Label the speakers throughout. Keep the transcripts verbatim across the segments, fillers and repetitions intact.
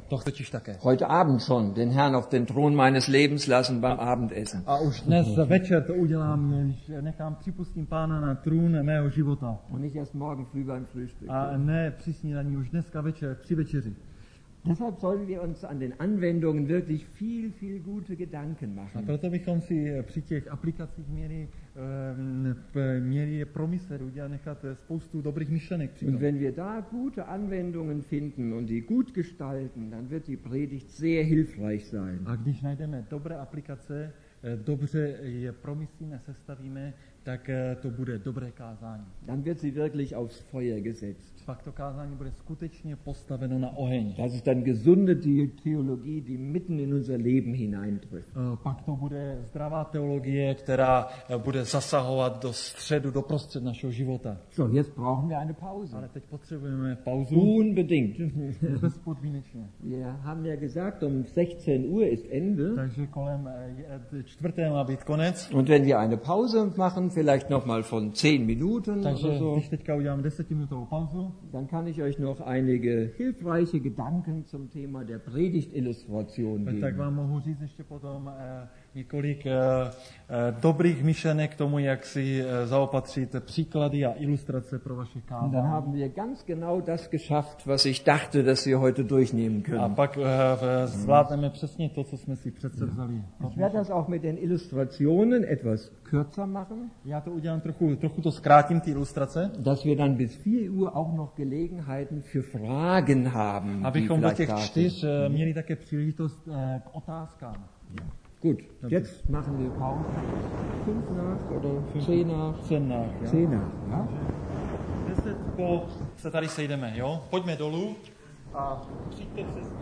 Speaker 1: To chceš také.
Speaker 2: Heute Abend schon den Herrn auf den Thron meines Lebens lassen beim Abendessen.
Speaker 1: A už dnes večer to udělám, když nechám připustím Pána na trůn mého života.
Speaker 2: Und nicht erst morgen früh beim Frühstück.
Speaker 1: A ne při snídaní, už dneska večer, při večeři.
Speaker 2: Deshalb sollen wir uns an den Anwendungen wirklich viel, viel gute Gedanken
Speaker 1: A
Speaker 2: machen.
Speaker 1: proto bychom si při těch aplikacích měli, eh, měli je promyslet, udělat, nechat spoustu dobrých myšlenek při tom.
Speaker 2: Und wenn wir da gute Anwendungen finden und die gut gestalten, dann wird die Predigt sehr hilfreich sein.
Speaker 1: A když najdeme dobré aplikace, eh, dobře je promyslíme, sestavíme, tak eh, to bude dobré kázání.
Speaker 2: Dann wird sie wirklich aufs Feuer gesetzt.
Speaker 1: Pak to kázání bude skutečně postaveno na oheň.
Speaker 2: Das ist dann gesunde Theologie, die mitten in unser Leben hineintrifft.
Speaker 1: Eh, Pak to bude zdravá teologie, která eh, bude zasahovat do středu, do prostřed našeho života.
Speaker 2: So, jetzt brauchen wir eine Pause.
Speaker 1: Ale teď potřebujeme pauzu
Speaker 2: Unbedingt.
Speaker 1: bezpodmínečně.
Speaker 2: Wir haben ja gesagt, um sechzehn Uhr ist Ende.
Speaker 1: Takže kolem eh, čtvrté má být konec.
Speaker 2: Und wenn wir eine Pause machen, vielleicht noch mal von zehn Minuten
Speaker 1: Takže
Speaker 2: oder so,
Speaker 1: když teďka udělám desetiminutovou pauzu,
Speaker 2: dann kann ich euch noch einige hilfreiche Gedanken zum Thema der Predigtillustration
Speaker 1: tak
Speaker 2: geben.
Speaker 1: vám mohu říct ještě potom eh, několik eh, eh, dobrých myšlenek k tomu, jak si eh, zaopatřit příklady a ilustrace pro vaše
Speaker 2: Und dann
Speaker 1: kázání.
Speaker 2: haben wir ganz genau das geschafft, was ich dachte, dass wir heute durchnehmen
Speaker 1: A
Speaker 2: können.
Speaker 1: pak eh, v- zvládneme přesně to, co jsme si přece vzali.
Speaker 2: Ich werde das auch mit den Illustrationen etwas kürzer machen,
Speaker 1: Já to udělám trochu, trochu to zkrátím, ty ilustrace,
Speaker 2: dass wir dann bis vier Uhr auch noch Gelegenheiten für Fragen haben, die
Speaker 1: abychom do
Speaker 2: vielleicht
Speaker 1: těch
Speaker 2: da
Speaker 1: čtyř
Speaker 2: sind.
Speaker 1: eh, měli také příležitost eh, k otázkám.
Speaker 2: Gut, jetzt machen wir Pause. Fünf nach oder zehn nach?
Speaker 1: Cenách, jo?
Speaker 2: Zehn nach, ja?
Speaker 1: Deset po se tady sejdeme, jo? Pojďme dolů a přijďte přes.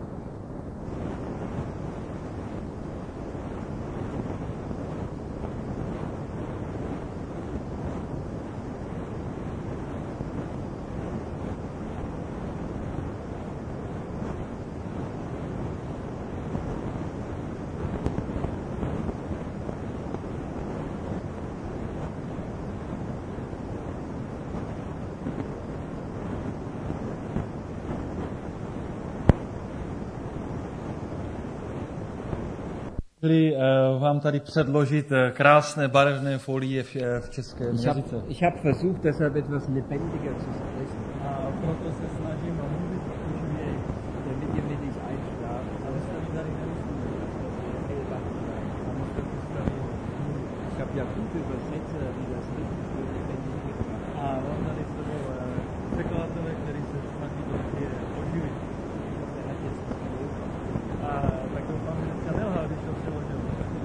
Speaker 1: Chtěli uh, vám tady předložit uh, krásné barevné folie v, eh, v české
Speaker 2: Ich habe
Speaker 1: jazyce.
Speaker 2: ich hab versucht, deshalb etwas lebendiger zu sprechen,
Speaker 1: A proto se snažím mluvit trochu živěji.
Speaker 2: damit ihr mit nicht einschlaft.
Speaker 1: Ale jste mi tady nevysvětlili.
Speaker 2: Ich habe ja gute Übersetzer, die das richtig so lebendig gemacht
Speaker 1: A mám tady s tebou uh, překladatele, který se snaží to taky oživit.
Speaker 2: haben. Er hat jetzt nicht gelogen.
Speaker 1: A tak doufám, že dneska nelhal, když to přeložil.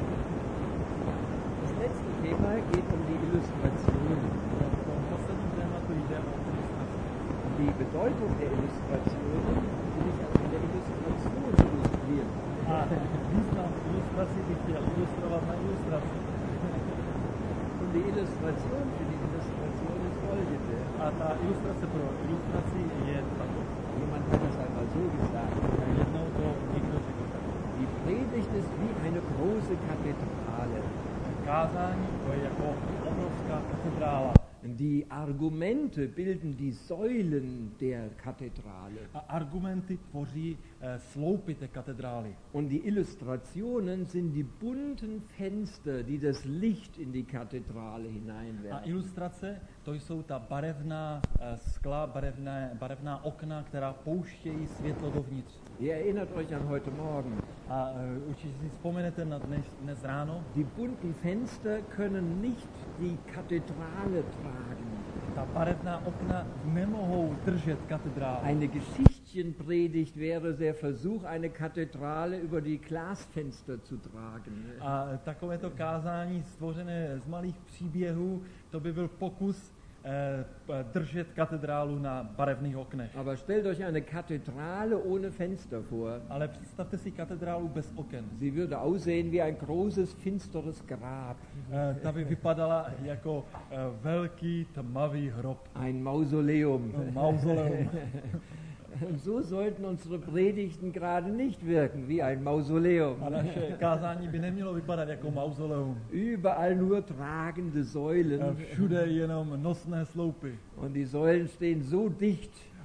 Speaker 2: Das letzte Thema geht um die Illustration.
Speaker 1: V tom posledním tématu jde o ilustraci.
Speaker 2: Die Bedeutung der Illustrationen will ich also in der Illustration illustrieren.
Speaker 1: A význam ilustraci bych chtěl ilustrovat na ilustraci.
Speaker 2: Und die Illustration für die Illustration ist folgende.
Speaker 1: A ta ilustrace pro ilustraci je tato.
Speaker 2: Jemand hat das einmal so gesagt.
Speaker 1: Jednou to někdo řekl.
Speaker 2: Die Predigt ist wie eine große Kathedrale.
Speaker 1: Kázání to je jako obrovská katedrála.
Speaker 2: Die Argumente bilden die Säulen der Kathedrale.
Speaker 1: A argumenty tvoří eh, sloupy té katedrály.
Speaker 2: Und die Illustrationen sind die bunten Fenster, die das Licht in die Kathedrale
Speaker 1: A
Speaker 2: hineinwerfen.
Speaker 1: ilustrace to jsou ta barevná eh, skla, barevné, barevná okna, která pouštějí světlo dovnitř.
Speaker 2: Ihr erinnert euch an heute Morgen.
Speaker 1: A eh, určitě si vzpomenete na dnes, dnes ráno,
Speaker 2: Die bunten Fenster können nicht die Kathedrale tragen.
Speaker 1: ta barevná okna nemohou držet katedrálu.
Speaker 2: Eine Geschichtchenpredigt wäre der Versuch, eine Kathedrale über die Glasfenster zu tragen.
Speaker 1: A takovéto kázání stvořené z malých příběhů, to by byl pokus eh, p- držet katedrálu na barevných oknech.
Speaker 2: Aber stellt euch eine Kathedrale ohne Fenster vor.
Speaker 1: Ale představte si katedrálu bez oken.
Speaker 2: Sie würde aussehen wie ein großes, finsteres Grab.
Speaker 1: Eh, ta by vypadala jako eh, velký tmavý hrob.
Speaker 2: Ein Mausoleum.
Speaker 1: Mauzoleum.
Speaker 2: Und so sollten unsere Predigten gerade nicht wirken, wie ein Mausoleum.
Speaker 1: A naše kázání by nemělo vypadat jako mauzoleum.
Speaker 2: Überall nur tragende
Speaker 1: Eh,
Speaker 2: Säulen.
Speaker 1: Všude jenom nosné sloupy.
Speaker 2: Und die Säulen stehen so dicht,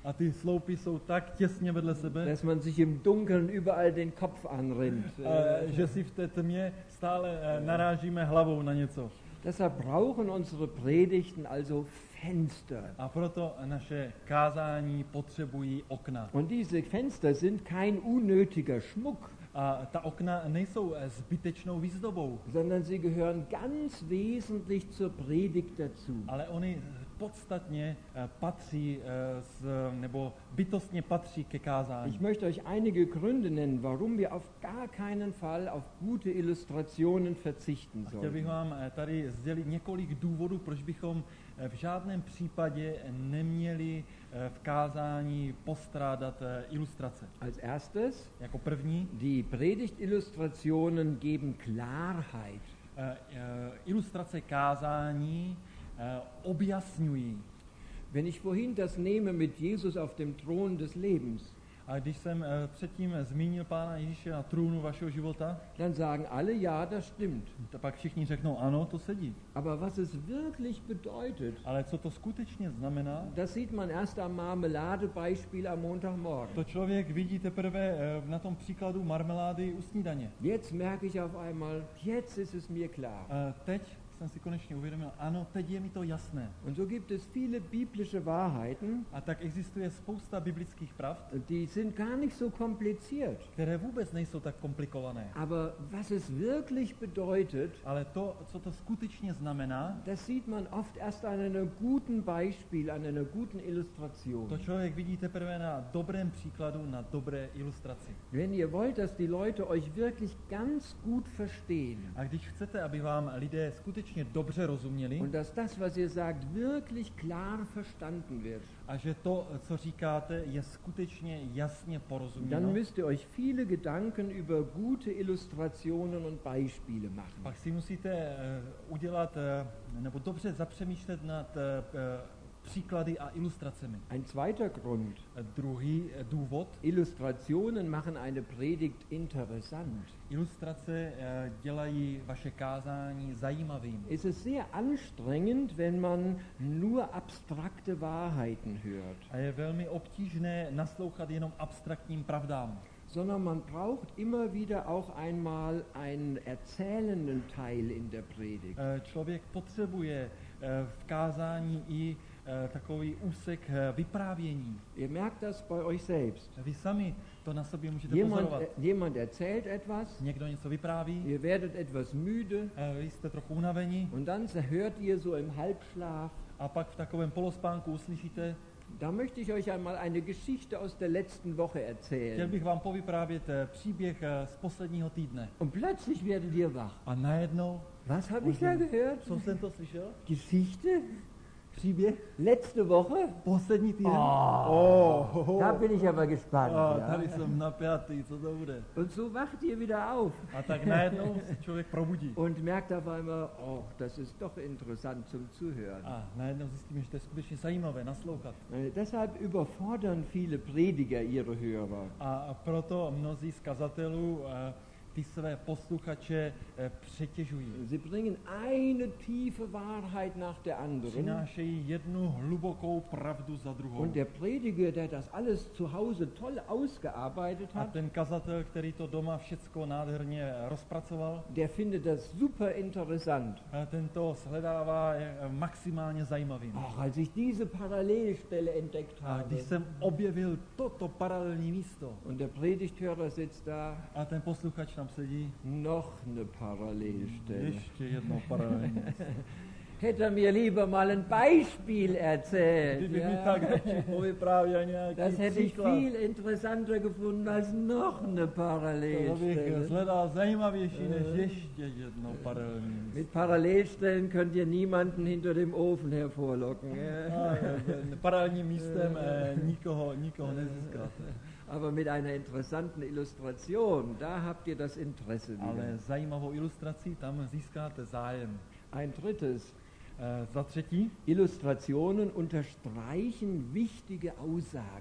Speaker 1: a ty sloupy jsou tak těsně vedle sebe,
Speaker 2: dass man sich im Dunkeln überall den Kopf anrinnt.
Speaker 1: eh, že si v té tmě stále eh, narážíme hlavou na něco.
Speaker 2: Deshalb brauchen unsere Predigten also Fenster.
Speaker 1: A proto naše kázání potřebují okna.
Speaker 2: Und diese Fenster sind kein unnötiger Schmuck,
Speaker 1: A ta okna nejsou eh, zbytečnou výzdobou,
Speaker 2: sondern sie gehören ganz wesentlich zur Predigt dazu.
Speaker 1: ale oni podstatně eh, patří, eh, z, nebo bytostně patří ke
Speaker 2: Ich
Speaker 1: kázání.
Speaker 2: möchte euch einige Gründe nennen, warum wir auf gar keinen Fall auf gute Illustrationen verzichten
Speaker 1: A chtěl bych
Speaker 2: sollen.
Speaker 1: vám eh, tady sdělit několik důvodů, proč bychom eh, v žádném případě neměli eh, v kázání postrádat eh, ilustrace.
Speaker 2: Als erstes,
Speaker 1: Jako první,
Speaker 2: die Predigtillustrationen geben Klarheit.
Speaker 1: eh, eh, ilustrace kázání eh, objasňují.
Speaker 2: Wenn ich vorhin das nehme mit Jesus auf dem Thron des Lebens,
Speaker 1: A když jsem eh, předtím zmínil Pána Ježíše na trůnu vašeho života,
Speaker 2: dann sagen alle, ja, das stimmt.
Speaker 1: tak pak všichni řeknou, ano, to sedí.
Speaker 2: Aber was es wirklich bedeutet,
Speaker 1: Ale co to skutečně znamená,
Speaker 2: das sieht man erst am Marmeladebeispiel am Montagmorgen.
Speaker 1: to člověk vidí teprve eh, na tom příkladu marmelády u snídaně.
Speaker 2: Jetzt merke ich auf einmal, jetzt ist es mir klar.
Speaker 1: Eh, Teď jsem si konečně uvědomil, ano, teď je mi to jasné.
Speaker 2: Und so gibt es viele biblische Wahrheiten,
Speaker 1: A tak existuje spousta biblických pravd,
Speaker 2: die sind gar nicht so kompliziert.
Speaker 1: které vůbec nejsou tak komplikované.
Speaker 2: Aber was es wirklich bedeutet,
Speaker 1: Ale to, co to skutečně znamená,
Speaker 2: das sieht man oft erst an einem guten Beispiel, an einer guten Illustration.
Speaker 1: to člověk vidí teprve na dobrém příkladu, na dobré ilustraci.
Speaker 2: Wenn ihr wollt, dass die Leute euch wirklich ganz gut verstehen
Speaker 1: A když chcete, aby vám lidé skutečně dobře rozuměli
Speaker 2: und dass das, was ihr sagt, wirklich klar verstanden wird,
Speaker 1: a že to, co říkáte, je skutečně jasně
Speaker 2: dann
Speaker 1: porozuměno,
Speaker 2: müsst ihr euch viele Gedanken über gute Illustrationen und Beispiele machen.
Speaker 1: pak si musíte eh, udělat, eh, nebo dobře zapřemýšlet nad eh, eh, příklady a ilustracemi.
Speaker 2: Ein zweiter Grund.
Speaker 1: Eh, Druhý eh, důvod,
Speaker 2: Illustrationen machen eine Predigt interessant.
Speaker 1: ilustrace eh, dělají vaše kázání zajímavým.
Speaker 2: Es ist sehr anstrengend, wenn man nur abstrakte Wahrheiten hört,
Speaker 1: A je velmi obtížné naslouchat jenom abstraktním pravdám.
Speaker 2: sondern man braucht immer wieder auch einmal einen erzählenden Teil in der Predigt.
Speaker 1: Eh, Člověk potřebuje eh, v kázání i eh, takový úsek eh, vyprávění.
Speaker 2: Ihr merkt das bei euch selbst.
Speaker 1: Vy sami to na sobě můžete
Speaker 2: Jemand,
Speaker 1: pozorovat.
Speaker 2: jemand erzählt etwas,
Speaker 1: Někdo něco vypráví,
Speaker 2: ihr werdet etwas müde
Speaker 1: eh, vy jste trochu unavení
Speaker 2: und dann hört ihr so im Halbschlaf.
Speaker 1: a pak v takovém polospánku uslyšíte,
Speaker 2: Da möchte ich euch einmal eine Geschichte aus der letzten Woche
Speaker 1: chtěl
Speaker 2: erzählen.
Speaker 1: bych vám povyprávět eh, příběh eh, z posledního týdne.
Speaker 2: Und plötzlich werdet ihr wach.
Speaker 1: A najednou,
Speaker 2: Was habe ich da gehört?
Speaker 1: co jsem to slyšel?
Speaker 2: Geschichte?
Speaker 1: Příběh?
Speaker 2: Letzte Woche?
Speaker 1: Poslední týden?
Speaker 2: Oh,
Speaker 1: oh,
Speaker 2: da bin ich aber gespannt.
Speaker 1: A
Speaker 2: Ja?
Speaker 1: tady jsem napjatý, co to bude?
Speaker 2: Und so wacht ihr wieder auf
Speaker 1: A tak najednou se člověk probudí.
Speaker 2: und merkt auf einmal, oh, das ist doch interessant zum Zuhören.
Speaker 1: A najednou zjistíme, že to je skutečně zajímavé naslouchat.
Speaker 2: Äh, Deshalb überfordern viele Prediger ihre Hörer.
Speaker 1: A proto mnozí z kazatelů eh, ty své posluchače eh, přetěžují.
Speaker 2: Sie bringen eine tiefe Wahrheit nach der anderen.
Speaker 1: Přinášejí jednu hlubokou pravdu za druhou.
Speaker 2: Und der Prediger, der das alles zu Hause toll ausgearbeitet
Speaker 1: A
Speaker 2: hat,
Speaker 1: ten kazatel, který to doma všecko nádherně rozpracoval,
Speaker 2: der findet das super interessant.
Speaker 1: eh, ten to shledává eh, maximálně zajímavým.
Speaker 2: Ach, als ich diese Parallelstelle entdeckt
Speaker 1: A
Speaker 2: habe.
Speaker 1: když jsem objevil toto paralelní místo
Speaker 2: Und der Predigthörer sitzt da,
Speaker 1: a ten posluchač tam sedí,
Speaker 2: noch eine Parallelstelle.
Speaker 1: ještě jedno paralelní místo.
Speaker 2: Hätte er mir lieber mal ein Beispiel erzählt.
Speaker 1: Kdyby mi
Speaker 2: Ja.
Speaker 1: tak radši povyprávěl nějaký
Speaker 2: Das hätte ich
Speaker 1: příklad,
Speaker 2: viel interessanter gefunden als noch eine
Speaker 1: to bych
Speaker 2: Parallelstelle.
Speaker 1: hledal zajímavější než ještě jedno paralelní místo.
Speaker 2: Mit Parallelstellen könnt ihr niemanden hinter dem Ofen hervorlocken. Ja.
Speaker 1: A, eh, paralelním místem eh, nikoho, nikoho nezískáte.
Speaker 2: Aber mit einer interessanten Illustration, da habt ihr das Interesse wieder.
Speaker 1: Ale zajímavou ilustrací tam získáte zájem.
Speaker 2: Ein drittes.
Speaker 1: Eh, za třetí,
Speaker 2: Illustrationen unterstreichen wichtige Aussagen.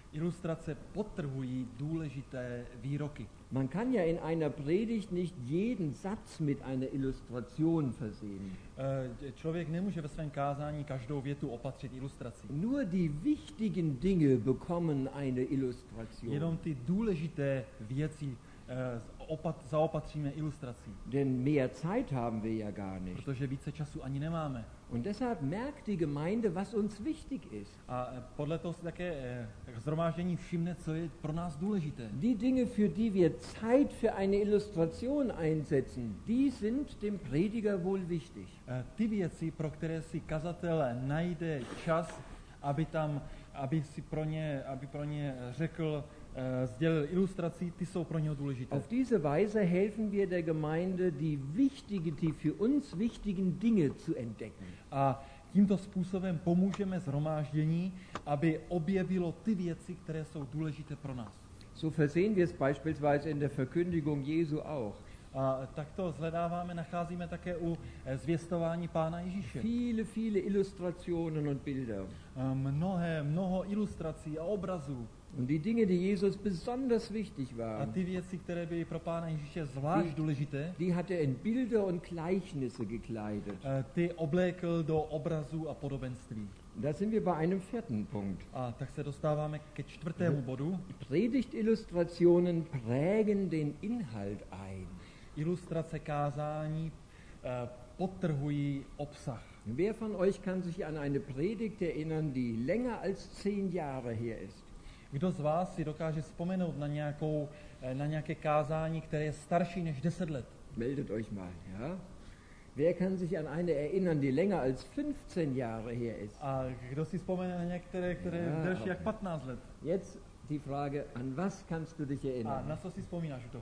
Speaker 1: Ilustrace podtrhují důležité výroky.
Speaker 2: Man kann ja in einer Predigt nicht jeden Satz mit einer Illustration versehen.
Speaker 1: Eh, Člověk nemůže ve svém kázání každou větu opatřit ilustrací.
Speaker 2: Nur die wichtigen Dinge bekommen eine Illustration.
Speaker 1: Jenom ty důležité věci eh, opat, zaopatříme ilustrací,
Speaker 2: Denn mehr Zeit haben wir ja gar nicht.
Speaker 1: protože více času ani nemáme.
Speaker 2: Und deshalb merkt die Gemeinde, was uns wichtig ist.
Speaker 1: A eh, podle toho si také eh, shromáždění všimne, co je pro nás důležité.
Speaker 2: Die Dinge, für die wir Zeit für eine Illustration einsetzen, die sind dem Prediger wohl wichtig.
Speaker 1: Eh, Ty věci, pro které si kazatel najde čas, aby tam, aby si pro ně, aby pro ně řekl, eh, sdělil ilustrací, ty jsou pro něho důležité.
Speaker 2: Auf diese Weise helfen wir der Gemeinde, die wichtigen, die für uns wichtigen Dinge zu entdecken.
Speaker 1: A tímto způsobem pomůžeme shromáždění, aby objevilo ty věci, které jsou důležité pro nás.
Speaker 2: So versehen wir es beispielsweise in der Verkündigung Jesu auch.
Speaker 1: A tak to zhledáváme, nacházíme také u eh, zvěstování Pána Ježíše.
Speaker 2: Viele, viele Illustrationen und Bilder.
Speaker 1: Eh, Mnohé, mnoho ilustrací a obrazů.
Speaker 2: Und die Dinge, die Jesus besonders wichtig
Speaker 1: A
Speaker 2: waren,
Speaker 1: ty věci, které byly pro Pána Ježíše zvlášť důležité,
Speaker 2: die hat er in Bilder und Gleichnisse gekleidet.
Speaker 1: eh, ty oblékl do obrazů a podobenství.
Speaker 2: Da sind wir bei einem vierten Punkt.
Speaker 1: A tak se dostáváme ke čtvrtému bodu.
Speaker 2: Predigtillustrationen prägen den Inhalt ein.
Speaker 1: Ilustrace kázání eh, podtrhují obsah.
Speaker 2: Wer von euch kann sich an eine Predigt erinnern, die länger als zehn Jahre her ist?
Speaker 1: Kdo z vás si dokáže vzpomenout na, nějakou, eh, na nějaké kázání, které je starší než deset let?
Speaker 2: Meldet euch mal, ja? Wer kann sich an eine erinnern, die länger als fünfzehn Jahre her ist?
Speaker 1: A kdo si vzpomene na některé, které je
Speaker 2: Ja,
Speaker 1: delší jak
Speaker 2: okay.
Speaker 1: patnáct let?
Speaker 2: Jetzt die Frage, an was kannst du dich
Speaker 1: A
Speaker 2: erinnern?
Speaker 1: na co si vzpomínáš u toho?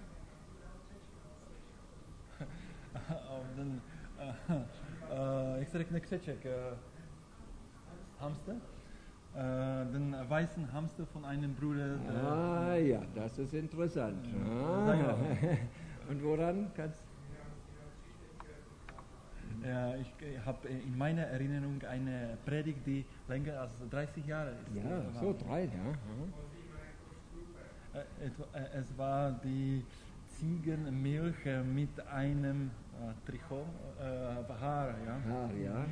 Speaker 1: A ten, eh, eh, jak se řekne křeček? Eh, Hamster? Eh, Den weißen Hamster von einem Bruder. eh,
Speaker 2: Ah ja, das ist interessant.
Speaker 1: Ja, sag
Speaker 2: Ah.
Speaker 1: mal.
Speaker 2: Und woran kannst
Speaker 1: Ja, ich habe in meiner Erinnerung eine Predigt, die länger als dreißig Jahre ist.
Speaker 2: Ja, so drei, ja. Hm.
Speaker 1: Äh, etwa- äh, Es war die Ziegenmilch äh, mit einem äh, Trichot, äh, Haar, ja.
Speaker 2: Haar, ja.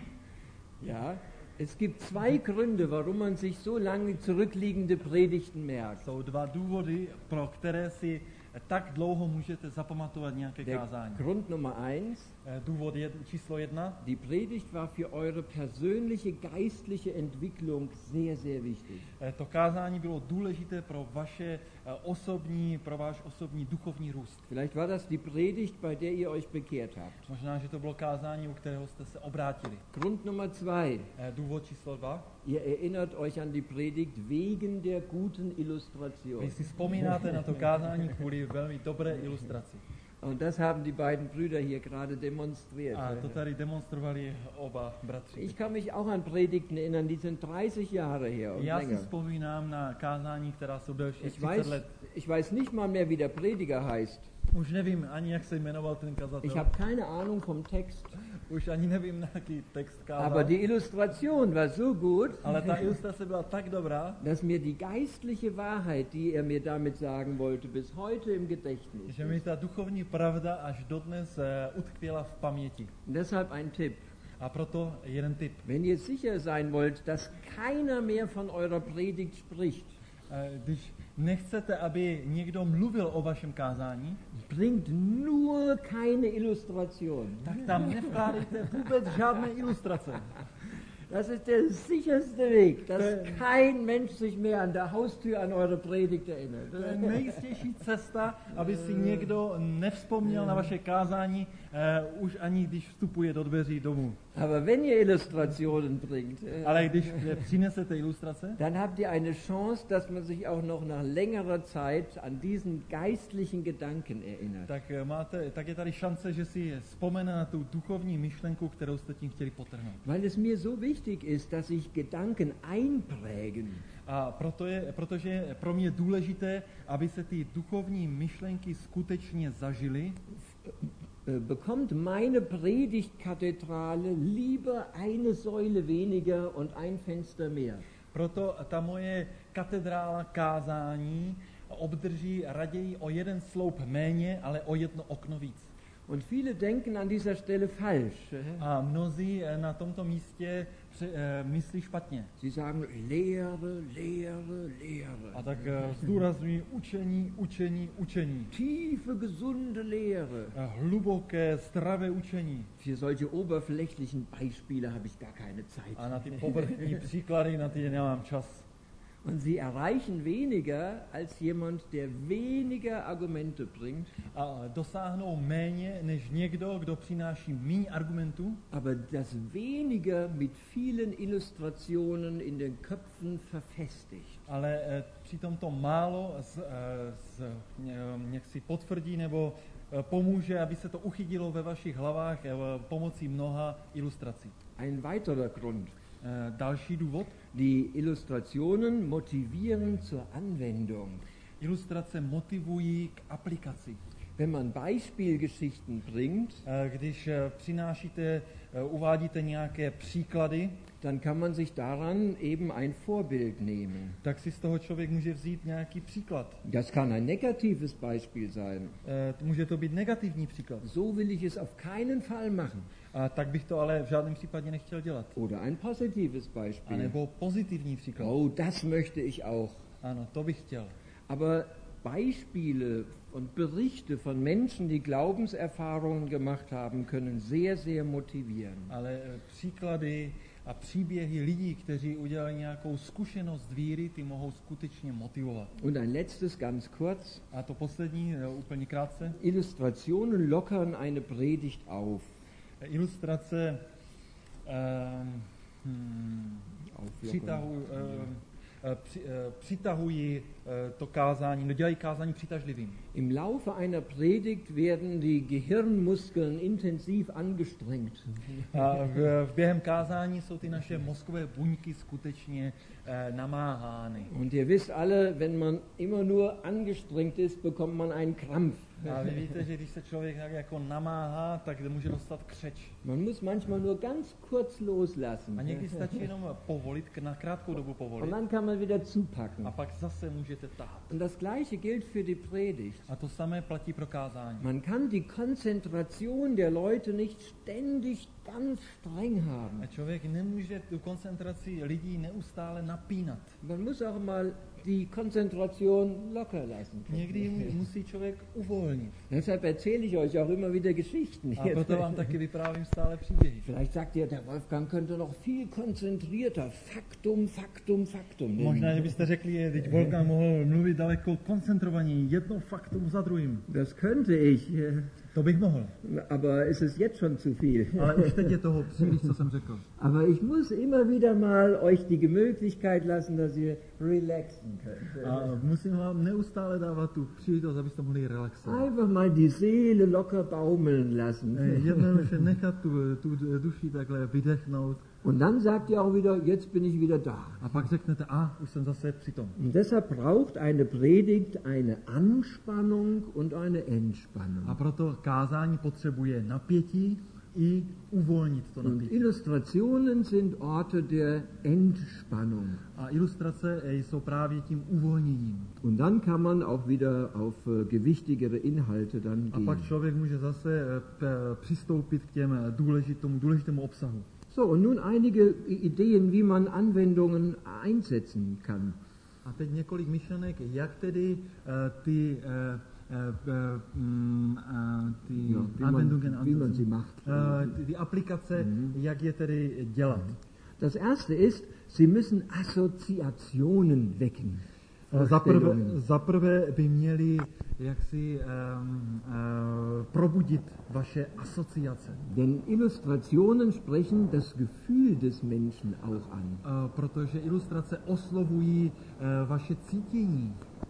Speaker 2: Ja, es gibt zwei Gründe, warum man sich so lange zurückliegende Predigten merkt.
Speaker 1: Jsou dva důvody, pro které si tak dlouho můžete zapamatovat nějaké
Speaker 2: Der
Speaker 1: kázání.
Speaker 2: Grund Nummer eins,
Speaker 1: Eh, Důvod jed, číslo jedna.
Speaker 2: die Predigt war für eure persönliche geistliche Entwicklung sehr, sehr wichtig.
Speaker 1: Eh, To kázání bylo důležité pro vaše eh, osobní, pro váš osobní duchovní růst.
Speaker 2: Vielleicht war das die Predigt, bei der ihr euch bekehrt habt.
Speaker 1: Možná, že to bylo kázání, u kterého jste se obrátili.
Speaker 2: Grund Nummer zwei,
Speaker 1: Eh, Důvod číslo dva.
Speaker 2: ihr erinnert euch an die Predigt wegen der guten Illustration.
Speaker 1: Vy si vzpomínáte na to kázání kvůli velmi dobré ilustraci.
Speaker 2: Und das haben die beiden Brüder hier gerade demonstriert.
Speaker 1: A to tady demonstrovali oba bratři.
Speaker 2: Ich kann mich auch an Predigten erinnern, die sind dreißig Jahre her und
Speaker 1: Já si
Speaker 2: länger.
Speaker 1: vzpomínám na kázání, která jsou delší
Speaker 2: Ich
Speaker 1: třicet
Speaker 2: weiß,
Speaker 1: let.
Speaker 2: ich weiß nicht mal mehr, wie der Prediger heißt.
Speaker 1: Už nevím ani, jak se jmenoval ten
Speaker 2: Ich
Speaker 1: kazatel.
Speaker 2: habe keine Ahnung vom Text.
Speaker 1: Už ani nevím, na jaký text kázal.
Speaker 2: Aber die Illustration war so gut,
Speaker 1: Ale ta ilustrace byla tak dobrá,
Speaker 2: dass mir die geistliche Wahrheit, die er mir damit sagen wollte, bis heute im Gedächtnis
Speaker 1: že mi
Speaker 2: ist.
Speaker 1: ta duchovní pravda až dodnes uh, utkvěla v paměti.
Speaker 2: Und deshalb ein Tipp.
Speaker 1: A proto jeden tip.
Speaker 2: Wenn ihr sicher sein wollt, dass keiner mehr von eurer Predigt spricht,
Speaker 1: Uh, Když nechcete, aby někdo mluvil o vašem kázání,
Speaker 2: bringt nur keine Illustration.
Speaker 1: tak tam nevkládejte vůbec žádné ilustrace.
Speaker 2: Das ist der sicherste Weg, dass
Speaker 1: Äh.
Speaker 2: kein Mensch sich mehr an der Haustür an eure Predigt erinnert.
Speaker 1: To je nejistější cesta, aby si někdo nevzpomněl na vaše kázání, uh, už ani když vstupuje do dveří domů.
Speaker 2: Aber wenn ihr Illustrationen bringt, äh,
Speaker 1: Ale když eh, přinesete ilustrace,
Speaker 2: dann habt ihr eine Chance, dass man sich auch noch nach längerer Zeit an diesen geistlichen Gedanken erinnert.
Speaker 1: tak, eh, máte, tak je tady šance, že si vzpomene na tu duchovní myšlenku, kterou jste tím chtěli potrhnout.
Speaker 2: Weil es mir so wichtig ist, dass sich Gedanken einprägen.
Speaker 1: A proto je, protože je pro mě důležité, aby se ty duchovní myšlenky skutečně zažily,
Speaker 2: Äh, Bekommt meine Predigtkathedrale lieber eine Säule weniger und ein Fenster mehr.
Speaker 1: Proto ta moje katedrála kázání obdrží raději o jeden sloup méně, ale o jedno okno víc.
Speaker 2: Und viele denken an dieser Stelle falsch.
Speaker 1: A mnozí na tomto místě při, eh, myslí špatně.
Speaker 2: Sie sagen Lehre, Lehre, Lehre.
Speaker 1: A tak eh, zdůrazňují učení, učení, učení.
Speaker 2: Tiefe, gesunde Lehre.
Speaker 1: Eh, Hluboké, zdravé učení.
Speaker 2: Für solche oberflächlichen Beispiele habe ich gar keine Zeit.
Speaker 1: A na ty povrchní příklady, na ty nemám čas.
Speaker 2: Und sie erreichen weniger als jemand, der weniger Argumente bringt,
Speaker 1: A dosáhnou méně než někdo, kdo přináší méně argumentů,
Speaker 2: aber das weniger mit vielen Illustrationen in den Köpfen verfestigt.
Speaker 1: ale eh, přitom to málo z, eh, z, eh, nějak si potvrdí nebo eh, pomůže, aby se to uchytilo ve vašich hlavách eh, pomocí mnoha ilustrací.
Speaker 2: Ein weiterer Grund.
Speaker 1: Eh, Další důvod.
Speaker 2: Die Illustrationen motivieren zur Anwendung.
Speaker 1: Ilustrace motivují k aplikaci.
Speaker 2: Wenn man Beispielgeschichten bringt,
Speaker 1: Eh, Když eh, přinášíte, eh, uvádíte nějaké příklady,
Speaker 2: dann kann man sich daran eben ein Vorbild nehmen.
Speaker 1: tak si z toho člověk může vzít nějaký příklad.
Speaker 2: Das kann ein negatives Beispiel sein.
Speaker 1: Eh, Může to být negativní příklad.
Speaker 2: So will ich es auf keinen Fall machen.
Speaker 1: A tak bych to ale v žádném případě nechtěl dělat.
Speaker 2: Oder ein positives
Speaker 1: A
Speaker 2: Beispiel.
Speaker 1: nebo pozitivní příklad.
Speaker 2: Oh, das möchte ich auch.
Speaker 1: Ano, to bych chtěl.
Speaker 2: Aber Beispiele und Berichte von Menschen, die Glaubenserfahrungen gemacht haben, können sehr, sehr motivieren.
Speaker 1: Ale eh, příklady a příběhy lidí, kteří udělali nějakou zkušenost víry, ty mohou skutečně motivovat.
Speaker 2: Und ein letztes ganz kurz.
Speaker 1: A to poslední, eh, úplně krátce.
Speaker 2: Illustrationen lockern eine Predigt auf.
Speaker 1: Eh, Ilustrace ehm, hmm,
Speaker 2: Auflockern.
Speaker 1: přitahují, ehm, eh, při, eh, přitahují eh, to kázání, no dělají kázání přitažlivým.
Speaker 2: Im Laufe einer Predigt werden die Gehirnmuskeln intensiv angestrengt.
Speaker 1: A v, v během kázání jsou ty naše mozkové buňky skutečně eh, namáhány.
Speaker 2: Und ihr wisst alle, wenn man immer nur angestrengt ist, bekommt man einen Krampf.
Speaker 1: A vy víte, že když se člověk tak jako namáhá, tak může dostat křeč.
Speaker 2: Man muss manchmal nur ganz kurz loslassen.
Speaker 1: A někdy stačí jenom povolit, na krátkou dobu
Speaker 2: Und
Speaker 1: povolit.
Speaker 2: dann kann man wieder zupacken.
Speaker 1: A pak zase můžete tahat.
Speaker 2: Und das Gleiche gilt für die Predigt.
Speaker 1: A to samé platí pro kázání.
Speaker 2: Man kann die Konzentration der Leute nicht ständig ganz streng haben.
Speaker 1: A člověk nemůže tu koncentraci lidí neustále napínat.
Speaker 2: Man muss auch mal die Konzentration locker lassen.
Speaker 1: Někdy mu- musí člověk uvolnit.
Speaker 2: Deshalb erzähle ich euch auch immer wieder Geschichten.
Speaker 1: A proto vám taky vyprávím stále příběhy.
Speaker 2: Vielleicht sagt ihr, der Wolfgang könnte noch viel konzentrierter Faktum, Faktum, Faktum nennen.
Speaker 1: Možná, že byste řekli, teď Wolfgang mohl mluvit daleko koncentrovaněji, jedno faktum za druhým.
Speaker 2: Das könnte ich, äh,
Speaker 1: To bych mohl.
Speaker 2: aber es ist jetzt schon zu viel.
Speaker 1: Ale už teď je toho příliš, co jsem řekl.
Speaker 2: Aber ich muss immer wieder mal euch die Möglichkeit lassen, dass ihr relaxen könnt.
Speaker 1: A musím vám neustále dávat tu příležitost, abyste mohli relaxovat.
Speaker 2: Einfach mal die Seele locker baumeln lassen.
Speaker 1: Jednoduše nechat tu, tu duši takhle vydechnout.
Speaker 2: Und dann sagt ihr auch wieder, jetzt bin ich wieder da.
Speaker 1: A pak řeknete, a už jsem zase při tom.
Speaker 2: Und deshalb braucht eine Predigt eine Anspannung und eine Entspannung.
Speaker 1: A proto kázání potřebuje napětí i uvolnit to
Speaker 2: Und
Speaker 1: napětí.
Speaker 2: Illustrationen sind Orte der Entspannung.
Speaker 1: A ilustrace jsou právě tím uvolněním.
Speaker 2: Und dann kann man auch wieder auf äh, gewichtigere Inhalte dann
Speaker 1: A pak
Speaker 2: gehen.
Speaker 1: člověk může zase eh, p- přistoupit k těm důležitému, důležitému obsahu.
Speaker 2: So, und nun einige Ideen, wie man Anwendungen einsetzen kann.
Speaker 1: A teď několik myšlenek, jak tedy uh, ty, uh, uh, um, uh, ty
Speaker 2: Ja, wie man,
Speaker 1: Anwendungen
Speaker 2: wie man
Speaker 1: ansetzen.
Speaker 2: sie macht.
Speaker 1: Uh, ty, ty aplikace, jak je tedy dělat.
Speaker 2: Das erste ist, Sie müssen Assoziationen wecken.
Speaker 1: Za prvé,
Speaker 2: Vorstellungen.
Speaker 1: za prvé by měli jaksi um, uh, probudit vaše asociace.
Speaker 2: Denn Illustrationen sprechen das Gefühl des Menschen auch an.
Speaker 1: Uh, protože ilustrace oslovují uh, vaše cítění.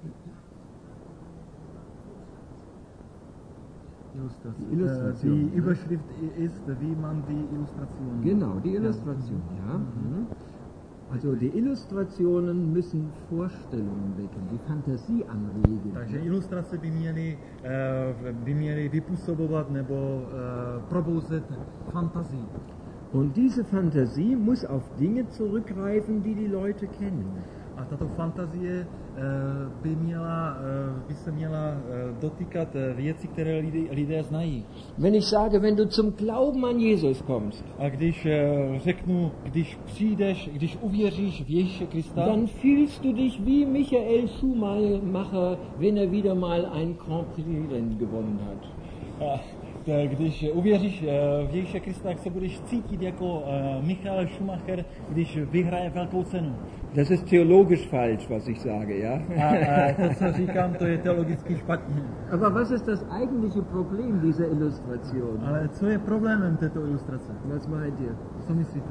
Speaker 1: Ilustrace.
Speaker 2: Die Illustration,
Speaker 1: Uh,
Speaker 2: ja.
Speaker 1: die Überschrift ist, wie man die Illustration.
Speaker 2: Genau, die Illustration, ja. Mhm. Also die Illustrationen müssen Vorstellungen wecken, die Fantasie anregen.
Speaker 1: Takže ilustrace by měly, uh, by měly vypůsobovat nebo uh, probouzet fantazii.
Speaker 2: Und diese Fantasie muss auf Dinge zurückgreifen, die die Leute kennen.
Speaker 1: A tato fantazie eh, by, měla, eh, by se měla eh, dotýkat eh, věcí, které lidé, lidé znají.
Speaker 2: Wenn ich sage, wenn du zum Glauben an Jesus kommst,
Speaker 1: A když eh, řeknu, když přijdeš, když uvěříš v Ježíše Krista,
Speaker 2: dann fühlst du dich wie Michael Schumacher, wenn er wieder mal ein Grand Prix-Rennen gewonnen hat.
Speaker 1: a, t- když uvěříš eh, v Ježíše Krista, tak se budeš cítit jako eh, Michael Schumacher, když vyhraje velkou cenu.
Speaker 2: Das ist theologisch falsch, was ich sage, ja?
Speaker 1: A, a to, co říkám, to je teologicky špatně.
Speaker 2: Aber was ist das eigentliche Problem dieser Illustration?
Speaker 1: Ale co je problémem této ilustrace?
Speaker 2: Was meint ihr?
Speaker 1: Co myslíte?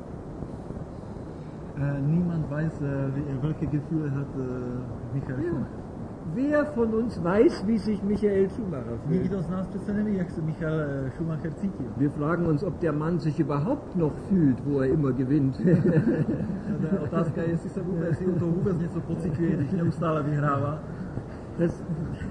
Speaker 1: Äh, niemand weiß, äh, wie- welche Gefühle hat äh, Michael
Speaker 2: Ja.
Speaker 1: Schumacher.
Speaker 2: Wer von uns weiß, wie sich Michael Schumacher fühlt?
Speaker 1: Nikdo z nás přece neví, jak se Michael äh, Schumacher cítil.
Speaker 2: Wir fragen uns, ob der Mann sich überhaupt noch fühlt, wo er immer gewinnt.
Speaker 1: Ta otázka je, jestli se vůbec, jestli u toho vůbec něco pociťuje, když neustále vyhrává.
Speaker 2: Das,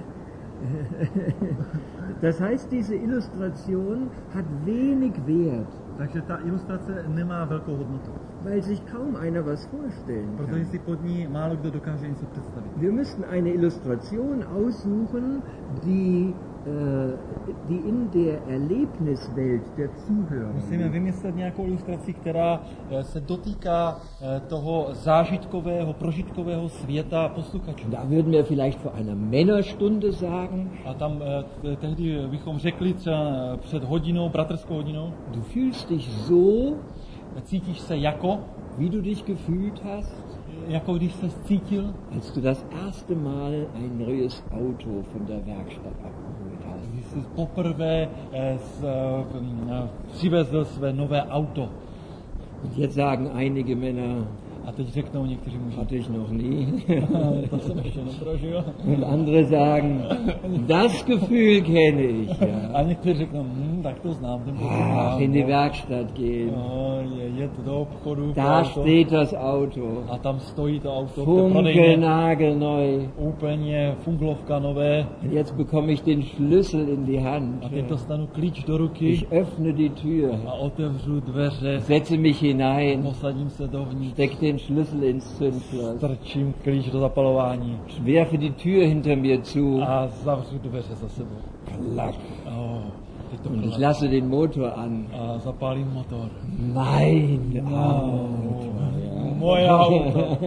Speaker 2: das heißt, diese Illustration hat wenig Wert,
Speaker 1: Takže ta ilustrace nemá velkou hodnotu,
Speaker 2: weil sich kaum einer was vorstellen
Speaker 1: protože
Speaker 2: kann.
Speaker 1: si pod ní málo kdo dokáže něco představit.
Speaker 2: Wir müssten eine Illustration aussuchen, die, äh, die in der Erlebniswelt der Zuhörer
Speaker 1: Musíme
Speaker 2: liegt.
Speaker 1: vymyslet nějakou ilustraci, která eh, se dotýká eh, toho zážitkového, prožitkového světa posluchačů.
Speaker 2: Da würden wir vielleicht vor einer Männerstunde sagen,
Speaker 1: A tam eh, t- tehdy bychom řekli třeba eh, před hodinou, bratrskou hodinou,
Speaker 2: du fühlst dich so,
Speaker 1: cítíš se jako,
Speaker 2: wie du dich gefühlt hast,
Speaker 1: jako když se cítil,
Speaker 2: als du das erste Mal ein neues Auto von der Werkstatt abgeholt hast.
Speaker 1: když jsi poprvé eh, s, eh, eh, přivezl své nové auto.
Speaker 2: Und jetzt sagen einige Männer,
Speaker 1: A teď řeknou někteří muži,
Speaker 2: hatte ich noch nie.
Speaker 1: to jsem ještě neprožil.
Speaker 2: Und andere sagen, das Gefühl kenne ich. Ja.
Speaker 1: A někteří řeknou, hm, tak to znám, ten pocit
Speaker 2: Ach,
Speaker 1: znám,
Speaker 2: in die
Speaker 1: no.
Speaker 2: Werkstatt gehen.
Speaker 1: No, je, jet do obchodu, pro
Speaker 2: Da
Speaker 1: auto,
Speaker 2: steht das Auto.
Speaker 1: a tam stojí to auto, to je prodejně,
Speaker 2: Funkelnagelneu.
Speaker 1: úplně funglovka nové,
Speaker 2: Und jetzt bekomme ich den Schlüssel in die Hand.
Speaker 1: a teď dostanu klíč do ruky
Speaker 2: Ich öffne die Tür,
Speaker 1: a otevřu dveře,
Speaker 2: setze mich hinein,
Speaker 1: posadím se dovnitř,
Speaker 2: steck den Schlüssel ins Zündschloss,
Speaker 1: strčím klíč do zapalování
Speaker 2: werfe die Tür hinter mir zu.
Speaker 1: a zavřu dveře za sebou.
Speaker 2: Klack.
Speaker 1: Oh, teď to
Speaker 2: Und ich
Speaker 1: klap.
Speaker 2: lasse den Motor an.
Speaker 1: A zapálím motor.
Speaker 2: Mein
Speaker 1: No,
Speaker 2: Auto.
Speaker 1: moje auto.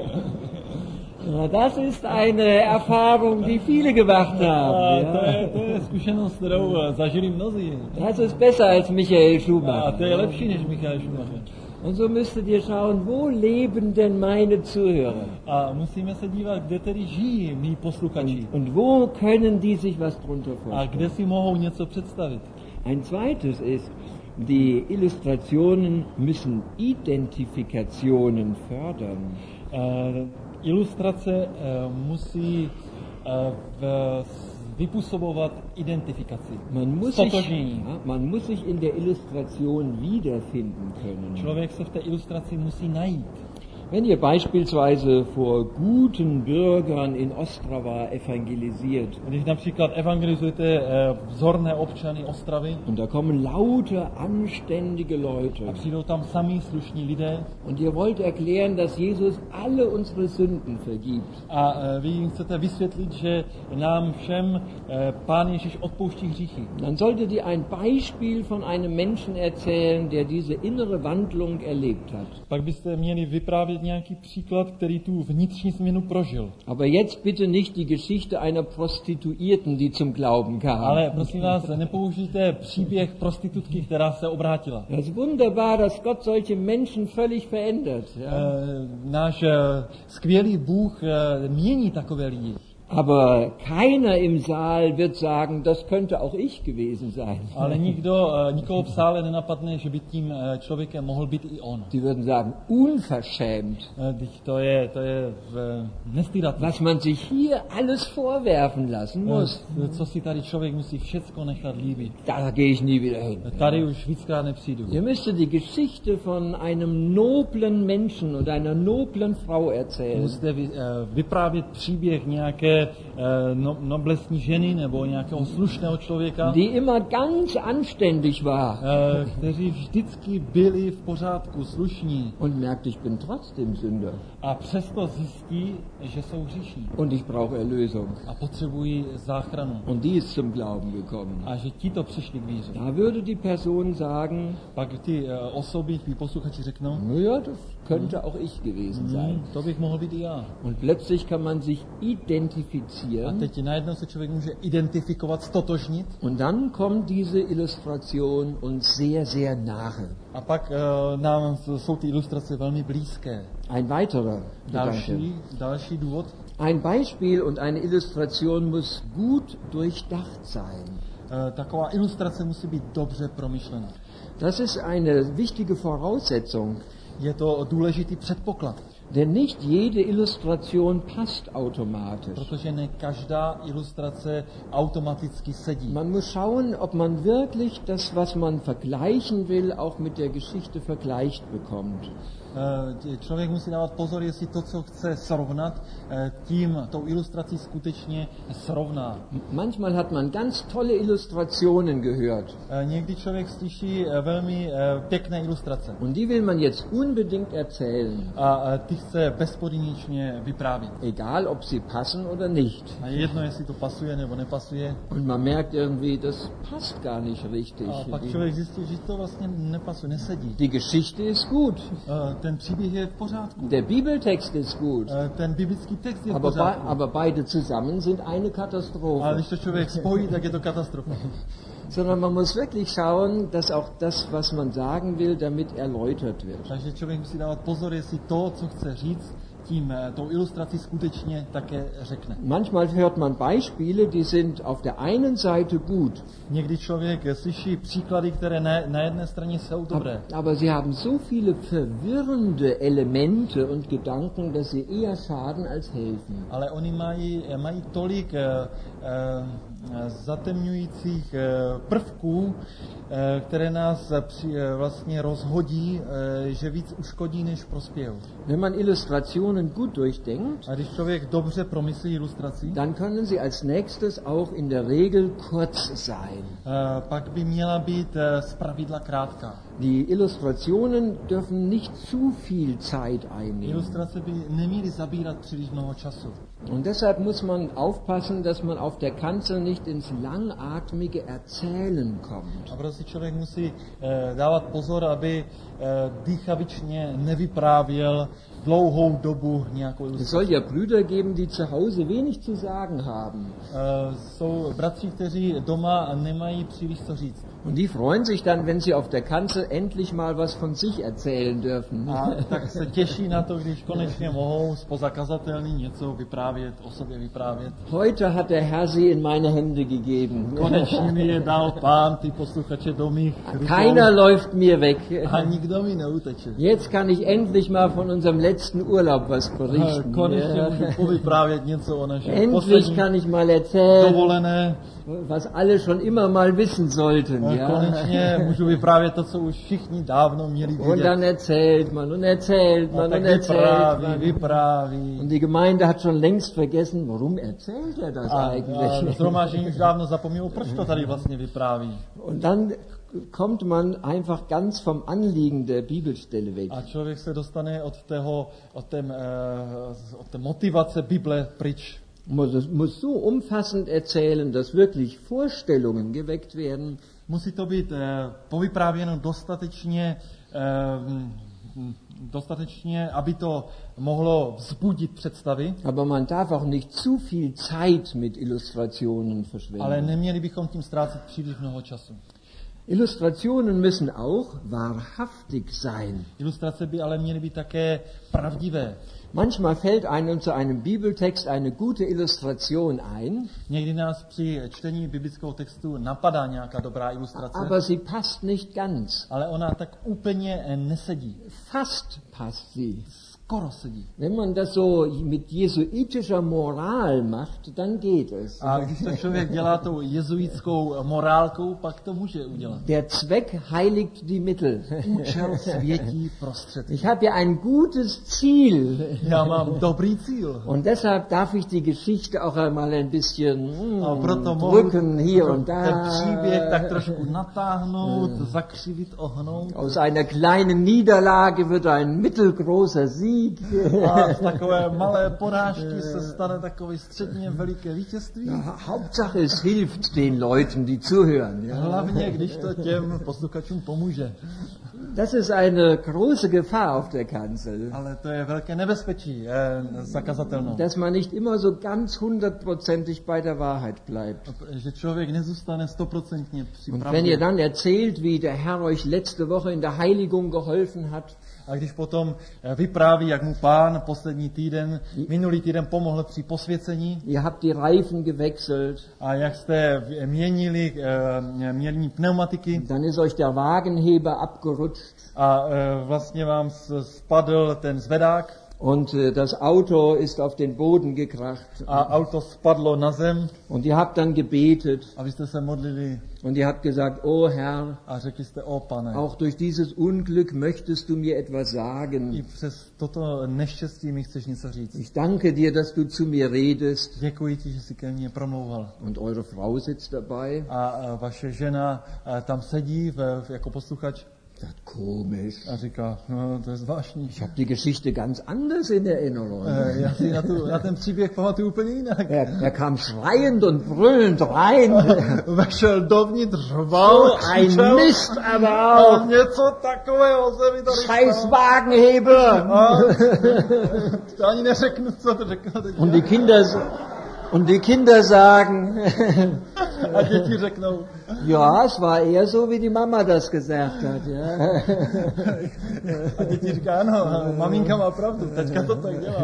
Speaker 2: Ja, das ist eine Erfahrung, die viele gemacht
Speaker 1: A
Speaker 2: haben.
Speaker 1: to je,
Speaker 2: Ja.
Speaker 1: to je zkušenost, kterou eh, zažili mnozí.
Speaker 2: Das ist besser als Michael
Speaker 1: A
Speaker 2: Schumacher.
Speaker 1: to je lepší než Michael Schumacher.
Speaker 2: Und so müsstet ihr schauen, wo leben denn meine Zuhörer?
Speaker 1: A musíme se dívat, kde tedy žijí mý posluchači.
Speaker 2: Und wo können die sich was drunter
Speaker 1: A
Speaker 2: vorstellen?
Speaker 1: kde si mohou něco představit.
Speaker 2: Ein zweites ist, die Illustrationen müssen Identifikationen fördern.
Speaker 1: Uh, ilustrace uh, musí uh, v, vypůsobovat identifikaci.
Speaker 2: Man muss, sich,
Speaker 1: Stotožnění.
Speaker 2: ja, man muss sich in der Illustration wiederfinden können.
Speaker 1: Člověk se v té ilustraci musí najít.
Speaker 2: Wenn ihr beispielsweise vor guten Bürgern in Ostrava evangelisiert
Speaker 1: Když například evangelizujete uh, vzorné občany Ostravy
Speaker 2: und da kommen lauter anständige
Speaker 1: a
Speaker 2: Leute
Speaker 1: přijdou tam samí slušní lidé
Speaker 2: und ihr wollt erklären, dass Jesus alle unsere Sünden vergibt,
Speaker 1: a uh, vy jim chcete vysvětlit, že nám všem uh, Pán Ježíš odpouští hříchy,
Speaker 2: dann solltet ihr ein Beispiel von einem Menschen erzählen, der diese innere Wandlung erlebt hat.
Speaker 1: pak byste měli vyprávět nějaký příklad, který tu vnitřní změnu prožil.
Speaker 2: Aber jetzt bitte nicht die Geschichte einer Prostituierten, die zum Glauben kam.
Speaker 1: Ale prosím vás, nepoužijte příběh prostitutky, která se obrátila.
Speaker 2: Das ist wunderbar, dass Gott solche Menschen völlig verändert. Ja?
Speaker 1: E, náš e, skvělý Bůh e, mění takové lidi.
Speaker 2: Aber keiner im Saal wird sagen, das könnte auch ich gewesen sein.
Speaker 1: Ale nikdo, e, nikoho v sále nenapadne, že by tím e, člověkem mohl být i on.
Speaker 2: Die würden sagen, unverschämt,
Speaker 1: E, Teď to je, to je v, nestydatné.
Speaker 2: was man sich hier alles vorwerfen lassen muss.
Speaker 1: E, Co si tady člověk musí všecko nechat líbit.
Speaker 2: Da gehe ich nie wieder hin.
Speaker 1: Tady už víckrát nepřijdu.
Speaker 2: Ihr müsstet die Geschichte von einem noblen Menschen und einer noblen Frau erzählen,
Speaker 1: Musíte vy, e, vyprávět příběh nějaké nějaké uh, no, noblesní ženy nebo nějakého slušného člověka,
Speaker 2: die immer ganz anständig war
Speaker 1: uh, kteří vždycky byli v pořádku, slušní
Speaker 2: und merkt, ich bin trotzdem Sünder
Speaker 1: a přesto zjistí, že jsou hříšní
Speaker 2: und ich brauche Erlösung.
Speaker 1: a potřebují záchranu
Speaker 2: Und die ist zum Glauben gekommen.
Speaker 1: a že ti to přišli k víře.
Speaker 2: Da würde die Person sagen,
Speaker 1: Pak ty uh, osoby, ty posluchači řeknou,
Speaker 2: na ja, das könnte auch ich gewesen sein.
Speaker 1: hm, to bych mohl být i já.
Speaker 2: Und plötzlich kann man sich
Speaker 1: A
Speaker 2: identifizieren
Speaker 1: teď najednou se člověk může identifikovat, stotožnit
Speaker 2: und dann kommt diese Illustration uns sehr, sehr nahe.
Speaker 1: a pak uh, nám jsou ty ilustrace velmi blízké.
Speaker 2: Ein weiterer Gedanke.
Speaker 1: Další, další důvod.
Speaker 2: Ein Beispiel und eine Illustration muss gut durchdacht sein.
Speaker 1: Uh, taková ilustrace musí být dobře promyšlená.
Speaker 2: Das ist eine wichtige Voraussetzung,
Speaker 1: Je to důležitý předpoklad,
Speaker 2: denn nicht jede Illustration passt automatisch.
Speaker 1: protože ne každá ilustrace automaticky sedí.
Speaker 2: Man muss schauen, ob man wirklich das, was man vergleichen will, auch mit der Geschichte vergleicht bekommt.
Speaker 1: Uh, člověk musí dávat pozor, jestli to, co chce srovnat, uh, tím, tou ilustrací skutečně srovná.
Speaker 2: Manchmal hat man ganz tolle Illustrationen gehört
Speaker 1: Uh, někdy člověk slyší uh, velmi uh, pěkné ilustrace
Speaker 2: und die will man jetzt unbedingt erzählen,
Speaker 1: a uh, ty chce bezpodmínečně vyprávět.
Speaker 2: egal ob sie passen oder nicht.
Speaker 1: A je jedno, jestli to pasuje nebo nepasuje.
Speaker 2: Und man merkt irgendwie, das passt gar nicht richtig.
Speaker 1: A pak člověk zjistí, že to vlastně nepasuje, nesedí.
Speaker 2: Die Geschichte ist gut,
Speaker 1: Uh, ten příběh je v pořádku.
Speaker 2: der Bibeltext ist gut,
Speaker 1: Uh, ten biblický text je v
Speaker 2: aber, be
Speaker 1: pořádku.
Speaker 2: aber beide zusammen sind eine
Speaker 1: Ale
Speaker 2: Katastrophe.
Speaker 1: když to člověk spojí, tak je to katastrofa.
Speaker 2: Sondern man muss wirklich schauen, dass auch das, was man sagen will, damit erläutert wird.
Speaker 1: Takže člověk musí dávat pozor, jestli to, co chce říct, tím eh, tou ilustrací skutečně také řekne.
Speaker 2: Manchmal hört man Beispiele, die sind auf der einen Seite gut,
Speaker 1: Někdy člověk eh, slyší příklady, které na, na jedné straně jsou dobré,
Speaker 2: ab- aber sie haben so viele verwirrende Elemente und Gedanken, dass sie eher schaden als helfen.
Speaker 1: ale oni mají, eh, mají tolik eh, eh, zatemňujících eh, prvků, eh, které nás eh, při, eh, vlastně rozhodí, eh, že víc uškodí, než prospějí.
Speaker 2: Wenn man Illustrationen gut durchdenkt,
Speaker 1: A když člověk dobře promyslí ilustraci,
Speaker 2: dann können sie als nächstes auch in der Regel kurz sein.
Speaker 1: eh, pak by měla být eh, zpravidla krátká.
Speaker 2: Die Illustrationen dürfen nicht zu viel Zeit einnehmen.
Speaker 1: Ilustrace by neměly zabírat příliš mnoho času.
Speaker 2: Und deshalb muss man aufpassen, dass man auf der Kanzel nicht ins langatmige Erzählen kommt.
Speaker 1: A proto si člověk musí eh, dávat pozor, aby eh, dýchavičně nevyprávěl dlouhou dobu nějakou
Speaker 2: Es
Speaker 1: ilustraci.
Speaker 2: soll ja Brüder geben, die zu Hause wenig zu sagen haben.
Speaker 1: Eh, jsou bratři, kteří doma nemají příliš co říct.
Speaker 2: Und die freuen sich dann, wenn sie auf der Kanzel endlich mal was von sich erzählen dürfen.
Speaker 1: A tak se těší na to, když konečně mohou spoza kazatelny něco vyprávět, o sobě vyprávět.
Speaker 2: Heute hat der Herr sie in meine Hände gegeben.
Speaker 1: Konečně mi je dal Pán, ty posluchače do mých rukou.
Speaker 2: Keiner läuft mir weg.
Speaker 1: A nikdo mi neuteče.
Speaker 2: Jetzt kann ich endlich mal von unserem letzten Urlaub was
Speaker 1: Eh,
Speaker 2: berichten.
Speaker 1: Konečně můžu povyprávět něco o našem
Speaker 2: Endlich
Speaker 1: poslední
Speaker 2: kann ich mal erzählen,
Speaker 1: dovolené.
Speaker 2: was alle schon immer mal wissen sollten.
Speaker 1: Eh,
Speaker 2: Ja?
Speaker 1: Konečně můžu vyprávět to, co už všichni dávno měli
Speaker 2: Und
Speaker 1: vědět.
Speaker 2: dann erzählt man und erzählt
Speaker 1: A
Speaker 2: man
Speaker 1: tak
Speaker 2: und erzählt
Speaker 1: vypráví,
Speaker 2: man.
Speaker 1: vypráví.
Speaker 2: Und die Gemeinde hat schon längst vergessen, warum erzählt er das
Speaker 1: A, a
Speaker 2: eigentlich?
Speaker 1: shromáždění už dávno zapomnělo, proč to tady vlastně vypráví.
Speaker 2: Und dann kommt man einfach ganz vom Anliegen der Bibelstelle weg.
Speaker 1: A člověk se dostane od, tého, od, tém, eh, od té motivace Bible pryč.
Speaker 2: Muss, muss so umfassend erzählen, dass wirklich Vorstellungen geweckt werden,
Speaker 1: Musí to být eh, povyprávěno dostatečně, eh, dostatečně, aby to mohlo vzbudit představy,
Speaker 2: aber man darf auch nicht zu viel Zeit mit Illustrationen
Speaker 1: ale
Speaker 2: verschwenden.
Speaker 1: neměli bychom tím ztrácet příliš mnoho času.
Speaker 2: Illustrationen müssen auch wahrhaftig sein.
Speaker 1: Ilustrace by ale měly být také pravdivé.
Speaker 2: Manchmal fällt einem zu einem Bibeltext eine gute Illustration ein,
Speaker 1: Někdy nás při čtení biblického textu napadá nějaká dobrá ilustrace,
Speaker 2: aber sie passt nicht ganz.
Speaker 1: ale ona tak úplně eh, nesedí.
Speaker 2: Fast passt sie.
Speaker 1: skoro sedí.
Speaker 2: Wenn man das so mit jesuitischer Moral macht, dann geht es.
Speaker 1: A když to člověk dělá tou jezuitskou morálkou, pak to může udělat.
Speaker 2: Der Zweck heiligt die Mittel.
Speaker 1: Účel světí prostředky.
Speaker 2: Ich habe ja ein gutes Ziel.
Speaker 1: Já mám dobrý cíl.
Speaker 2: Und deshalb darf ich die Geschichte auch einmal ein bisschen
Speaker 1: A
Speaker 2: mm,
Speaker 1: proto mohu
Speaker 2: drücken hier und
Speaker 1: ten
Speaker 2: da.
Speaker 1: příběh tak trošku natáhnout, zakřivit, ohnout.
Speaker 2: Aus einer kleinen Niederlage wird ein mittelgroßer Sieg.
Speaker 1: A z takové malé porážky se stane takové středně veliké vítězství.
Speaker 2: Ja, Hauptsache es hilft den Leuten, die zuhören. Ja.
Speaker 1: Hlavně, když to těm posluchačům pomůže.
Speaker 2: Das ist eine große Gefahr auf der Kanzel.
Speaker 1: Ale to je velké nebezpečí, eh, zakazatelnou.
Speaker 2: Dass man nicht immer so ganz hundertprozentig bei der Wahrheit bleibt.
Speaker 1: Že člověk nezůstane stoprocentně při
Speaker 2: Und wenn
Speaker 1: pravdě.
Speaker 2: ihr dann erzählt, wie der Herr euch letzte Woche in der Heiligung geholfen hat,
Speaker 1: A když potom eh, vypráví, jak mu Pán poslední týden, minulý týden pomohl při posvěcení
Speaker 2: ihr habt die Reifen gewechselt,
Speaker 1: a jak jste měnili, eh, mělní pneumatiky
Speaker 2: dann ist euch der Wagenheber abgerutscht
Speaker 1: a eh, vlastně vám s- spadl ten zvedák
Speaker 2: und äh, das Auto ist auf den Boden gekracht.
Speaker 1: a auto spadlo na zem
Speaker 2: Und ihr habt dann gebetet
Speaker 1: a vy jste se modlili
Speaker 2: und ihr habt gesagt, oh Herr,
Speaker 1: a řekli jste, o Pane,
Speaker 2: auch durch dieses Unglück möchtest du mir etwas
Speaker 1: i
Speaker 2: sagen.
Speaker 1: přes toto neštěstí mi chceš něco říct.
Speaker 2: Ich danke dir, dass du zu mir redest.
Speaker 1: Děkuji ti, že jsi ke mně promlouval.
Speaker 2: Und eure Frau sitzt dabei.
Speaker 1: A a vaše žena a, tam sedí v, v, jako posluchač
Speaker 2: Das ist komisch.
Speaker 1: a říká, no to je zvláštní.
Speaker 2: Ich habe die Geschichte ganz anders in Erinnerung.
Speaker 1: Eh, Já si na, tu, na ten příběh pamatuju úplně jinak.
Speaker 2: Er, er kam schreiend und brüllend rein.
Speaker 1: Vešel dovnitř, řval,
Speaker 2: So ein
Speaker 1: křičel
Speaker 2: Mist aber
Speaker 1: a
Speaker 2: auch.
Speaker 1: něco takového se mi tady
Speaker 2: Scheiß
Speaker 1: stalo.
Speaker 2: Wagenheber.
Speaker 1: A, to ani neřeknu, co to řekl teď.
Speaker 2: Und die Kinder, und die Kinder sagen,
Speaker 1: A děti řeknou,
Speaker 2: ja, es war eher so, wie die Mama das gesagt hat. Ja.
Speaker 1: a děti říká, ano, maminka má pravdu, teďka to tak dělá.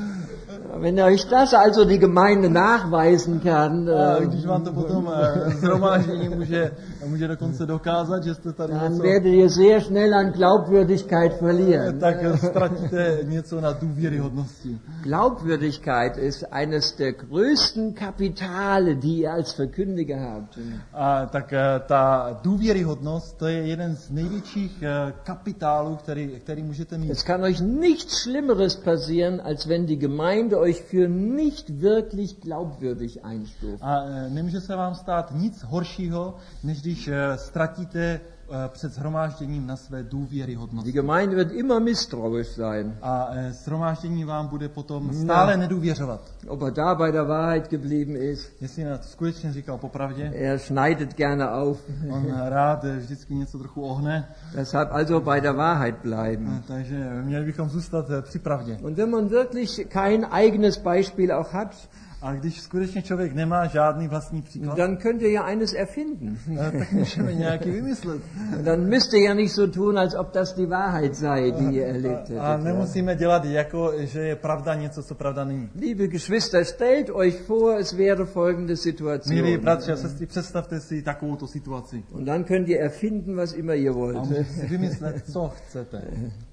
Speaker 2: Wenn euch das also die Gemeinde nachweisen kann,
Speaker 1: A
Speaker 2: äh,
Speaker 1: když vám to potom eh, shromáždění může, může dokonce dokázat, že jste tady
Speaker 2: dann
Speaker 1: něco,
Speaker 2: werdet ihr sehr schnell an Glaubwürdigkeit verlieren.
Speaker 1: tak ztratíte něco na důvěryhodnosti.
Speaker 2: Glaubwürdigkeit ist eines der größten Kapitale, die ihr als Verkündiger habt.
Speaker 1: A tak eh, ta důvěryhodnost, to je jeden z největších eh, kapitálů, který, který můžete mít.
Speaker 2: Es kann euch nichts Schlimmeres passieren, als wenn die Gemeinde euch für nicht wirklich glaubwürdig einstuft.
Speaker 1: A eh, nemůže se vám stát nic horšího, než když eh, ztratíte eh, před shromážděním na své
Speaker 2: Die
Speaker 1: důvěryhodnosti.
Speaker 2: Gemeinde wird immer misstrauisch sein,
Speaker 1: A eh, shromáždění vám bude potom stále nedůvěřovat.
Speaker 2: ob er da bei der Wahrheit geblieben ist.
Speaker 1: Jestli na to skutečně říkal popravdě,
Speaker 2: Er schneidet gerne auf.
Speaker 1: on rád eh, vždycky něco trochu ohne,
Speaker 2: Deshalb also bei der Wahrheit bleiben.
Speaker 1: eh, takže měli bychom zůstat eh, při pravdě.
Speaker 2: Und wenn man wirklich kein eigenes Beispiel auch hat,
Speaker 1: A když skutečně člověk nemá žádný vlastní příklad,
Speaker 2: dann könnt ihr ja eines erfinden.
Speaker 1: eh, tak můžeme nějaký vymyslet.
Speaker 2: Und dann müsst ihr ja nicht so tun, als ob das die Wahrheit sei, die ihr erlebt hättet.
Speaker 1: A
Speaker 2: Ja.
Speaker 1: nemusíme dělat jako, že je pravda něco, co pravda není.
Speaker 2: Liebe Geschwister, stellt euch vor, es wäre folgende
Speaker 1: Milí
Speaker 2: Situation.
Speaker 1: bratři a sestry, představte si takovouto situaci.
Speaker 2: Und dann könnt ihr erfinden, was immer ihr
Speaker 1: A
Speaker 2: wollt.
Speaker 1: můžete si vymyslet, co chcete.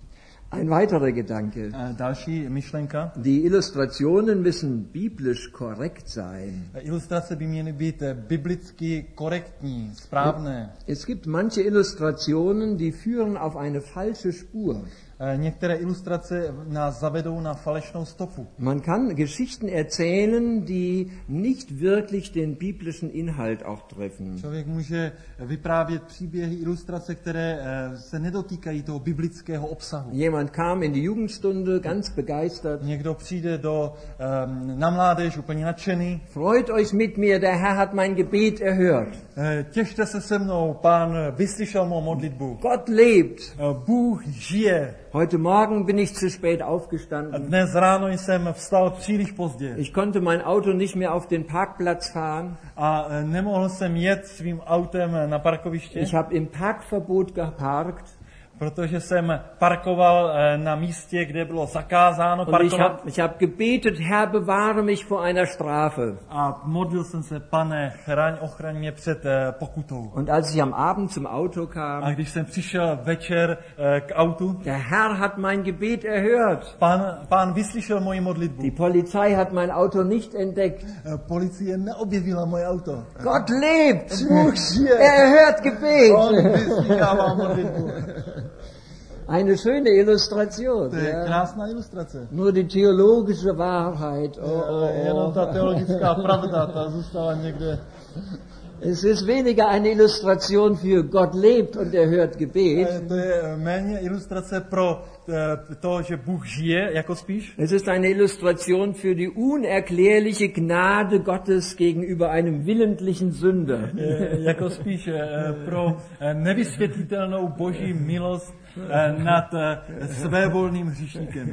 Speaker 2: Ein weiterer Gedanke.
Speaker 1: A další myšlenka.
Speaker 2: Die Illustrationen müssen biblisch korrekt sein.
Speaker 1: Ilustrace by měly být eh, biblicky korektní, správné.
Speaker 2: Es gibt manche Illustrationen, die führen auf eine falsche Spur.
Speaker 1: Eh, Některé ilustrace nás zavedou na falešnou stopu.
Speaker 2: Man kann Geschichten erzählen, die nicht wirklich den biblischen Inhalt auch treffen.
Speaker 1: Člověk může vyprávět příběhy, ilustrace, které eh, se nedotýkají toho biblického obsahu.
Speaker 2: Jemand kam in die Jugendstunde ganz begeistert.
Speaker 1: Někdo přijde do, um, na mládež úplně nadšený.
Speaker 2: Freut euch mit mir, der Herr hat mein Gebet erhört.
Speaker 1: Eh, Těšte se se mnou, Pán vyslyšel mou modlitbu.
Speaker 2: Gott lebt.
Speaker 1: Eh, Bůh žije.
Speaker 2: Heute Morgen bin ich zu spät
Speaker 1: A
Speaker 2: aufgestanden.
Speaker 1: dnes ráno jsem vstal příliš pozdě
Speaker 2: Ich konnte mein Auto nicht mehr auf den Parkplatz fahren.
Speaker 1: a eh, nemohl jsem jet svým autem na parkoviště.
Speaker 2: Ich habe im Parkverbot geparkt.
Speaker 1: protože jsem parkoval eh, na místě, kde bylo zakázáno
Speaker 2: Und ich
Speaker 1: parkovat.
Speaker 2: habe ich hab gebetet, Herr, bewahre mich vor einer Strafe.
Speaker 1: A modlil jsem se, pane, chraň, ochraň mě před eh, pokutou.
Speaker 2: Und als ich am Abend zum Auto
Speaker 1: A
Speaker 2: kam,
Speaker 1: když jsem přišel večer eh, k autu,
Speaker 2: der Herr hat mein Gebet erhört.
Speaker 1: pán, pán vyslyšel moji modlitbu.
Speaker 2: Die Polizei hat mein Auto nicht entdeckt.
Speaker 1: Eh, Policie neobjevila moje auto.
Speaker 2: Gott lebt!
Speaker 1: Bůh žije.
Speaker 2: Er erhört
Speaker 1: On
Speaker 2: Gebet.
Speaker 1: vyslýchává modlitbu.
Speaker 2: Eine schöne Illustration.
Speaker 1: To je
Speaker 2: Ja.
Speaker 1: krásná ilustrace.
Speaker 2: Nur die theologische Wahrheit. Oh, oh,
Speaker 1: Jenom
Speaker 2: oh.
Speaker 1: ta teologická pravda, ta zůstala někde.
Speaker 2: Es ist weniger eine Illustration für Gott lebt und er hört Gebet.
Speaker 1: Eh, To je méně ilustrace pro eh, to, že Bůh žije, jako spíš.
Speaker 2: Es ist eine Illustration für die unerklärliche Gnade Gottes gegenüber einem willentlichen Sünder.
Speaker 1: Eh, Jako spíš eh, pro eh, nevysvětlitelnou boží milost eh, nad eh, svévolným hříšníkem.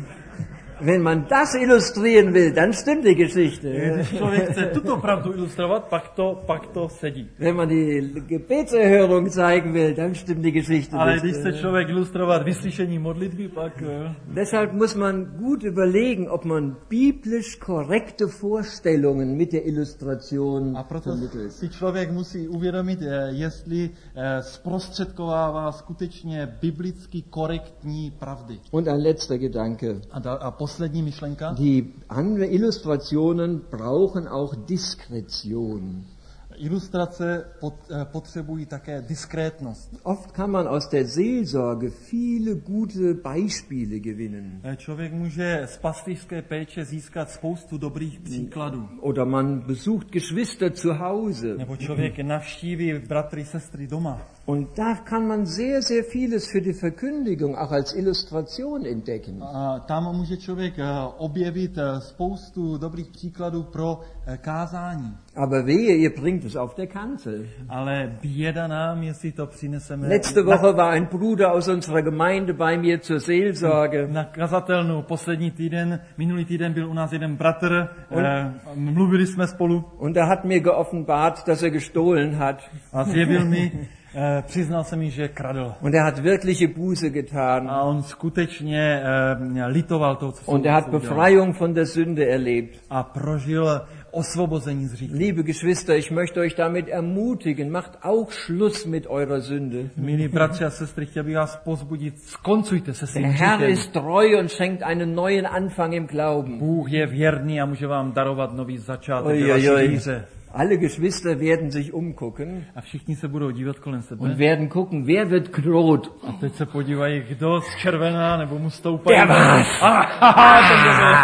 Speaker 2: Wenn man das illustrieren will, dann stimmt die Geschichte.
Speaker 1: Když člověk chce tuto pravdu ilustrovat, pak to, pak to sedí.
Speaker 2: Wenn man die Gebetserhörung zeigen will, dann stimmt die Geschichte
Speaker 1: Ale
Speaker 2: nicht.
Speaker 1: když chce člověk ilustrovat vyslyšení modlitby, pak eh,
Speaker 2: Deshalb muss man gut überlegen, ob man biblisch korrekte Vorstellungen mit der Illustration
Speaker 1: a proto
Speaker 2: vermittelt.
Speaker 1: si člověk musí uvědomit, eh, jestli eh, zprostředkovává skutečně biblicky korektní pravdy.
Speaker 2: Und ein letzter Gedanke.
Speaker 1: A, da, a poslední myšlenka.
Speaker 2: Die anderen Illustrationen brauchen auch Diskretion.
Speaker 1: Ilustrace pot, eh, potřebují také diskrétnost.
Speaker 2: Oft kann man aus der Seelsorge viele gute Beispiele gewinnen.
Speaker 1: Eh, Člověk může z pastýřské péče získat spoustu dobrých příkladů.
Speaker 2: Oder man besucht Geschwister zu Hause.
Speaker 1: Nebo člověk navštíví bratry, sestry doma.
Speaker 2: Und da kann man sehr, sehr vieles für die Verkündigung auch als Illustration entdecken.
Speaker 1: A tam může člověk eh, objevit eh, spoustu dobrých příkladů pro eh, kázání.
Speaker 2: Aber wehe, ihr bringt es auf der Kanzel.
Speaker 1: Ale běda nám, jestli to přineseme
Speaker 2: Letzte
Speaker 1: na,
Speaker 2: Woche war ein Bruder aus unserer Gemeinde bei mir zur Seelsorge.
Speaker 1: na kazatelnu. Poslední týden, minulý týden byl u nás jeden bratr, eh, mluvili jsme spolu
Speaker 2: Und er hat mir geoffenbart, dass er gestohlen hat.
Speaker 1: a zjevil mi, eh, přiznal se mi, že kradl.
Speaker 2: Und er hat wirkliche Buße getan.
Speaker 1: A on skutečně eh, litoval toho, co
Speaker 2: Und er hat
Speaker 1: co udělal.
Speaker 2: Befreiung von der Sünde erlebt.
Speaker 1: A prožil osvobození z hříchu.
Speaker 2: Liebe Geschwister, ich möchte euch damit ermutigen, macht auch Schluss mit eurer Sünde.
Speaker 1: Milí bratři a sestry, chtěl bych vás pozbudit, skoncujte se s
Speaker 2: Der
Speaker 1: tím
Speaker 2: Herr
Speaker 1: hříchem.
Speaker 2: ist treu und schenkt einen neuen Anfang im Glauben.
Speaker 1: Bůh je věrný a může vám darovat nový začátek
Speaker 2: Oj,
Speaker 1: ve
Speaker 2: oj,
Speaker 1: vaší
Speaker 2: oj.
Speaker 1: víře.
Speaker 2: Alle Geschwister werden sich umgucken
Speaker 1: A všichni se budou dívat kolem sebe.
Speaker 2: und werden gucken, wer wird rot.
Speaker 1: A teď se podívají, kdo z červená, nebo mu stoupají.
Speaker 2: Der war's.
Speaker 1: Aha, to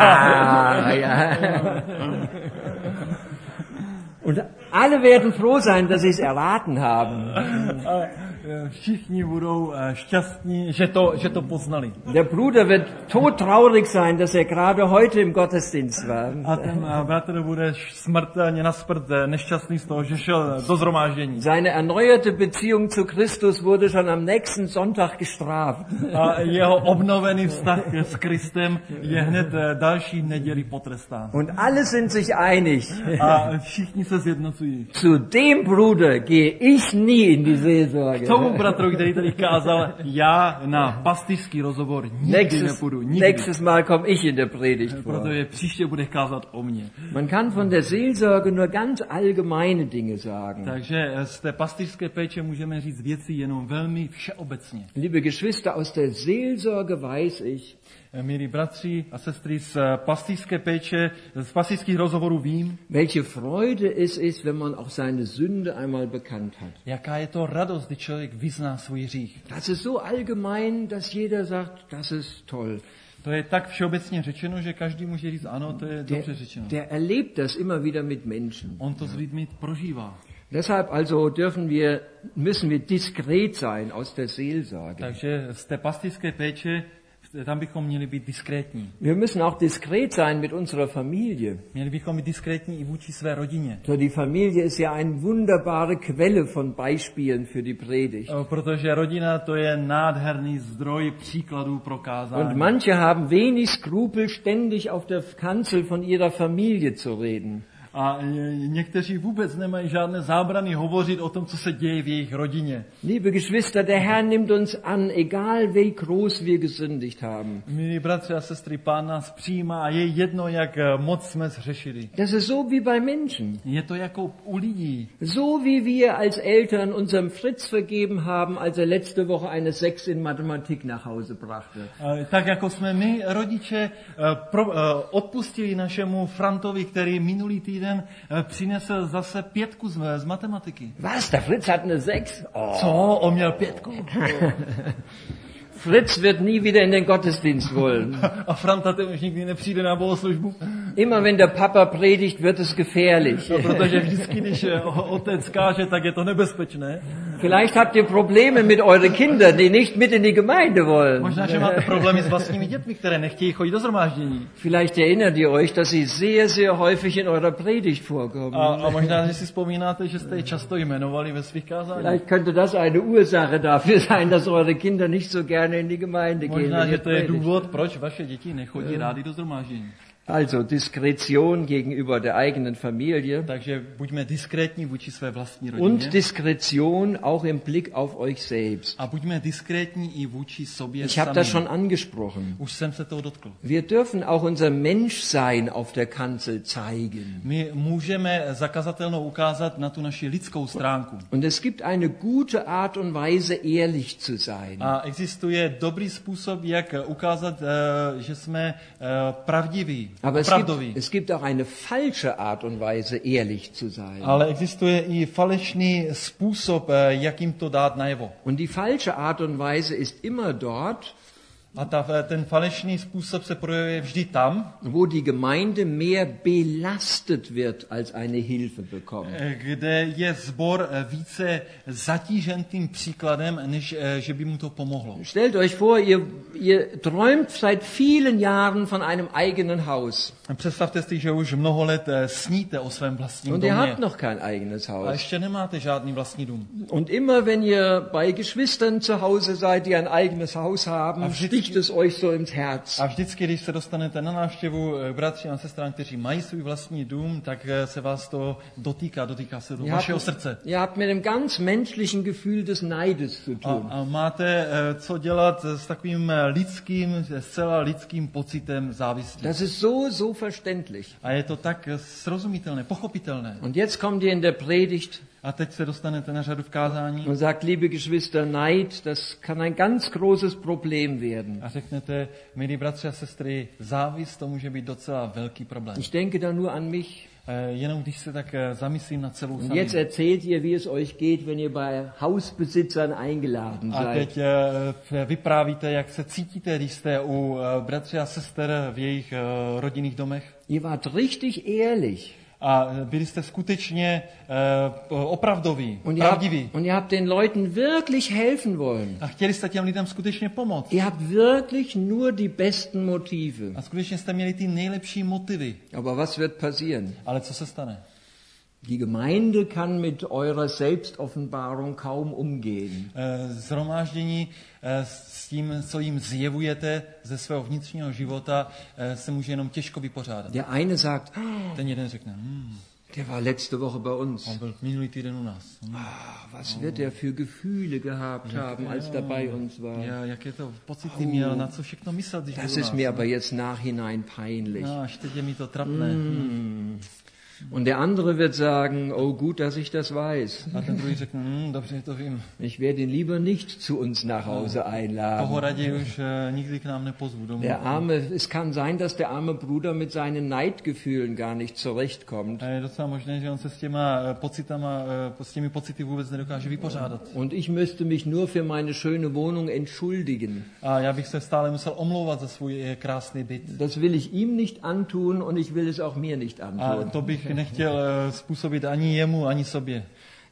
Speaker 1: byl
Speaker 2: Ah, ja. Und alle werden froh sein, dass sie es erraten haben.
Speaker 1: A, eh, všichni budou eh, šťastní, že to, že to poznali.
Speaker 2: Der Bruder wird todtraurig sein, dass er gerade heute im Gottesdienst war.
Speaker 1: A ten eh, bratr bude smrtelně na smrt eh, nešťastný z toho, že šel do zhromáždění.
Speaker 2: Seine erneuerte Beziehung zu Christus wurde schon am nächsten Sonntag gestraft.
Speaker 1: A jeho obnovený vztah s Kristem je hned eh, další neděli potrestán.
Speaker 2: Und alle sind sich einig.
Speaker 1: A všichni se zjednocují.
Speaker 2: Zu dem Bruder gehe ich nie in die Seelsorge.
Speaker 1: Tomu bratru, který tady kázal, já na pastýřský rozhovor nikdy
Speaker 2: Nächstes,
Speaker 1: nepůjdu. Nikdy.
Speaker 2: nächstes Mal komme ich in der Predigt vor.
Speaker 1: Protože příště bude kázat o mně.
Speaker 2: Man kann von der Seelsorge nur ganz allgemeine Dinge sagen.
Speaker 1: Takže z té pastýřské péče můžeme říct věci jenom velmi všeobecně.
Speaker 2: Liebe Geschwister, aus der Seelsorge weiß ich,
Speaker 1: Milí bratři a sestry, z pastýřské péče, z pastýřských rozhovorů vím,
Speaker 2: welche Freude es ist, wenn man auch seine Sünde einmal bekannt hat.
Speaker 1: jaká je to radost, kdy člověk vyzná svůj hřích.
Speaker 2: Das ist so allgemein, dass jeder sagt, das ist toll.
Speaker 1: To je tak všeobecně řečeno, že každý může říct, ano, to je
Speaker 2: Der,
Speaker 1: dobře řečeno.
Speaker 2: der erlebt das immer wieder mit Menschen.
Speaker 1: On to s lidmi prožívá.
Speaker 2: Deshalb also dürfen wir, müssen wir diskret sein aus der Seelsorge.
Speaker 1: Takže z té pastýřské péče, tam bychom měli být diskrétní.
Speaker 2: Wir müssen auch diskret sein mit unserer Familie.
Speaker 1: Měli bychom být diskrétní i vůči své rodině.
Speaker 2: So, die Familie ist ja eine wunderbare Quelle von Beispielen für die Predigt.
Speaker 1: O, Protože rodina to je nádherný zdroj příkladů pro kázání.
Speaker 2: Und manche haben wenig Skrupel, ständig auf der Kanzel von ihrer Familie zu reden.
Speaker 1: A někteří vůbec nemají žádné zábrany hovořit o tom, co se děje v jejich rodině.
Speaker 2: Liebe Geschwister, der Herr nimmt uns an, egal wie groß wir gesündigt haben.
Speaker 1: Milí bratři a sestry, Pán nás přijímá a je jedno, jak moc jsme zhřešili.
Speaker 2: Das ist so wie bei Menschen.
Speaker 1: Je to jako u lidí.
Speaker 2: So wie wir als Eltern unserem Fritz vergeben haben, als er letzte Woche eine sechs in Mathematik nach Hause brachte.
Speaker 1: Tak jako jsme my, rodiče, pro, odpustili našemu Frantovi, který minulý týden přinesl zase pětku z, z matematiky.
Speaker 2: Was, der Fritz hat eine sechs? Oh.
Speaker 1: Co? On měl pětku?
Speaker 2: Fritz wird nie wieder in den Gottesdienst wollen.
Speaker 1: A Franta ten už nikdy nepřijde na bohoslužbu.
Speaker 2: Immer wenn der Papa predigt, wird es gefährlich.
Speaker 1: No, protože vždycky, když otec káže, tak je to nebezpečné.
Speaker 2: Vielleicht habt ihr Probleme mit euren Kindern, die nicht mit in die Gemeinde wollen.
Speaker 1: Možná, že máte problémy s vlastními dětmi, které nechtějí chodit do shromáždění.
Speaker 2: Vielleicht erinnert ihr euch, dass sie sehr, sehr häufig in eurer Predigt vorkommen.
Speaker 1: A, a možná, že si vzpomínáte, že jste je často jmenovali ve svých kázáních.
Speaker 2: Vielleicht könnte das eine Ursache dafür sein, dass eure Kinder nicht so gerne in die Gemeinde gehen.
Speaker 1: Možná, že to je důvod, proč vaše děti nechodí rádi do shromáždění.
Speaker 2: Also Diskretion gegenüber der eigenen Familie.
Speaker 1: Takže buďme diskrétní vůči své vlastní rodině.
Speaker 2: Und Diskretion auch im Blick auf euch selbst.
Speaker 1: A buďme diskrétní i vůči sobě
Speaker 2: Ich habe
Speaker 1: samým.
Speaker 2: das schon angesprochen.
Speaker 1: Už jsem se toho dotkl.
Speaker 2: Wir dürfen auch unser Menschsein auf der Kanzel zeigen.
Speaker 1: My můžeme zakazatelnou ukázat na tu naši lidskou stránku.
Speaker 2: Und es gibt eine gute Art und Weise, ehrlich zu sein.
Speaker 1: A existuje dobrý způsob, jak ukázat, že jsme pravdiví.
Speaker 2: Aber es gibt, es gibt auch eine falsche Art und Weise, ehrlich zu sein.
Speaker 1: Ale existuje i falešný způsob, jakým to dát najevo.
Speaker 2: Und die falsche Art und Weise ist immer dort,
Speaker 1: A ta, ten falešný způsob se projevuje vždy tam,
Speaker 2: wo die Gemeinde mehr belastet wird, als eine Hilfe bekommt.
Speaker 1: Kde je sbor více zatížen tím příkladem, než že by mu to pomohlo.
Speaker 2: Stellt euch vor, ihr, ihr träumt seit vielen Jahren von einem eigenen Haus.
Speaker 1: Představte si, že už mnoho let sníte o svém vlastním
Speaker 2: Und
Speaker 1: domě.
Speaker 2: ihr habt noch kein eigenes
Speaker 1: A
Speaker 2: Haus.
Speaker 1: ještě nemáte žádný vlastní dům.
Speaker 2: Und immer wenn ihr bei Geschwistern zu Hause seid, die ein eigenes Haus haben, sticht es euch so ins Herz.
Speaker 1: A vždycky, když se dostanete na návštěvu bratři a sestrám, kteří mají svůj vlastní dům, tak se vás to dotýká, dotýká se do vašeho srdce.
Speaker 2: Ihr habt mit dem ganz menschlichen Gefühl des Neides zu tun.
Speaker 1: A, a máte co dělat s takovým lidským, zcela lidským pocitem závisti.
Speaker 2: Das ist so, so verständlich.
Speaker 1: A je to tak srozumitelné, pochopitelné.
Speaker 2: Und jetzt kommt ihr in der Predigt
Speaker 1: a teď se dostanete na řadu v kázání.
Speaker 2: Und sagt, liebe Geschwister, Neid, das kann ein ganz großes Problem werden.
Speaker 1: A řeknete, milí bratři a sestry, závist to může být docela velký problém.
Speaker 2: Ich denke da nur an mich.
Speaker 1: Jenom když se tak zamyslím na celou
Speaker 2: Und jetzt erzählt ihr, wie es euch geht, wenn ihr bei Hausbesitzern eingeladen seid.
Speaker 1: A teď vyprávíte, jak se cítíte, když jste u bratři a sester v jejich rodinných domech.
Speaker 2: Ihr wart richtig ehrlich.
Speaker 1: A byli jste skutečně uh, opravdoví,
Speaker 2: und
Speaker 1: pravdiví.
Speaker 2: Habt, und ihr habt den Leuten wirklich helfen wollen.
Speaker 1: A chtěli jste těm lidem skutečně pomoct.
Speaker 2: Ihr habt wirklich nur die besten Motive.
Speaker 1: A skutečně jste měli ty nejlepší motivy.
Speaker 2: Aber was wird passieren?
Speaker 1: Ale co se stane?
Speaker 2: Die Gemeinde kann mit eurer Selbstoffenbarung kaum umgehen.
Speaker 1: Shromáždění s tím, co jim zjevujete ze svého vnitřního života, se může jenom těžko vypořádat.
Speaker 2: Der eine sagt,
Speaker 1: ten jeden řekne, hmm,
Speaker 2: der war letzte Woche bei uns.
Speaker 1: On byl minulý týden u nás.
Speaker 2: Hmm. Ah, was wird er für Gefühle gehabt haben, als er bei uns war?
Speaker 1: Ja, jaké to pocity měl, na co všechno myslel, když
Speaker 2: Das
Speaker 1: byl u
Speaker 2: ist
Speaker 1: nás.
Speaker 2: mir aber jetzt nachhinein peinlich.
Speaker 1: No, až teď je mi to trapné.
Speaker 2: Mm. Und der andere wird sagen, oh gut, dass ich das weiß.
Speaker 1: A ten druhý řekne, hm, dobře, to vím.
Speaker 2: Ich werde ihn lieber nicht zu uns nach Hause einladen.
Speaker 1: Toho raději už nikdy k nám nepozvu domů.
Speaker 2: Der arme, es kann sein, dass der arme Bruder mit seinen Neidgefühlen gar nicht zurechtkommt.
Speaker 1: A je docela možné, že on se s těma pocitama, s těmi pocity vůbec nedokáže vypořádat.
Speaker 2: Und ich müsste mich nur für meine schöne Wohnung entschuldigen.
Speaker 1: A já bych se stále musel omlouvat za svůj krásný byt.
Speaker 2: Das will ich ihm nicht antun und ich will es auch mir nicht antun.
Speaker 1: A to bych nechtěl způsobit ani jemu, ani sobě.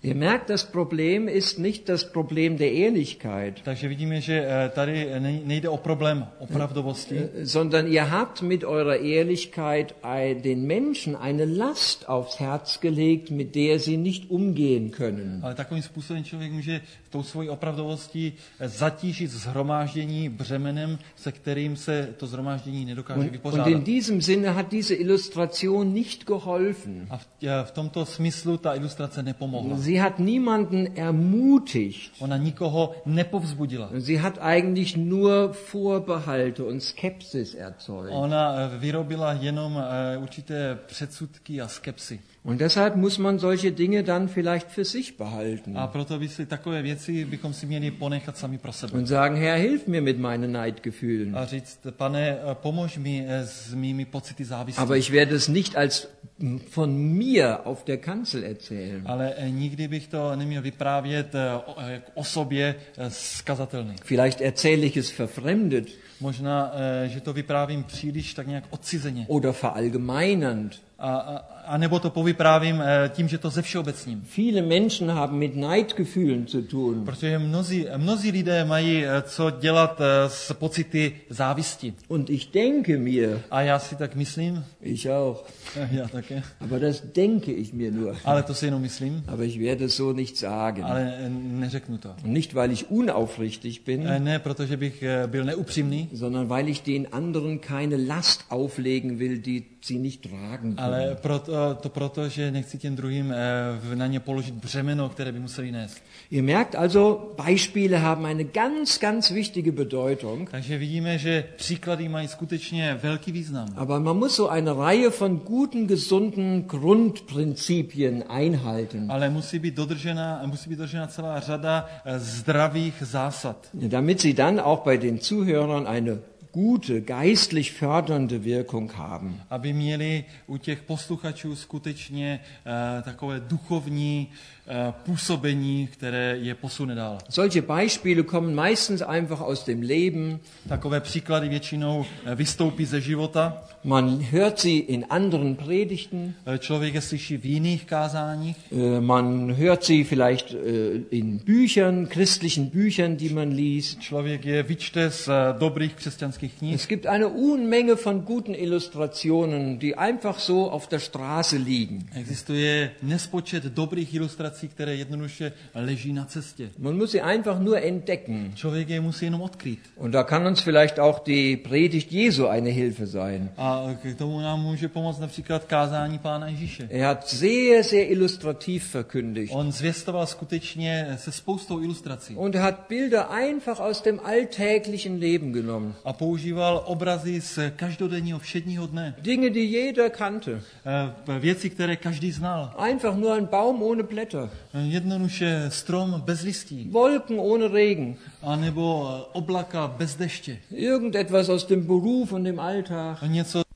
Speaker 2: Ihr merkt, das Problem ist nicht das Problem der Ehrlichkeit,
Speaker 1: Takže vidíme, že eh, tady ne- nejde o problém opravdovosti,
Speaker 2: sondern ihr habt mit eurer Ehrlichkeit ein- den Menschen eine Last aufs Herz gelegt, mit der sie nicht umgehen können.
Speaker 1: ale takovým způsobem člověk může tou svojí opravdovostí eh, zatížit shromáždění břemenem, se kterým se to shromáždění nedokáže
Speaker 2: Und, und
Speaker 1: vypořádat.
Speaker 2: in diesem Sinne hat diese Illustration nicht geholfen.
Speaker 1: A v, eh, v tomto smyslu ta ilustrace nepomohla.
Speaker 2: Sie hat niemanden ermutigt.
Speaker 1: Ona nikoho nepovzbudila.
Speaker 2: Sie hat eigentlich nur Vorbehalte und Skepsis erzeugt.
Speaker 1: Ona eh, vyrobila jenom eh, určité předsudky a skepsy.
Speaker 2: Und deshalb muss man solche Dinge dann vielleicht für sich behalten
Speaker 1: A proto by si takové věci bychom si měli ponechat sami pro sebe.
Speaker 2: und sagen, Herr, hilf mir mit meinen Neidgefühlen.
Speaker 1: A říct, pane, eh, pomož mi eh, s mými pocity závisti.
Speaker 2: Aber ich werde es nicht als von mir auf der Kanzel erzählen.
Speaker 1: Ale eh, nikdy bych to neměl vyprávět eh, o, eh, o sobě eh, zkazatelný.
Speaker 2: Vielleicht erzähle ich es verfremdet
Speaker 1: Možná, eh, že to vyprávím příliš tak nějak odcizeně.
Speaker 2: oder verallgemeinernd.
Speaker 1: A, a, a nebo to povyprávím eh, tím, že to ze všeobecním.
Speaker 2: Viele Menschen haben mit Neidgefühlen zu tun.
Speaker 1: Protože mnozí, mnozí lidé mají eh, co dělat eh, s pocity závisti.
Speaker 2: Und ich denke mir,
Speaker 1: A já si tak myslím,
Speaker 2: ich auch,
Speaker 1: eh, já také,
Speaker 2: aber das denke ich mir nur.
Speaker 1: ale to si jenom myslím,
Speaker 2: Aber ich werde es so nicht sagen.
Speaker 1: ale eh, neřeknu to.
Speaker 2: Und nicht, weil ich unaufrichtig bin,
Speaker 1: Eh, Ne, protože bych eh, byl neupřímný,
Speaker 2: sondern weil ich den anderen keine Last auflegen will, die sie nicht tragen können.
Speaker 1: ale proto, to proto, že nechci těm druhým eh, v- na ně položit břemeno, které by museli nést.
Speaker 2: Ihr merkt also, Beispiele haben eine ganz, ganz wichtige Bedeutung.
Speaker 1: Takže vidíme, že příklady mají skutečně velký význam.
Speaker 2: Aber man muss so eine Reihe von guten, gesunden Grundprinzipien einhalten,
Speaker 1: Ale musí být dodržena, musí být dodržena celá řada eh, zdravých zásad,
Speaker 2: damit sie dann auch bei den Zuhörern eine gute, geistlich fördernde Wirkung haben.
Speaker 1: aby měli u těch posluchačů skutečně eh, takové duchovní eh, působení, které je posune dál.
Speaker 2: Solche Beispiele kommen meistens einfach aus dem Leben.
Speaker 1: Takové příklady většinou eh, vystoupí ze života.
Speaker 2: Man hört sie in anderen Predigten.
Speaker 1: Eh, Člověk je slyší v jiných kázáních.
Speaker 2: Äh, Man hört sie vielleicht äh, in Büchern, christlichen Büchern, die man liest.
Speaker 1: Člověk je vyčte z eh, dobrých křesťanských knih.
Speaker 2: Es gibt eine Unmenge von guten Illustrationen, die einfach so auf der Straße liegen.
Speaker 1: Existuje nespočet dobrých ilustrací, které jednoduše leží na cestě.
Speaker 2: Man muss sie einfach nur entdecken.
Speaker 1: Člověk je musí jenom odkrýt.
Speaker 2: Und da kann uns vielleicht auch die Predigt Jesu eine Hilfe sein.
Speaker 1: A k tomu nám může pomoct například kázání Pána Ježíše.
Speaker 2: Er hat sehr, sehr illustrativ verkündigt.
Speaker 1: On zvěstoval skutečně se spoustou ilustrací
Speaker 2: Und er hat Bilder einfach aus dem alltäglichen Leben genommen.
Speaker 1: a používal obrazy z každodenního všedního dne.
Speaker 2: Dinge, die jeder kannte.
Speaker 1: Eh, Věci, které každý znal.
Speaker 2: Einfach nur ein Baum ohne Blätter.
Speaker 1: Jednoduše strom bez listí,
Speaker 2: Wolken ohne Regen.
Speaker 1: anebo eh, oblaka bez deště.
Speaker 2: Irgendetwas aus dem Beruf und dem Alltag.
Speaker 1: Něco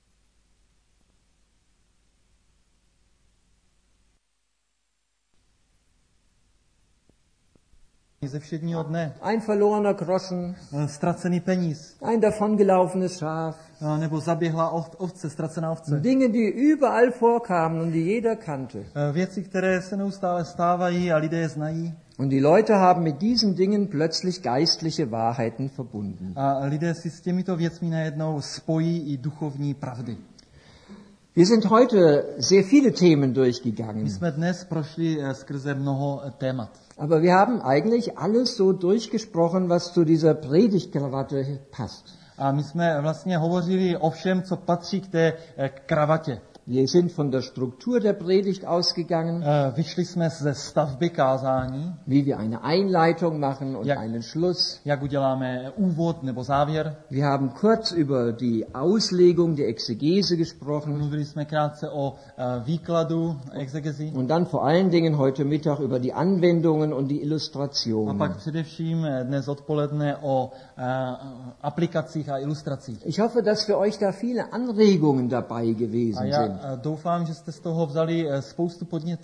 Speaker 1: ze všedního dne.
Speaker 2: Ein verlorener Groschen.
Speaker 1: Eh, Ztracený peníz,
Speaker 2: Ein davongelaufenes Schaf.
Speaker 1: eh, nebo zaběhlá ov- ovce, ztracená ovce.
Speaker 2: Dinge, die überall vorkamen und die jeder kannte.
Speaker 1: Eh, Věci, které se neustále stávají a lidé je znají.
Speaker 2: Und die Leute haben mit diesen Dingen plötzlich geistliche Wahrheiten verbunden.
Speaker 1: A lidé si s těmito věcmi najednou spojí i duchovní pravdy.
Speaker 2: Wir sind heute sehr viele Themen
Speaker 1: My
Speaker 2: durchgegangen.
Speaker 1: jsme dnes prošli eh, skrze mnoho eh, témat.
Speaker 2: Aber wir haben eigentlich alles so durchgesprochen, was zu dieser Predigtkrawatte passt.
Speaker 1: A my jsme vlastně hovořili o všem, co patří k té eh, kravatě.
Speaker 2: Wir sind von der Struktur der Predigt ausgegangen,
Speaker 1: Eh, Vyšli jsme ze stavby kázání,
Speaker 2: wie wir eine Einleitung machen und
Speaker 1: Ja.
Speaker 2: einen Schluss.
Speaker 1: jak uděláme úvod nebo závěr.
Speaker 2: Wir haben kurz über die Auslegung, die Exegese gesprochen
Speaker 1: Mluvili jsme krátce o eh, výkladu, exegezi.
Speaker 2: und dann vor allen Dingen heute Mittag über die Anwendungen und die
Speaker 1: A
Speaker 2: Illustrationen.
Speaker 1: pak především eh, dnes odpoledne o eh, aplikacích a ilustracích.
Speaker 2: Ich hoffe, dass für euch da viele Anregungen dabei
Speaker 1: A
Speaker 2: gewesen
Speaker 1: já
Speaker 2: sind.
Speaker 1: eh, doufám, že jste z toho vzali eh, spoustu podnětů.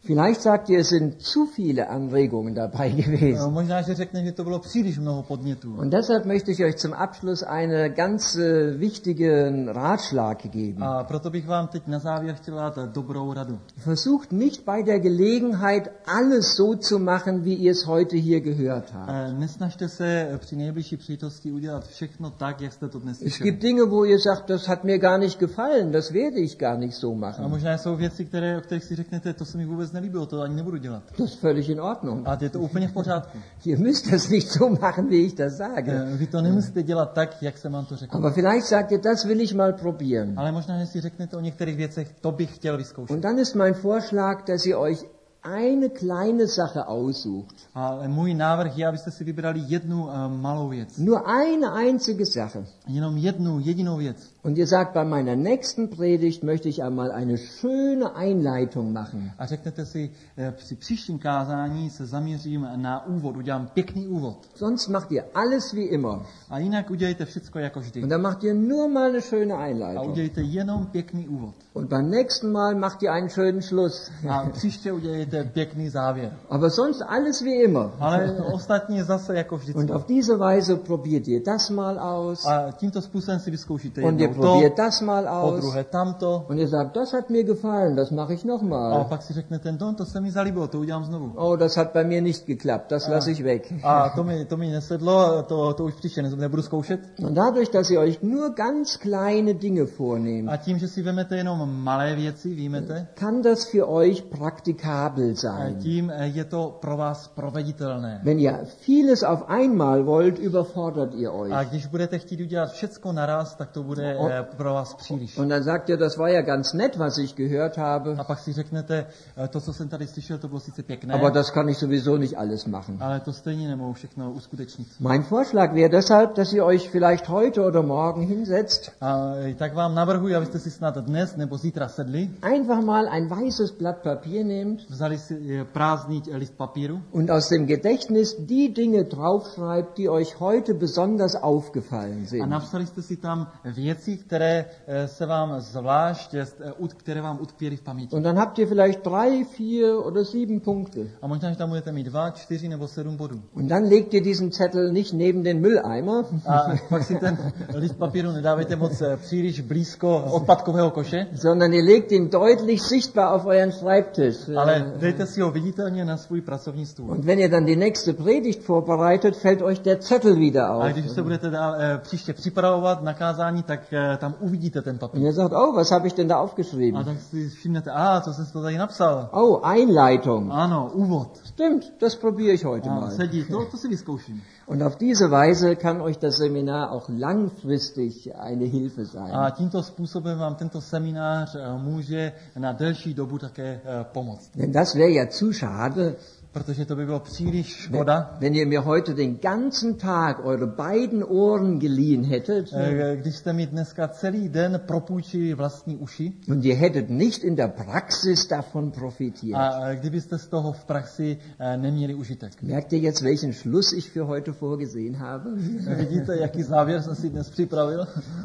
Speaker 2: Vielleicht sagt ihr, es sind zu viele Anregungen dabei gewesen.
Speaker 1: Možná, že řekne, že to bylo příliš mnoho podnětů.
Speaker 2: Und deshalb möchte ich euch zum Abschluss einen ganz äh, wichtigen Ratschlag geben.
Speaker 1: A proto bych vám teď na závěr chtěl dát dobrou radu.
Speaker 2: Versucht nicht bei der Gelegenheit alles so zu machen, wie ihr es heute hier gehört habt.
Speaker 1: Nesnažte se při nejbližší příležitosti udělat všechno tak, jak jste to dnes
Speaker 2: Es
Speaker 1: slyšeli.
Speaker 2: gibt Dinge, wo ihr sagt, das hat mir gar nicht gefallen, das werde ich gar nicht so
Speaker 1: A
Speaker 2: machen.
Speaker 1: možná jsou věci, které, o kterých si řeknete, to se mi vůbec nelíbilo, to ani nebudu dělat.
Speaker 2: Das ist völlig in Ordnung.
Speaker 1: A je to úplně v pořádku.
Speaker 2: Ihr müsst das nicht so machen, wie ich das sage.
Speaker 1: Vy to nemusíte dělat tak, jak jsem vám to řekl.
Speaker 2: Aber vielleicht sagt ihr, das will ich mal probieren.
Speaker 1: Ale možná, že si řeknete o některých věcech, to bych chtěl vyzkoušet.
Speaker 2: Und dann ist mein Vorschlag, dass ihr euch eine kleine Sache aussucht.
Speaker 1: A můj návrh je, abyste si vybrali jednu uh, malou věc.
Speaker 2: Nur eine einzige Sache.
Speaker 1: Jenom jednu jedinou věc.
Speaker 2: Und ihr sagt, bei meiner nächsten Predigt möchte ich einmal eine schöne Einleitung machen.
Speaker 1: A řeknete si, eh, při příštím kázání se zaměřím na úvod, udělám pěkný úvod.
Speaker 2: Sonst macht ihr alles wie immer.
Speaker 1: A jinak udělejte všecko jako vždy.
Speaker 2: Und dann macht ihr nur mal eine schöne
Speaker 1: A
Speaker 2: Einleitung.
Speaker 1: udělejte jenom pěkný úvod.
Speaker 2: Und beim nächsten Mal macht ihr einen schönen Schluss.
Speaker 1: A příště udělejte pěkný závěr.
Speaker 2: Aber sonst alles wie immer.
Speaker 1: Ale ostatní zase jako
Speaker 2: Und
Speaker 1: vždycky.
Speaker 2: auf diese Weise probiert ihr das mal aus.
Speaker 1: A tímto způsobem si vyzkoušíte
Speaker 2: Und ihr
Speaker 1: jednou to,
Speaker 2: probiert das mal
Speaker 1: po
Speaker 2: aus.
Speaker 1: druhé tamto.
Speaker 2: Und ihr sagt, das hat mir gefallen, das mache ich
Speaker 1: A
Speaker 2: nochmal.
Speaker 1: pak si řeknete, no, to se mi zalíbilo, to udělám znovu.
Speaker 2: Oh, das hat bei mir nicht geklappt, das lasse ich weg.
Speaker 1: A to mi, to mi nesedlo, to, to už příště ne- nebudu zkoušet.
Speaker 2: Und dadurch, dass ihr euch nur ganz kleine Dinge vornehmt,
Speaker 1: A tím, že si vemete jenom malé věci, výjimete,
Speaker 2: kann das für euch praktikabel
Speaker 1: a
Speaker 2: sein.
Speaker 1: tím eh, je to pro vás proveditelné.
Speaker 2: Wenn ihr vieles auf einmal wollt, überfordert ihr euch.
Speaker 1: A když budete chtít udělat všecko naraz, tak to bude eh, pro vás příliš.
Speaker 2: Und dann sagt ihr, das war ja ganz nett, was ich gehört habe,
Speaker 1: A pak si řeknete, eh, to, co jsem tady slyšel, to bylo sice pěkné,
Speaker 2: aber das kann ich sowieso nicht alles machen.
Speaker 1: ale to stejně nemohu všechno uskutečnit.
Speaker 2: Mein Vorschlag wäre deshalb, dass ihr euch vielleicht heute oder morgen hinsetzt,
Speaker 1: A eh, tak vám navrhuji, abyste si snad dnes nebo zítra sedli,
Speaker 2: einfach mal ein weißes Blatt Papier nehmt
Speaker 1: vzali si eh, prázdný list papíru
Speaker 2: und aus dem Gedächtnis die Dinge draufschreibt, die euch heute besonders aufgefallen
Speaker 1: a
Speaker 2: sind.
Speaker 1: napsali jste si tam věci, které eh, se vám zvlášť, eh, ut- které vám utkvěly v paměti.
Speaker 2: Und dann habt ihr vielleicht drei, vier oder sieben Punkte.
Speaker 1: A možná, že tam budete mít dva, čtyři nebo sedm bodů.
Speaker 2: Und dann legt ihr diesen Zettel nicht neben den Mülleimer,
Speaker 1: A pak si ten list papíru nedávejte moc eh, příliš blízko odpadkového koše,
Speaker 2: sondern ihr legt ihn deutlich sichtbar auf euren Schreibtisch.
Speaker 1: ale dejte si ho viditelně na svůj pracovní stůl.
Speaker 2: Und wenn ihr dann die nächste Predigt vorbereitet, fällt euch der Zettel wieder
Speaker 1: A
Speaker 2: auf.
Speaker 1: když se budete dál, eh, příště připravovat na kázání, tak eh, tam uvidíte ten
Speaker 2: Und
Speaker 1: papír.
Speaker 2: ihr sagt, oh, was habe ich denn da
Speaker 1: A
Speaker 2: aufgeschrieben?
Speaker 1: tak si všimnete, a co jsem to tady napsal?
Speaker 2: Oh, Einleitung.
Speaker 1: Ano, úvod.
Speaker 2: Stimmt, das probiere ich heute
Speaker 1: A
Speaker 2: mal.
Speaker 1: sedí, to, to si vyzkouším.
Speaker 2: Und auf diese Weise kann euch das Seminar auch langfristig eine Hilfe sein.
Speaker 1: A tímto způsobem vám tento seminář eh, může na delší dobu také eh, pomoct.
Speaker 2: Denn das wäre ja zu schade,
Speaker 1: Protože to by bylo příliš škoda,
Speaker 2: wenn ihr mir heute den ganzen Tag eure beiden Ohren geliehen hättet
Speaker 1: eh, když jste mi dneska celý den propůjčili vlastní uši
Speaker 2: und ihr hättet nicht in der Praxis davon profitiert.
Speaker 1: a eh, kdybyste z toho v praxi eh, neměli užitek.
Speaker 2: Merkt ihr jetzt, welchen Schluss ich für heute vorgesehen habe?
Speaker 1: Vidíte, jaký závěr jsem si dnes připravil?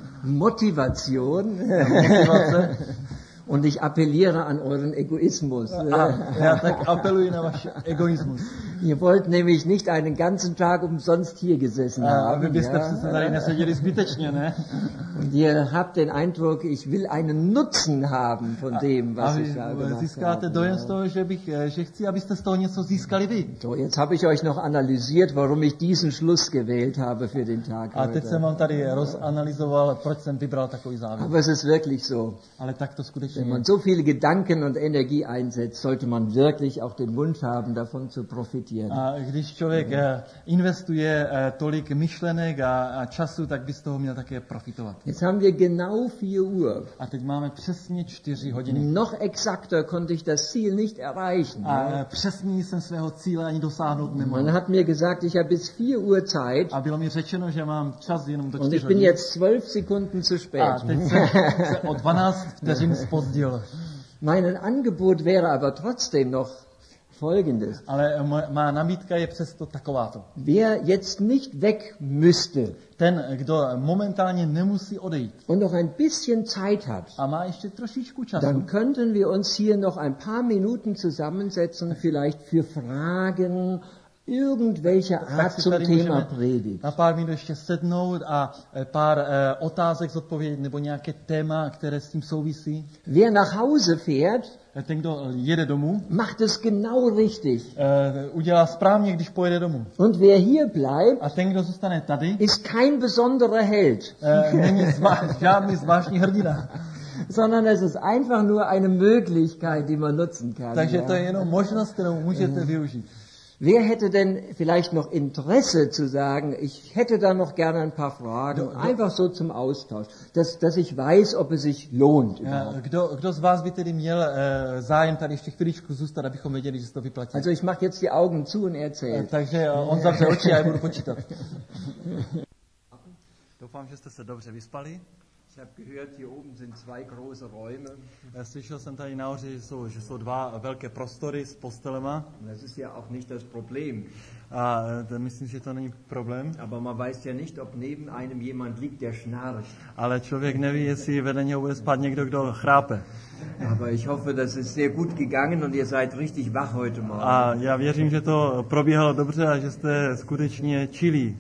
Speaker 2: Motivation.
Speaker 1: Motivace.
Speaker 2: Und ich appelliere an euren Egoismus.
Speaker 1: A já tak apeluji na váš egoismus.
Speaker 2: Ihr wollt nämlich nicht einen ganzen Tag umsonst hier gesessen
Speaker 1: A vy
Speaker 2: haben.
Speaker 1: byste
Speaker 2: Ja?
Speaker 1: přece tady neseděli zbytečně, ne?
Speaker 2: Und ihr habt den Eindruck, ich will einen Nutzen haben von dem,
Speaker 1: A
Speaker 2: was
Speaker 1: vy
Speaker 2: ich da gemacht
Speaker 1: získáte
Speaker 2: habe.
Speaker 1: dojem z toho, že, bych, že chci, abyste z toho něco získali vy.
Speaker 2: So, jetzt habe ich euch noch analysiert, warum ich diesen Schluss gewählt habe für den Tag
Speaker 1: A teď jsem
Speaker 2: heute.
Speaker 1: vám tady rozanalyzoval, proč jsem vybral takový závěr.
Speaker 2: Aber es ist wirklich so.
Speaker 1: Ale tak to skutečně
Speaker 2: Wenn
Speaker 1: je.
Speaker 2: man so viele Gedanken und Energie einsetzt, sollte man wirklich auch den Wunsch haben, davon zu profitieren.
Speaker 1: A když člověk eh, investuje eh, tolik myšlenek a, a času, tak by z toho měl také profitovat.
Speaker 2: Jetzt haben wir genau vier Uhr.
Speaker 1: A teď máme přesně čtyři hodiny.
Speaker 2: Noch exakter konnte ich das Ziel nicht erreichen.
Speaker 1: A eh, přesně jsem svého cíle ani dosáhnout nemohl.
Speaker 2: Man hat mir gesagt, ich habe bis vier Uhr Zeit
Speaker 1: A bylo mi řečeno, že mám čas jenom do
Speaker 2: und
Speaker 1: čtyř
Speaker 2: ich bin
Speaker 1: hodin.
Speaker 2: jetzt zwölf Sekunden zu
Speaker 1: A
Speaker 2: spät.
Speaker 1: teď jsem se o dvanáct vteřin zpozdil.
Speaker 2: Mein Angebot wäre aber trotzdem noch Folgendes.
Speaker 1: Ale mo- má nabídka je přesto takováto.
Speaker 2: Wer jetzt nicht weg müsste
Speaker 1: Ten, kdo momentálně nemusí odejít
Speaker 2: und noch ein bisschen Zeit hat,
Speaker 1: a má ještě trošičku času,
Speaker 2: dann könnten wir uns hier noch ein paar Minuten zusammensetzen, vielleicht für Fragen irgendwelcher
Speaker 1: tak
Speaker 2: Art
Speaker 1: si
Speaker 2: zum
Speaker 1: tady
Speaker 2: Thema
Speaker 1: můžeme
Speaker 2: Predigt.
Speaker 1: na pár minut ještě sednout a eh, pár eh, otázek zodpovědět nebo nějaké téma, které s tím souvisí.
Speaker 2: Wer nach Hause fährt,
Speaker 1: Eh, Ten, kdo jede domů,
Speaker 2: macht es genau richtig.
Speaker 1: eh, udělá správně, když pojede domů.
Speaker 2: Und wer hier bleibt,
Speaker 1: A ten, kdo zůstane tady,
Speaker 2: ist kein besonderer Held,
Speaker 1: eh, není zvá- žádný zvláštní hrdina.
Speaker 2: sondern es ist einfach nur eine Möglichkeit, die man nutzen kann.
Speaker 1: Takže
Speaker 2: ja.
Speaker 1: to je jenom možnost, kterou můžete využít.
Speaker 2: Wer hätte denn vielleicht noch Interesse zu sagen, ich hätte da noch gerne ein paar Fragen, einfach so zum Austausch, dass, dass ich weiß, ob es sich lohnt
Speaker 1: Eh,
Speaker 2: überhaupt.
Speaker 1: Kdo, kdo z vás by tedy měl eh, zájem tady ještě chvíličku zůstat, abychom věděli, že se to vyplatí?
Speaker 2: Also ich mache jetzt die Augen zu und
Speaker 1: Eh,
Speaker 2: erzähle.
Speaker 1: Takže eh, on zavře oči a já budu počítat. Doufám, že jste se dobře vyspali.
Speaker 2: Ich habe gehört, hier oben sind zwei große Räume.
Speaker 1: Eh, Slyšel jsem tady nahoře, že jsou, že jsou dva velké prostory s postelema.
Speaker 2: Das ist ja auch nicht das Problem.
Speaker 1: A eh, myslím, že to není problém.
Speaker 2: Aber man weiß ja nicht, ob neben einem jemand liegt, der schnarcht.
Speaker 1: Ale člověk neví, jestli vedle něho bude spát někdo, kdo chrápe.
Speaker 2: Aber ich hoffe, das ist sehr gut gegangen und ihr seid richtig wach heute Morgen.
Speaker 1: A já věřím, že to probíhalo dobře a že jste skutečně čilí.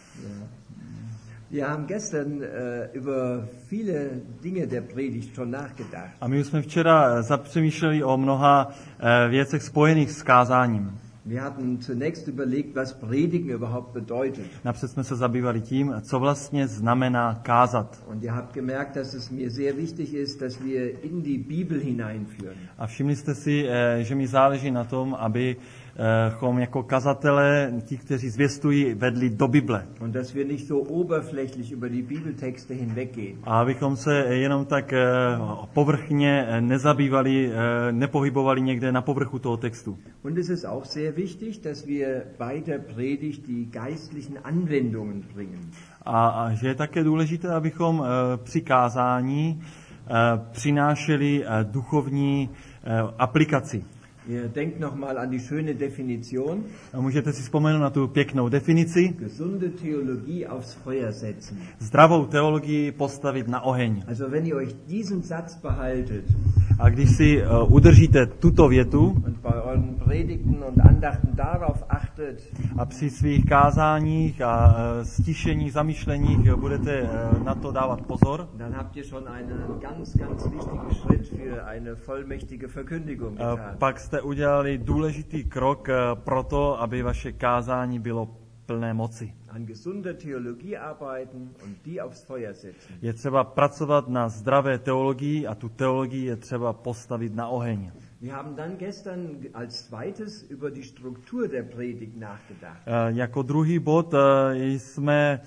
Speaker 2: Wir haben gestern äh, über viele Dinge der Predigt schon nachgedacht.
Speaker 1: A my už jsme včera zapřemýšleli o mnoha eh, věcech spojených s kázáním.
Speaker 2: Wir hatten zunächst überlegt, was Predigen überhaupt bedeutet.
Speaker 1: Napřed jsme se zabývali tím, co vlastně znamená kázat.
Speaker 2: Und ihr habt gemerkt, dass es mir sehr wichtig ist, dass wir in die Bibel hineinführen.
Speaker 1: A všimli jste si, eh, že mi záleží na tom, aby chom jako kazatelé, ti, kteří zvěstují, vedli do Bible.
Speaker 2: Und dass wir nicht so oberflächlich über die Bibeltexte hinweggehen.
Speaker 1: A abychom se jenom tak eh, povrchně nezabývali, eh, nepohybovali někde na povrchu toho textu.
Speaker 2: Und es ist auch sehr wichtig, dass wir bei der Predigt die geistlichen Anwendungen bringen.
Speaker 1: A, a že je také důležité, abychom eh, při kázání eh, přinášeli eh, duchovní eh, aplikaci.
Speaker 2: Ihr denkt noch mal an die schöne Definition.
Speaker 1: A můžete si vzpomenout na tu pěknou definici.
Speaker 2: Gesunde Theologie aufs Feuer setzen.
Speaker 1: Zdravou teologii postavit na oheň.
Speaker 2: Also wenn ihr euch diesen Satz behaltet
Speaker 1: A když si uh, udržíte tuto větu
Speaker 2: und bei euren Predigten und Andachten darauf achtet,
Speaker 1: a při svých kázáních a uh, stišeních, zamýšleních budete uh, na to dávat pozor,
Speaker 2: dann habt ihr schon einen ganz, ganz wichtigen Schritt für eine vollmächtige Verkündigung
Speaker 1: uh,
Speaker 2: getan.
Speaker 1: pak jste udělali důležitý krok uh, pro to, aby vaše kázání bylo plné moci.
Speaker 2: An gesunder Theologie arbeiten und die aufs Feuer setzen.
Speaker 1: Je třeba pracovat na zdravé teologii a tu teologii je třeba postavit na oheň.
Speaker 2: Wir haben dann gestern als zweites über die Struktur der Predigt nachgedacht.
Speaker 1: Uh, jako druhý bod uh, jsme,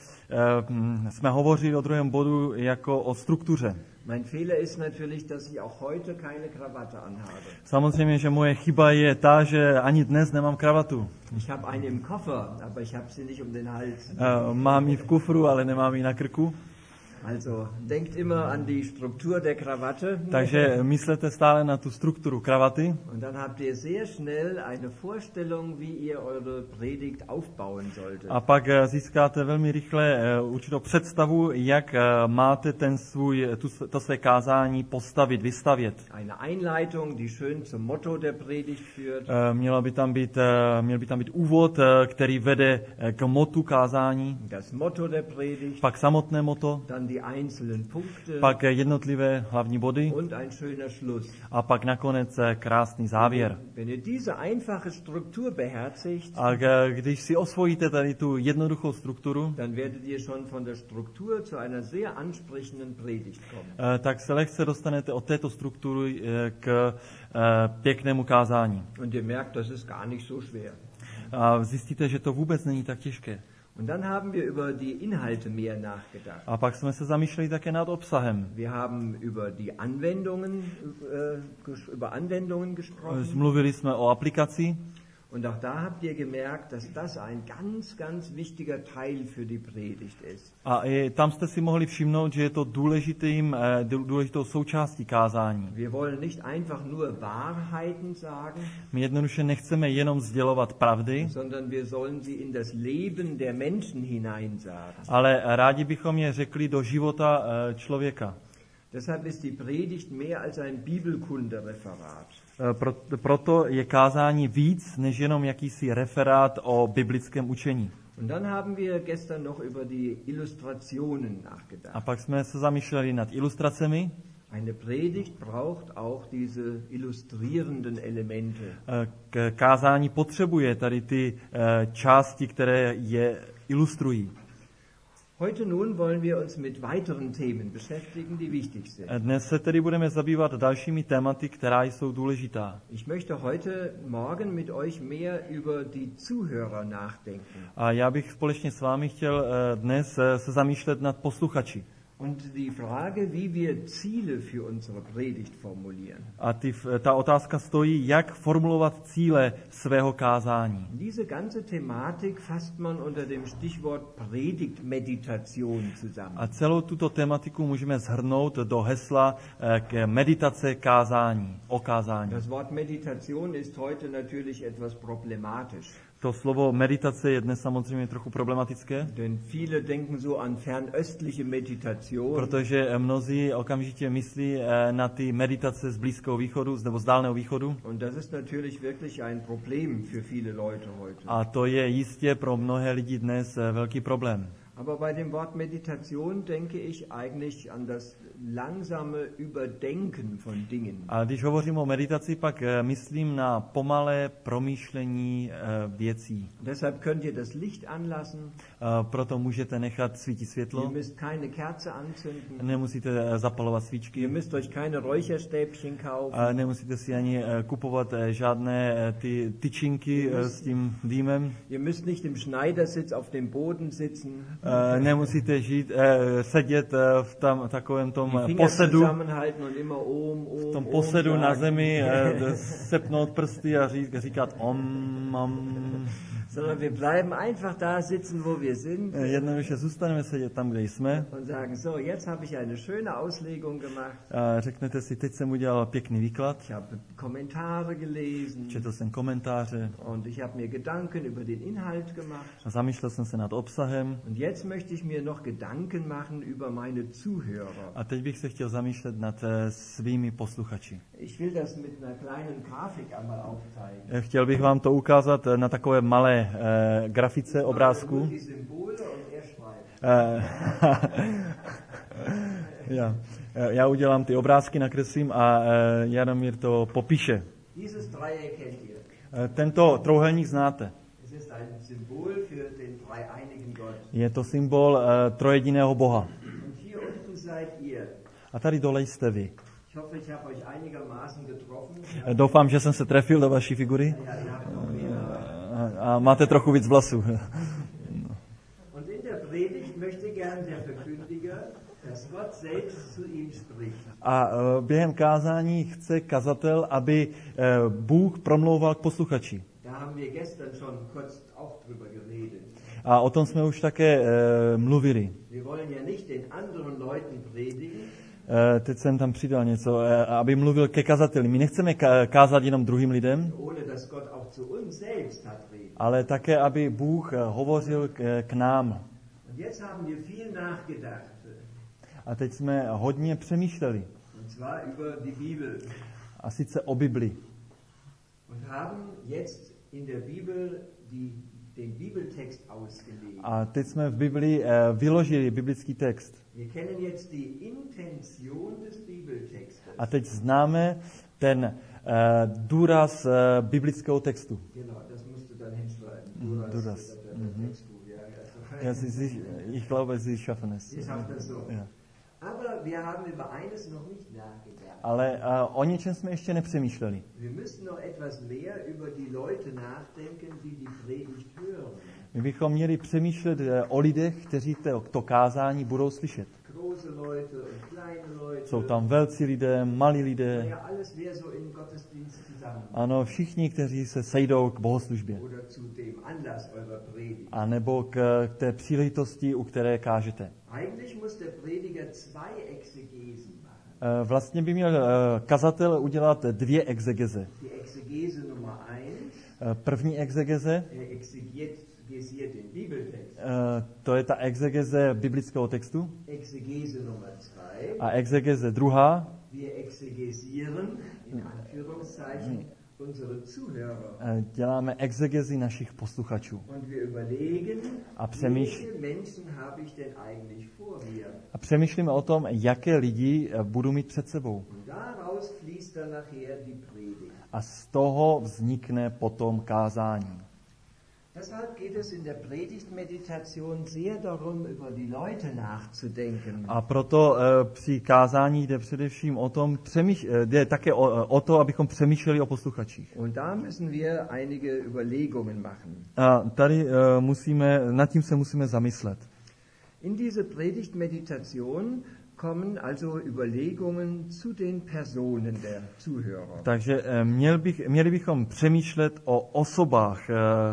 Speaker 1: uh, jsme hovořili o druhém bodu jako o struktuře.
Speaker 2: Mein Fehler ist natürlich, dass ich auch heute keine Krawatte anhabe.
Speaker 1: Samozřejmě, že moje chyba je ta, že ani dnes nemám kravatu.
Speaker 2: Ich habe eine im Koffer, aber ich habe sie nicht um den Hals.
Speaker 1: Uh, mám ji v kufru, ale nemám ji na krku.
Speaker 2: Also denkt immer an die Struktur der Krawatte.
Speaker 1: Takže myslete stále na tu strukturu kravaty.
Speaker 2: Und dann habt ihr sehr schnell eine Vorstellung, wie ihr eure Predigt aufbauen solltet.
Speaker 1: A pak uh, získáte velmi rychle uh, určitou představu, jak uh, máte ten svůj, tu, to své kázání postavit, vystavět.
Speaker 2: Eine Einleitung, die schön zum Motto der Predigt führt.
Speaker 1: Uh, mělo by tam být, uh, měl by tam být úvod, uh, který vede uh, k motu kázání.
Speaker 2: Das Motto der Predigt.
Speaker 1: Pak samotné moto.
Speaker 2: Dann die einzelnen Punkte.
Speaker 1: Pak jednotlivé hlavní body.
Speaker 2: Und ein schöner Schluss.
Speaker 1: A pak nakonec krásný závěr.
Speaker 2: Wenn ihr diese einfache Struktur beherzigt,
Speaker 1: a když si osvojíte tady tu jednoduchou strukturu,
Speaker 2: dann werdet ihr schon von der Struktur zu einer sehr ansprechenden Predigt kommen.
Speaker 1: tak se lehce dostanete od této struktury k pěknému kázání.
Speaker 2: Und ihr merkt, das ist gar nicht so schwer.
Speaker 1: A zjistíte, že to vůbec není tak těžké.
Speaker 2: Und dann haben wir über die Inhalte mehr nachgedacht.
Speaker 1: A pak jsme se zamýšleli také nad obsahem.
Speaker 2: Wir haben über die Anwendungen, äh, über Anwendungen gesprochen.
Speaker 1: Mluvili jsme o aplikaci.
Speaker 2: Und auch da habt ihr gemerkt, dass das ein ganz, ganz wichtiger Teil für die Predigt ist.
Speaker 1: A i tam jste si mohli všimnout, že je to důležitým, eh, důležitou součástí kázání.
Speaker 2: Wir wollen nicht einfach nur Wahrheiten sagen,
Speaker 1: My jednoduše nechceme jenom sdělovat pravdy,
Speaker 2: sondern wir sollen sie in das Leben der Menschen hineinsagen.
Speaker 1: ale rádi bychom je řekli do života eh, člověka.
Speaker 2: Deshalb ist die Predigt mehr als ein Bibelkundereferat.
Speaker 1: Pro, proto je kázání víc než jenom jakýsi referát o biblickém učení.
Speaker 2: Und dann haben wir gestern noch über die Illustrationen nachgedacht.
Speaker 1: A pak jsme se zamýšleli nad ilustracemi.
Speaker 2: Eine Predigt braucht auch diese illustrierenden Elemente.
Speaker 1: K kázání potřebuje tady ty části, které je ilustrují.
Speaker 2: Heute nun wollen wir uns mit weiteren Themen beschäftigen, die wichtig sind.
Speaker 1: Dnes se tedy budeme zabývat dalšími tématy, která jsou důležitá.
Speaker 2: Ich möchte heute Morgen mit euch mehr über die Zuhörer nachdenken.
Speaker 1: A já bych společně s vámi chtěl dnes se zamýšlet nad posluchači.
Speaker 2: Und die Frage, wie wir Ziele für unsere Predigt formulieren.
Speaker 1: A ty, ta otázka stojí, jak formulovat cíle svého kázání.
Speaker 2: Diese ganze Thematik fasst man unter dem Stichwort Predigtmeditation zusammen.
Speaker 1: A celou tuto tematiku můžeme shrnout do hesla k meditace kázání, o kázání.
Speaker 2: Das Wort Meditation ist heute natürlich etwas problematisch.
Speaker 1: To slovo meditace je dnes samozřejmě trochu problematické,
Speaker 2: denn viele denken so an fernöstliche Meditation.
Speaker 1: Protože mnozí okamžitě myslí na ty meditace z Blízkého východu, nebo z Dálného východu.
Speaker 2: Und das ist natürlich wirklich ein Problem für viele Leute heute.
Speaker 1: A to je jistě pro mnohé lidi dnes velký problém.
Speaker 2: Aber bei dem Wort Meditation denke ich eigentlich an das langsame Überdenken von Dingen.
Speaker 1: A když hovořím o meditaci, pak myslím na pomalé promýšlení věcí.
Speaker 2: Deshalb könnt ihr das Licht anlassen.
Speaker 1: Proto můžete nechat svítit světlo.
Speaker 2: Ihr müsst keine Kerze anzünden.
Speaker 1: Nemusíte zapalovat svíčky.
Speaker 2: Ihr müsst euch keine Räucherstäbchen kaufen.
Speaker 1: A nemusíte si ani kupovat žádné ty tyčinky s tím dýmem.
Speaker 2: Ihr müsst nicht im Schneidersitz auf dem Boden sitzen.
Speaker 1: Uh, nemusíte žít, uh, sedět uh, v tam, takovém tom posedu, v tom posedu na zemi, uh, sepnout prsty a řík, říkat om, om.
Speaker 2: Sondern wir bleiben einfach da sitzen, wo wir sind.
Speaker 1: Jednoduše zůstaneme sedět tam, kde jsme.
Speaker 2: Und sagen, so, jetzt habe ich eine schöne Auslegung gemacht.
Speaker 1: A řeknete si, teď jsem udělal pěkný výklad.
Speaker 2: Ich habe Kommentare gelesen.
Speaker 1: Četl jsem komentáře.
Speaker 2: Und ich habe mir Gedanken über den Inhalt gemacht.
Speaker 1: A zamýšlel jsem se nad obsahem.
Speaker 2: Und jetzt möchte ich mir noch Gedanken machen über meine Zuhörer.
Speaker 1: A teď bych se chtěl zamýšlet nad svými posluchači.
Speaker 2: Ich will das mit einer kleinen Grafik einmal aufzeigen.
Speaker 1: Chtěl bych vám to ukázat na takové malé eh, grafice obrázku. Eh, já, já udělám ty obrázky, nakreslím a eh, Jaromír to popíše. Eh, tento trouhelník znáte. Je to symbol eh, trojediného Boha. A tady dole jste vy. Doufám, že jsem se trefil do vaší figury. A máte trochu víc vlasů. A během kázání chce kazatel, aby Bůh promlouval k posluchači. A o tom jsme už také mluvili. Teď jsem tam přidal něco, aby mluvil ke kazateli. My nechceme kázat jenom druhým lidem, ale také, aby Bůh hovořil k, k nám. A teď jsme hodně přemýšleli. A sice o Bibli. A teď jsme v Biblii vyložili biblický text. A teď známe ten uh, důraz uh, biblického textu. Důraz. Mhm. Ja, sie, sie, ich glaube, sie schaffen es. Ja. Ale uh, o něčem jsme ještě nepřemýšleli. My bychom měli přemýšlet uh, o lidech, kteří to, to kázání budou slyšet.
Speaker 2: große Leute und kleine Leute.
Speaker 1: Jsou tam velcí lidé, malí lidé.
Speaker 2: Ja, alles wer so in Gottesdienst zusammen.
Speaker 1: Ano, všichni, kteří se sejdou k bohoslužbě.
Speaker 2: Oder zu dem Anlass eurer Predigt.
Speaker 1: A nebo k, k té příležitosti, u které kážete.
Speaker 2: Eigentlich muss der Prediger zwei Exegesen machen.
Speaker 1: Vlastně by měl kazatel udělat dvě exegeze.
Speaker 2: Die Exegese Nummer eins.
Speaker 1: První exegeze,
Speaker 2: Er exegesiert den Bibeltext.
Speaker 1: to je ta exegeze biblického textu.
Speaker 2: Exegese Nummer zwei.
Speaker 1: A exegeze druhá,
Speaker 2: Wir exegesieren, in Anführungszeichen, unsere Zuhörer.
Speaker 1: děláme exegezi našich posluchačů.
Speaker 2: Und wir überlegen,
Speaker 1: A, přemýš...
Speaker 2: welche Menschen habe ich denn eigentlich vor mir?
Speaker 1: a přemýšlíme o tom, jaké lidi budu mít před sebou.
Speaker 2: Und daraus fließt dann nachher die Predigt.
Speaker 1: A z toho vznikne potom kázání.
Speaker 2: Deshalb geht es in der Predigtmeditation sehr darum, über die Leute nachzudenken.
Speaker 1: A proto e, při kázání jde především o tom, přemýš... jde také o, o to, abychom přemýšleli o posluchačích.
Speaker 2: Und da müssen wir einige Überlegungen machen.
Speaker 1: A tady e, musíme, nad tím se musíme zamyslet.
Speaker 2: In diese Predigtmeditation kommen also Überlegungen zu den Personen der Zuhörer.
Speaker 1: Takže e, měl bych, měli bychom přemýšlet o osobách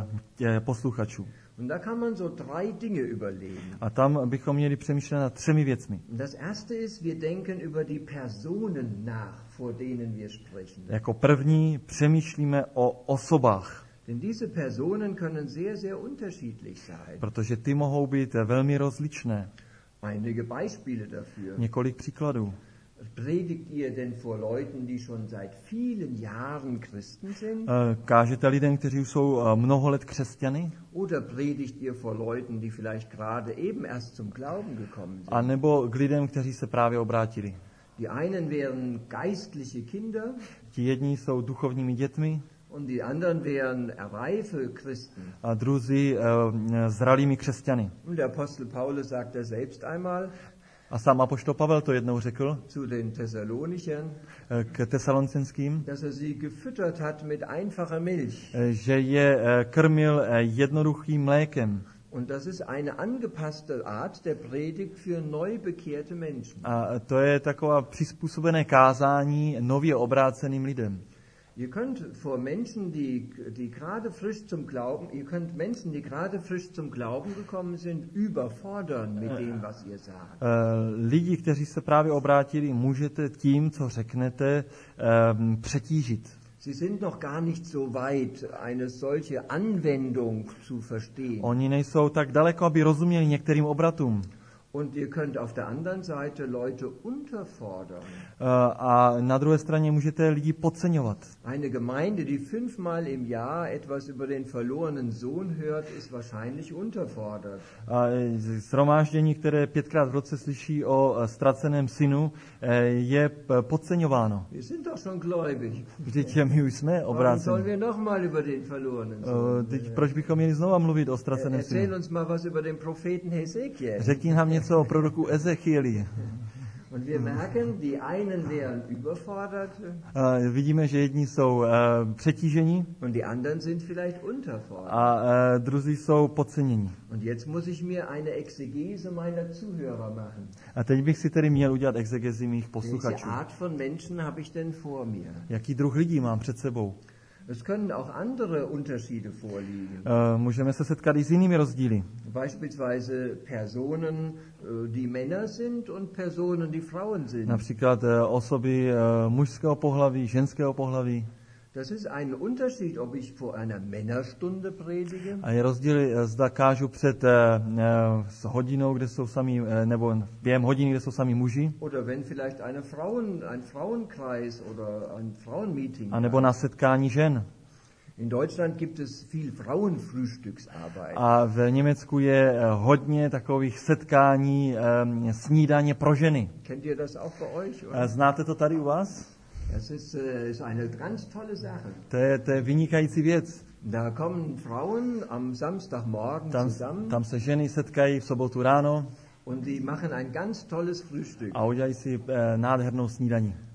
Speaker 1: e, posluchačů.
Speaker 2: Und da kann man so drei Dinge überlegen.
Speaker 1: A tam bychom měli přemýšlet nad třemi věcmi.
Speaker 2: Das erste ist, wir denken über die Personen nach, vor denen wir sprechen.
Speaker 1: Jako první přemýšlíme o osobách.
Speaker 2: Denn diese Personen können sehr, sehr unterschiedlich sein.
Speaker 1: Protože ty mohou být velmi rozličné.
Speaker 2: Einige Beispiele dafür.
Speaker 1: Několik příkladů.
Speaker 2: Predigt ihr denn vor Leuten, die schon seit vielen Jahren Christen sind?
Speaker 1: Kážete lidem, kteří už jsou mnoho let křesťany?
Speaker 2: Oder predigt ihr vor Leuten, die vielleicht gerade eben erst zum Glauben gekommen sind?
Speaker 1: A nebo k lidem, kteří se právě obrátili?
Speaker 2: Die einen wären geistliche Kinder.
Speaker 1: Ti jedni jsou duchovními dětmi.
Speaker 2: Und die anderen wären reife Christen.
Speaker 1: A druzí uh, zralými křesťany.
Speaker 2: Und der Apostel Paulus sagt er selbst einmal.
Speaker 1: A sám apoštol Pavel to jednou řekl
Speaker 2: zu den Thessalonichern,
Speaker 1: k Tesalonicenským,
Speaker 2: dass er sie gefüttert hat mit einfacher Milch.
Speaker 1: Že je krmil jednoduchým mlékem.
Speaker 2: Und das ist eine angepasste Art der Predigt für neu bekehrte Menschen.
Speaker 1: A to je taková přizpůsobené kázání nově obráceným lidem.
Speaker 2: Ihr könnt vor Menschen, die, die gerade frisch zum Glauben, ihr könnt Menschen, die gerade frisch zum Glauben gekommen sind, überfordern mit dem, was ihr sagt.
Speaker 1: Lidi, kteří se právě obrátili, můžete tím, co řeknete, přetížit.
Speaker 2: Sie sind noch gar nicht so weit, eine solche Anwendung zu verstehen.
Speaker 1: Oni nejsou tak daleko, aby rozuměli některým obratům.
Speaker 2: Und ihr könnt auf der anderen Seite Leute unterfordern.
Speaker 1: A na druhé straně můžete lidi podceňovat.
Speaker 2: Eine Gemeinde, die fünfmal im Jahr etwas über den verlorenen Sohn hört, ist wahrscheinlich unterfordert.
Speaker 1: A shromáždění, které pětkrát v roce slyší o ztraceném synu, je podceňováno.
Speaker 2: Wir sind doch schon gläubig.
Speaker 1: Vždyť my už jsme obráceni.
Speaker 2: Sollen wir noch mal über den verlorenen Sohn?
Speaker 1: Teď proč bychom měli znova mluvit o ztraceném synu?
Speaker 2: Erzähl uns mal was über den Propheten Hesekiel.
Speaker 1: Řekni nám něco o proroku Ezechieli.
Speaker 2: Und wir merken, die einen wären überfordert.
Speaker 1: Uh, vidíme, že jedni jsou uh, přetížení
Speaker 2: und die anderen sind vielleicht unterfordert.
Speaker 1: A uh, druzí jsou podcenění.
Speaker 2: Und jetzt muss ich mir eine Exegese meiner Zuhörer machen.
Speaker 1: A teď bych si tedy měl udělat exegezi mých posluchačů.
Speaker 2: Welche Art von Menschen habe ich denn vor mir?
Speaker 1: Jaký druh lidí mám před sebou?
Speaker 2: Es können auch andere Unterschiede vorliegen.
Speaker 1: Uh, můžeme se setkat i s jinými rozdíly.
Speaker 2: Beispielsweise Personen, die Männer sind und Personen, die Frauen sind.
Speaker 1: Například uh, osoby uh, mužského pohlaví, ženského pohlaví.
Speaker 2: Das ist ein Unterschied, ob ich vor einer Männerstunde predige.
Speaker 1: A je rozdíl, zda kážu před uh, s hodinou, kde jsou sami, uh, nebo během hodiny, kde jsou sami muži.
Speaker 2: Oder wenn vielleicht eine Frauen, ein Frauenkreis oder ein Frauenmeeting.
Speaker 1: A nebo na setkání žen.
Speaker 2: In Deutschland gibt es viel Frauenfrühstücksarbeit.
Speaker 1: A v Německu je hodně takových setkání, um, snídaně pro ženy.
Speaker 2: Kennt ihr das auch bei euch? Oder?
Speaker 1: Znáte to tady u vás?
Speaker 2: Das ist, uh, ist eine ganz tolle Sache.
Speaker 1: To je, to je vynikající věc.
Speaker 2: Da kommen Frauen am Samstagmorgen
Speaker 1: Tam,
Speaker 2: zusammen.
Speaker 1: tam se ženy setkají v sobotu ráno.
Speaker 2: Und die machen ein ganz tolles Frühstück.
Speaker 1: A udělají si uh, nádhernou snídaní.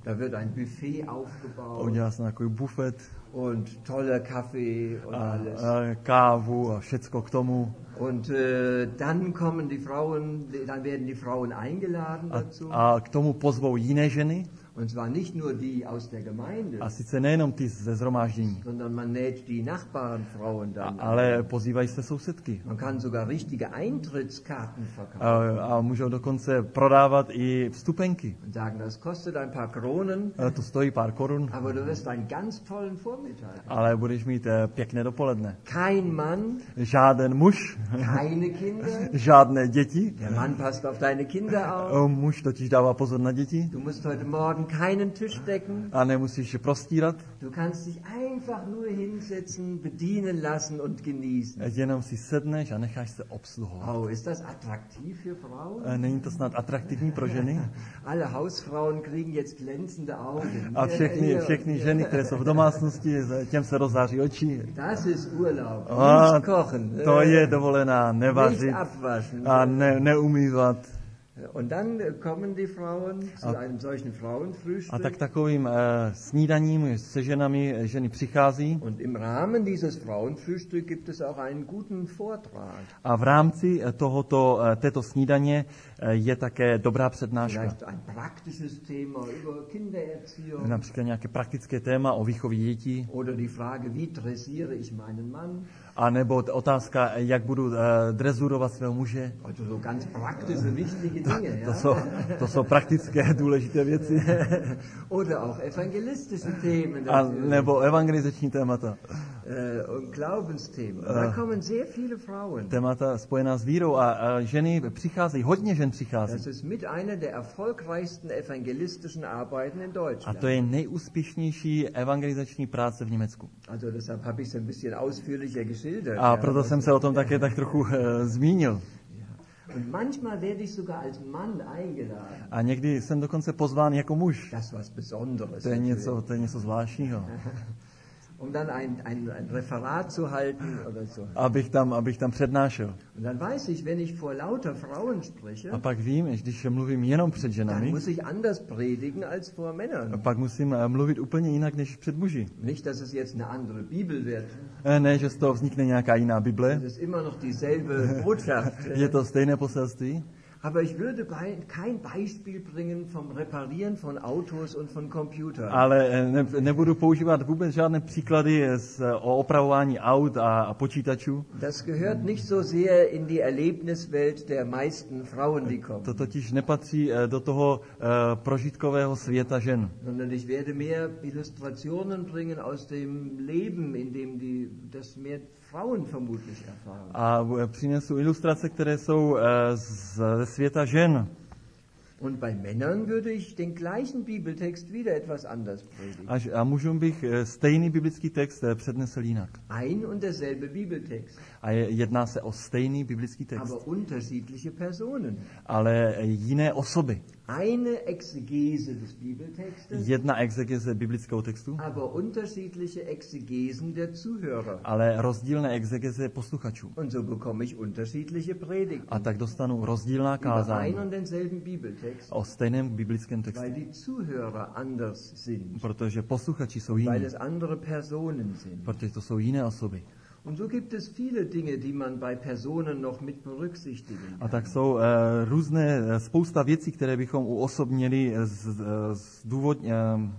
Speaker 2: Da wird ein Buffet aufgebaut.
Speaker 1: Udělá se takový bufet.
Speaker 2: Und toller Kaffee und
Speaker 1: A,
Speaker 2: alles.
Speaker 1: a kávu a všecko k tomu.
Speaker 2: Und äh, dann kommen die Frauen, dann werden die Frauen eingeladen
Speaker 1: A,
Speaker 2: dazu.
Speaker 1: a k tomu pozvou jiné ženy.
Speaker 2: Und zwar nicht nur die aus der Gemeinde,
Speaker 1: A sice nejenom ty ze zhromáždění,
Speaker 2: sondern man lädt die Nachbarnfrauen dann
Speaker 1: a, ale pozývají se sousedky.
Speaker 2: Man kann sogar richtige Eintrittskarten
Speaker 1: A,
Speaker 2: verkaufen
Speaker 1: a můžou dokonce prodávat i vstupenky.
Speaker 2: und sagen, das kostet ein paar Kronen,
Speaker 1: A to stojí pár korun,
Speaker 2: aber du wirst einen ganz tollen Vormittag.
Speaker 1: ale budeš mít eh, pěkné dopoledne.
Speaker 2: Kein Mann,
Speaker 1: Žáden muž,
Speaker 2: keine Kinder.
Speaker 1: žádné děti.
Speaker 2: Der Mann passt auf deine Kinder auf.
Speaker 1: O, muž totiž dává pozor na děti
Speaker 2: Du musst heute Morgen keinen Tisch decken.
Speaker 1: a nemusíš je prostírat,
Speaker 2: Du kannst dich einfach nur hinsetzen, bedienen lassen und genießen.
Speaker 1: jenom si sedneš a necháš se obsluhovat.
Speaker 2: Oh, ist das attraktiv für Frauen?
Speaker 1: Eh, Není to snad atraktivní pro ženy?
Speaker 2: Alle Hausfrauen kriegen jetzt glänzende Augen.
Speaker 1: A všechny, všechny ženy, které jsou v domácnosti, těm se rozzáří oči.
Speaker 2: Das ist Urlaub.
Speaker 1: A
Speaker 2: Nicht kochen.
Speaker 1: to je dovolená,
Speaker 2: Nicht
Speaker 1: nevařit
Speaker 2: abwaschen.
Speaker 1: a ne, neumývat.
Speaker 2: Und dann kommen die Frauen zu einem solchen
Speaker 1: A
Speaker 2: Frauenfrühstück.
Speaker 1: tak takovým uh, snídaním se ženami ženy přichází
Speaker 2: Und im Rahmen dieses Frauenfrühstücks gibt es auch einen guten Vortrag.
Speaker 1: a v rámci eh, tohoto, eh, této snídaně eh, je také dobrá přednáška.
Speaker 2: Vielleicht ein praktisches Thema über Kindererziehung.
Speaker 1: Například nějaké praktické téma o výchově dětí,
Speaker 2: Oder die Frage, wie dressiere ich meinen Mann?
Speaker 1: a nebo t- otázka, jak budu uh, drezurovat svého muže.
Speaker 2: Also so ganz praktische, wichtige Dinge.
Speaker 1: To
Speaker 2: Ja?
Speaker 1: jsou, to jsou praktické, důležité věci.
Speaker 2: Oder auch evangelistische Themen.
Speaker 1: A
Speaker 2: natürlich.
Speaker 1: nebo evangelizační témata.
Speaker 2: Äh, und Glaubensthemen. Da kommen sehr viele Frauen.
Speaker 1: Témata spojená s vírou a, a ženy přicházejí, hodně žen přichází.
Speaker 2: Das ist mit einer der erfolgreichsten evangelistischen Arbeiten in
Speaker 1: A
Speaker 2: Deutschland.
Speaker 1: to je nejúspěšnější evangelizační práce v Německu.
Speaker 2: Also deshalb habe ich es ein bisschen ausführlicher geschildert.
Speaker 1: A
Speaker 2: ja,
Speaker 1: proto
Speaker 2: was-
Speaker 1: jsem se o tom také tak trochu uh, zmínil.
Speaker 2: Und manchmal werde ich sogar als Mann eingeladen.
Speaker 1: A někdy jsem dokonce pozván jako muž.
Speaker 2: Das ist was Besonderes.
Speaker 1: To je
Speaker 2: natürlich.
Speaker 1: něco, to je něco zvláštního.
Speaker 2: Um dann ein, ein, ein Referat zu halten oder so.
Speaker 1: Abych tam, abych tam přednášel.
Speaker 2: Und dann weiß ich, wenn ich vor lauter Frauen spreche,
Speaker 1: A pak vím, že když mluvím jenom před
Speaker 2: dann
Speaker 1: ženami,
Speaker 2: muss ich anders predigen als vor
Speaker 1: a
Speaker 2: Männern.
Speaker 1: pak musím eh, mluvit úplně jinak než před muži.
Speaker 2: Nicht, dass es jetzt eine andere Bibel wird.
Speaker 1: Eh, Ne, že z toho vznikne nějaká jiná Bible.
Speaker 2: Es ist immer noch dieselbe Botschaft.
Speaker 1: Je to stejné poselství.
Speaker 2: Aber ich würde bei, kein Beispiel bringen vom Reparieren von Autos und von Computern.
Speaker 1: Ale eh, ne, nebudu používat vůbec žádné příklady z, o opravování aut a, a počítačů.
Speaker 2: Das gehört nicht so sehr in die Erlebniswelt der meisten Frauen, die kommen.
Speaker 1: To totiž nepatří eh, do toho eh, prožitkového světa žen.
Speaker 2: Sondern ich werde mehr Illustrationen bringen aus dem Leben, in dem die, das mehr Frauen vermutlich erfahren.
Speaker 1: A eh, přinesu ilustrace, které jsou eh, z, ze světa žen.
Speaker 2: Und bei Männern würde ich den gleichen Bibeltext wieder etwas anders predigen.
Speaker 1: Až, a mužům bych eh, stejný biblický text eh, přednesl jinak.
Speaker 2: Ein und derselbe Bibeltext,
Speaker 1: A je, jedná se o stejný biblický text,
Speaker 2: aber unterschiedliche Personen.
Speaker 1: ale eh, jiné osoby.
Speaker 2: Eine Exegese des Bibeltextes,
Speaker 1: Jedna exegeze biblického textu,
Speaker 2: aber unterschiedliche Exegesen der Zuhörer.
Speaker 1: ale rozdílné exegeze posluchačů.
Speaker 2: Und so bekomme ich unterschiedliche Predigten
Speaker 1: A tak dostanu rozdílná
Speaker 2: über ein
Speaker 1: kázání
Speaker 2: und denselben Bibeltext,
Speaker 1: o stejném biblickém textu.
Speaker 2: weil die Zuhörer anders sind,
Speaker 1: Protože posluchači jsou
Speaker 2: weil
Speaker 1: jiní,
Speaker 2: es andere Personen sind.
Speaker 1: protože to jsou jiné osoby.
Speaker 2: Und so gibt es viele Dinge, die man bei Personen noch mit berücksichtigen
Speaker 1: A
Speaker 2: kann.
Speaker 1: tak jsou uh, různé, eh, spousta věcí, které bychom u osob měli z, z, z důvod, uh,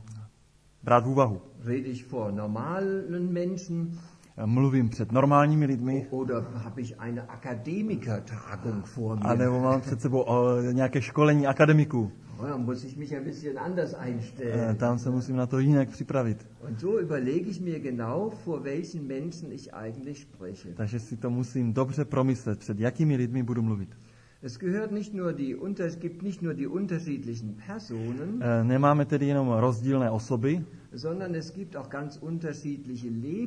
Speaker 1: brát v úvahu.
Speaker 2: Rede ich vor normalen Menschen
Speaker 1: Mluvím před normálními lidmi,
Speaker 2: oder habe ich eine Akademikertagung vor
Speaker 1: a
Speaker 2: mir?
Speaker 1: nebo mám před sebou uh, nějaké školení akademiků.
Speaker 2: Oh, da muss ich mich ein bisschen anders
Speaker 1: Uh,
Speaker 2: einstellen.
Speaker 1: tam se musím na to jinak připravit.
Speaker 2: Und so überlege ich mir genau, vor welchen Menschen ich eigentlich spreche.
Speaker 1: Takže si to musím dobře promyslet, před jakými lidmi budu mluvit.
Speaker 2: Es gehört nicht nur die, unter- es gibt nicht nur die unterschiedlichen Personen,
Speaker 1: Uh, nemáme tedy jenom rozdílné osoby,
Speaker 2: sondern es gibt auch ganz unterschiedliche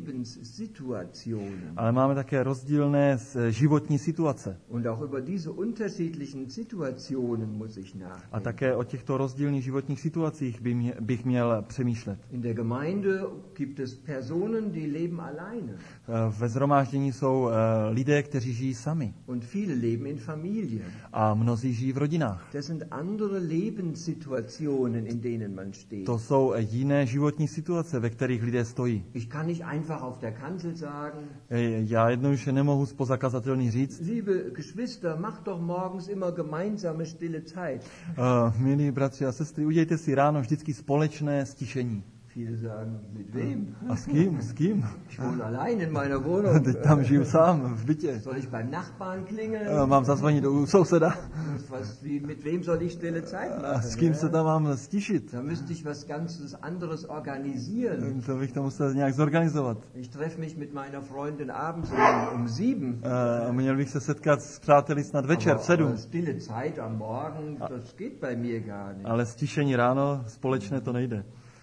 Speaker 2: Lebenssituationen.
Speaker 1: Ale máme také rozdílné životní situace.
Speaker 2: Und auch über diese unterschiedlichen Situationen muss ich nachdenken.
Speaker 1: A také o těchto rozdílných životních situacích by mě, bych měl přemýšlet.
Speaker 2: In der Gemeinde gibt es Personen, die leben alleine.
Speaker 1: Ve shromáždění jsou lidé, kteří žijí sami.
Speaker 2: Und viele leben in Familien.
Speaker 1: A mnozí žijí v rodinách.
Speaker 2: Das sind andere Lebenssituationen, in denen man steht.
Speaker 1: To jsou jiné životní situace, ve kterých lidé stojí.
Speaker 2: Ich kann nicht einfach auf der Kanzel sagen,
Speaker 1: Já jednoduše nemohu spoza kazatelny říct,
Speaker 2: liebe Geschwister, macht doch morgens immer gemeinsame stille Zeit.
Speaker 1: Uh, milí bratři a sestry, udějte si ráno vždycky společné stišení.
Speaker 2: Viele sagen, mit wem?
Speaker 1: A s kým? S kým?
Speaker 2: Ich wohne allein in meiner Wohnung.
Speaker 1: Teď tam žiju sám v bytě.
Speaker 2: Soll ich beim Nachbarn klingeln?
Speaker 1: Uh, mám zazvonit do souseda.
Speaker 2: Was, wie, mit wem soll ich stille Zeit machen?
Speaker 1: A s kým se tam mám stišit?
Speaker 2: Da müsste ich was ganz anderes organisieren.
Speaker 1: To bych to musel nějak zorganizovat.
Speaker 2: Ich treffe mich mit meiner Freundin abends um, um sieben.
Speaker 1: Uh, měl bych se setkat s přáteli snad večer v sedm.
Speaker 2: Stille Zeit am Morgen, das geht bei mir gar nicht.
Speaker 1: Ale stišení ráno společné to nejde.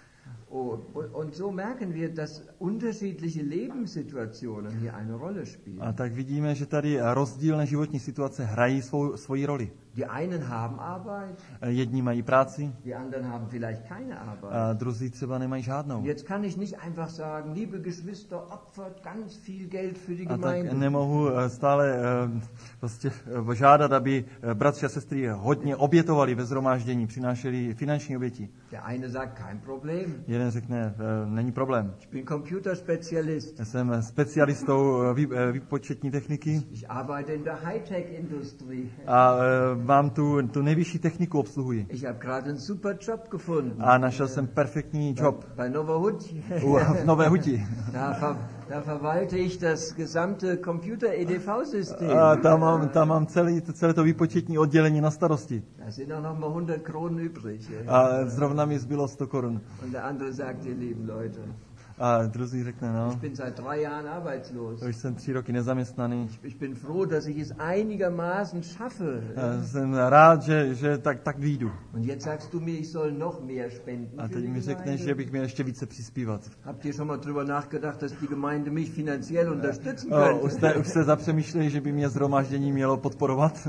Speaker 2: Oh, und so merken wir, dass unterschiedliche Lebenssituationen hier eine Rolle spielen.
Speaker 1: A tak vidíme, že tady rozdílné životní situace hrají svou, svoji roli.
Speaker 2: Die einen haben Arbeit,
Speaker 1: Jedni mají práci,
Speaker 2: die anderen haben vielleicht keine Arbeit.
Speaker 1: a druzí třeba nemají žádnou.
Speaker 2: Jetzt kann ich nicht einfach sagen, liebe Geschwister, opfert ganz viel Geld für die
Speaker 1: A tak
Speaker 2: Gemeinde.
Speaker 1: nemohu stále prostě žádat, aby bratři a sestry hodně obětovali ve shromáždění, přinášeli finanční oběti.
Speaker 2: Der eine sagt, kein Problem.
Speaker 1: Jeden řekne, není problém.
Speaker 2: Ich bin Computerspezialist.
Speaker 1: Já jsem specialistou výpočetní techniky
Speaker 2: Ich arbeite in der Hightech-Industrie.
Speaker 1: a mám tu, tu nejvyšší techniku obsluhuji.
Speaker 2: Ich habe gerade einen super Job gefunden.
Speaker 1: A našel jsem perfektní job
Speaker 2: Bei Nova Huti.
Speaker 1: u, v Nové Huti.
Speaker 2: Da, ver, da verwalte ich das gesamte Computer-E D V-System.
Speaker 1: A tam mám, tam mám celý, celé to výpočetní oddělení na starosti.
Speaker 2: Da sind auch noch mal hundert Kronen übrig.
Speaker 1: A zrovna mi zbylo sto korun.
Speaker 2: Und der andere sagt, ihr lieben Leute,
Speaker 1: A druzí řekne, no,
Speaker 2: ich bin seit drei Jahren arbeitslos.
Speaker 1: už jsem tři roky nezaměstnaný.
Speaker 2: Ich bin froh, dass ich es einigermaßen schaffe.
Speaker 1: A jsem rád, že, že tak, tak vyjdu.
Speaker 2: Und jetzt sagst du mir, ich soll noch mehr spenden
Speaker 1: A
Speaker 2: für
Speaker 1: teď
Speaker 2: die
Speaker 1: mi řekneš, že
Speaker 2: Gemeinde.
Speaker 1: bych měl ještě více přispívat.
Speaker 2: Habt ihr schon mal drüber nachgedacht, dass die Gemeinde mich finanziell unterstützen
Speaker 1: O,
Speaker 2: könnte?
Speaker 1: už, jste, už jste zapřemýšleli, že by mě shromáždění mělo podporovat?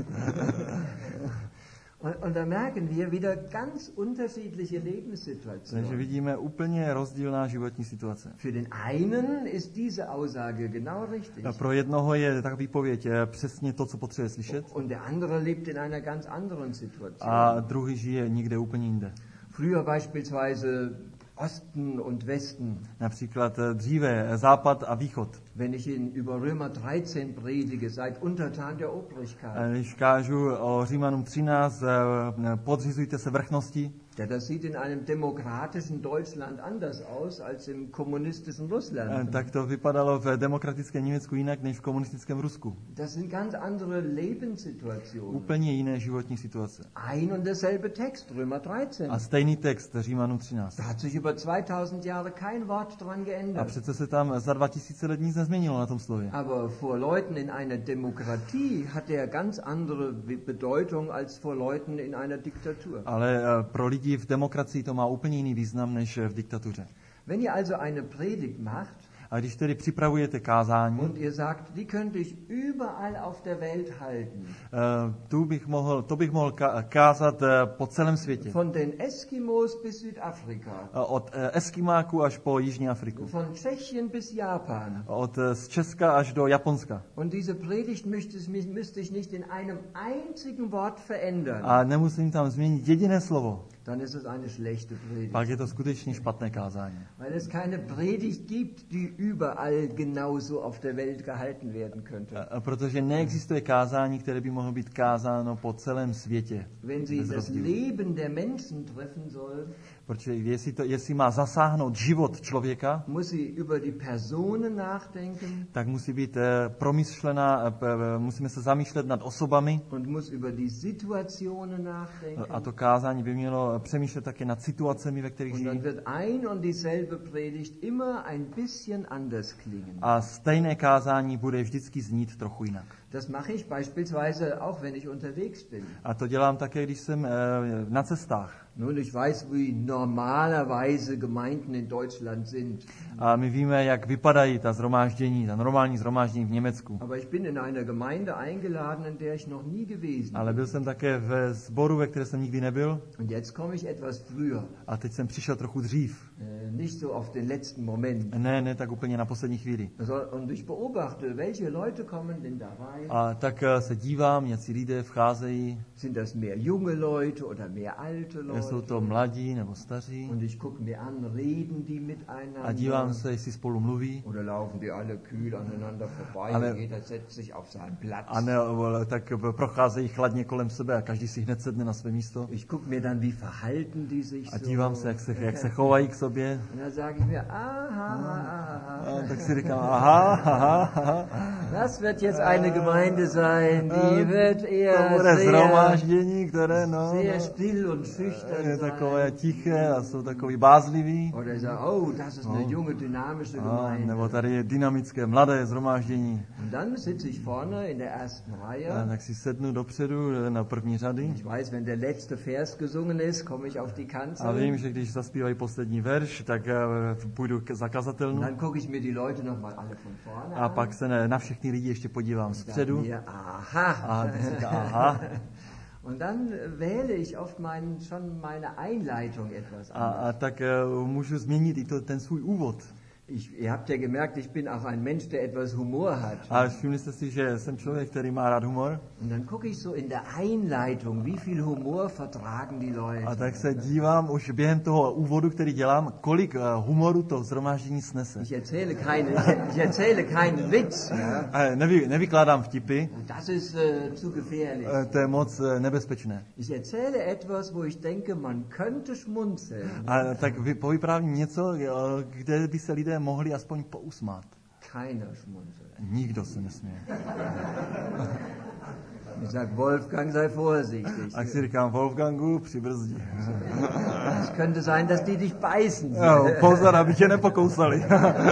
Speaker 2: Und, und da merken wir wieder ganz unterschiedliche
Speaker 1: Takže
Speaker 2: Lebenssituationen.
Speaker 1: vidíme úplně rozdílná životní situace.
Speaker 2: Für den einen ist diese Aussage genau richtig.
Speaker 1: A pro jednoho je ta výpověď eh, přesně to, co potřebuje slyšet,
Speaker 2: Und der andere lebt in einer ganz anderen Situation.
Speaker 1: a druhý žije někde úplně jinde.
Speaker 2: Früher beispielsweise Osten und Westen.
Speaker 1: Například eh, dříve eh, západ a východ.
Speaker 2: Wenn ich Ihnen über Römer dreizehn predige, seid untertan der Obrigkeit.
Speaker 1: A když kážu o Římanům třináct, eh, podřizujte se vrchnosti,
Speaker 2: Ja, das sieht in einem demokratischen Deutschland anders aus als im kommunistischen
Speaker 1: eh,
Speaker 2: Russland.
Speaker 1: tak to vypadalo v demokratickém Německu jinak než v komunistickém Rusku.
Speaker 2: Das sind ganz andere Lebenssituationen.
Speaker 1: Úplně jiné životní situace.
Speaker 2: Ein und derselbe Text, Römer dreizehn.
Speaker 1: A stejný text Římanům třináct.
Speaker 2: Da hat sich über zweitausend Jahre kein Wort dran
Speaker 1: A
Speaker 2: geändert.
Speaker 1: přece se tam za dva tisíce let nic nezměnilo na tom slově.
Speaker 2: Aber vor Leuten in einer Demokratie hat er ganz andere Bedeutung als vor Leuten in einer Diktatur.
Speaker 1: Ale eh, pro lidi v demokracii to má úplně jiný význam než v diktatuře.
Speaker 2: Wenn ihr also eine Predigt macht
Speaker 1: A když tedy připravujete kázání,
Speaker 2: und ihr sagt, die könnte ich überall auf der Welt halten,
Speaker 1: eh, tu bych mohl, to bych mohl ka- kázat eh, po celém světě.
Speaker 2: von den Eskimos bis Südafrika,
Speaker 1: Eh, Od eh, Eskimáku až po Jižní Afriku.
Speaker 2: von Tschechien bis Japan.
Speaker 1: Od eh, z Česka až do Japonska.
Speaker 2: Und diese Predigt müsste, es- müsste ich nicht in einem einzigen Wort verändern.
Speaker 1: A nemusím tam změnit jediné slovo.
Speaker 2: Dann ist es eine schlechte Predigt.
Speaker 1: Pak je to skutečně špatné kázání.
Speaker 2: Weil es keine Predigt gibt, die überall genauso auf der Welt gehalten werden könnte.
Speaker 1: A- a Protože neexistuje kázání, které by mohlo být kázáno po celém světě.
Speaker 2: Wenn sie
Speaker 1: Bez
Speaker 2: das
Speaker 1: rozdílu.
Speaker 2: Leben der Menschen treffen soll,
Speaker 1: Protože jestli, to, jestli má zasáhnout život člověka,
Speaker 2: muss sie über die Personen nachdenken
Speaker 1: tak musí být eh, promyšlená, eh, p- eh, musíme se zamýšlet nad osobami.
Speaker 2: und muss über die Situationen nachdenken.
Speaker 1: A to kázání by mělo přemýšlet také nad situacemi, ve kterých
Speaker 2: Und dann
Speaker 1: žijí.
Speaker 2: wird ein und dieselbe Predigt immer ein bisschen anders klingen.
Speaker 1: A stejné kázání bude vždycky znít trochu jinak.
Speaker 2: Das mache ich beispielsweise auch, wenn ich unterwegs bin.
Speaker 1: A to dělám také, když jsem eh, na cestách.
Speaker 2: Nun, ich weiß, wie normalerweise Gemeinden in Deutschland sind.
Speaker 1: A my víme, jak vypadají ta shromáždění, ta normální shromáždění v Německu.
Speaker 2: Aber ich bin in einer Gemeinde eingeladen, in der ich noch nie gewesen
Speaker 1: Ale byl jsem také ve sboru, ve které jsem nikdy nebyl.
Speaker 2: Und jetzt komme ich etwas früher.
Speaker 1: A teď jsem přišel trochu dřív.
Speaker 2: Äh, nicht so auf den letzten Moment.
Speaker 1: Ne, ne, tak úplně na poslední chvíli.
Speaker 2: Und ich beobachte, welche Leute kommen denn da rein?
Speaker 1: A tak se dívám, nějací lidé vcházejí.
Speaker 2: Sind das mehr junge Leute oder mehr alte Leute?
Speaker 1: Jsou to mladí nebo staří.
Speaker 2: Und ich gucke mir an, reden die miteinander?
Speaker 1: A dívám se, jestli spolu mluví.
Speaker 2: Oder laufen die alle kühl aneinander vorbei?
Speaker 1: Ale,
Speaker 2: jeder setzt sich auf seinen Platz.
Speaker 1: A ne, tak procházejí chladně kolem sebe a každý si hned sedne na své místo.
Speaker 2: Ich gucke mir dann, wie verhalten die sich so.
Speaker 1: A dívám se, jak se, jak se chovají k sobě.
Speaker 2: Und dann sage ich mir, aha, aha, aha.
Speaker 1: A tak si říkám, aha, aha, aha.
Speaker 2: Das wird jetzt eine Gemeinde sein, die wird eher
Speaker 1: to bude
Speaker 2: sehr,
Speaker 1: shromáždění, které no,
Speaker 2: sehr
Speaker 1: no,
Speaker 2: still und schüchtern
Speaker 1: je
Speaker 2: sein.
Speaker 1: takové tiché a jsou takový bázliví.
Speaker 2: Oder sage, oh, das ist eine junge, dynamische
Speaker 1: A,
Speaker 2: Gemeinde.
Speaker 1: nebo tady je dynamické, mladé shromáždění.
Speaker 2: Und dann sitze ich vorne in der ersten Reihe.
Speaker 1: A tak si sednu dopředu na první řady.
Speaker 2: Ich weiß, wenn der letzte Vers gesungen ist, komme ich auf die Kanzel.
Speaker 1: A vím, že když zaspívají poslední verš, tak uh, půjdu k zakazatelnu.
Speaker 2: Und dann gucke ich mir die Leute noch mal alle von vorne
Speaker 1: A
Speaker 2: an.
Speaker 1: pak se ne, na všechny lidi ještě podívám zpředu.
Speaker 2: Mir, aha.
Speaker 1: A teď si říká, aha.
Speaker 2: Und dann wähle ich oft mein, schon meine Einleitung etwas
Speaker 1: A,
Speaker 2: anders.
Speaker 1: a tak uh, můžu změnit i to, ten svůj úvod.
Speaker 2: Ich, ihr habt ja gemerkt, ich bin auch ein Mensch, der etwas Humor hat.
Speaker 1: A všimli jste si, že jsem člověk, který má rád humor.
Speaker 2: Und dann gucke ich so in der Einleitung, wie viel Humor vertragen die Leute.
Speaker 1: A tak se dívám už během toho úvodu, který dělám, kolik uh, humoru to shromáždění snese.
Speaker 2: Ich erzähle keinen, ich erzähle keinen Witz. Ja?
Speaker 1: A nevy, nevykládám vtipy,
Speaker 2: Das ist uh, zu gefährlich.
Speaker 1: uh, to je moc uh, nebezpečné.
Speaker 2: Ich erzähle etwas, wo ich denke, man könnte schmunzeln.
Speaker 1: A tak vy, povyprávím něco, uh, kde by se lidé mohli aspoň pousmát.
Speaker 2: Keiner schmunzelt.
Speaker 1: Nikdo se nesměje.
Speaker 2: Ich sage, Wolfgang, sei vorsichtig.
Speaker 1: A si říkám, Wolfgangu, přibrzdi.
Speaker 2: Es könnte sein, dass die dich beißen.
Speaker 1: Jo, pozor, aby tě nepokousali.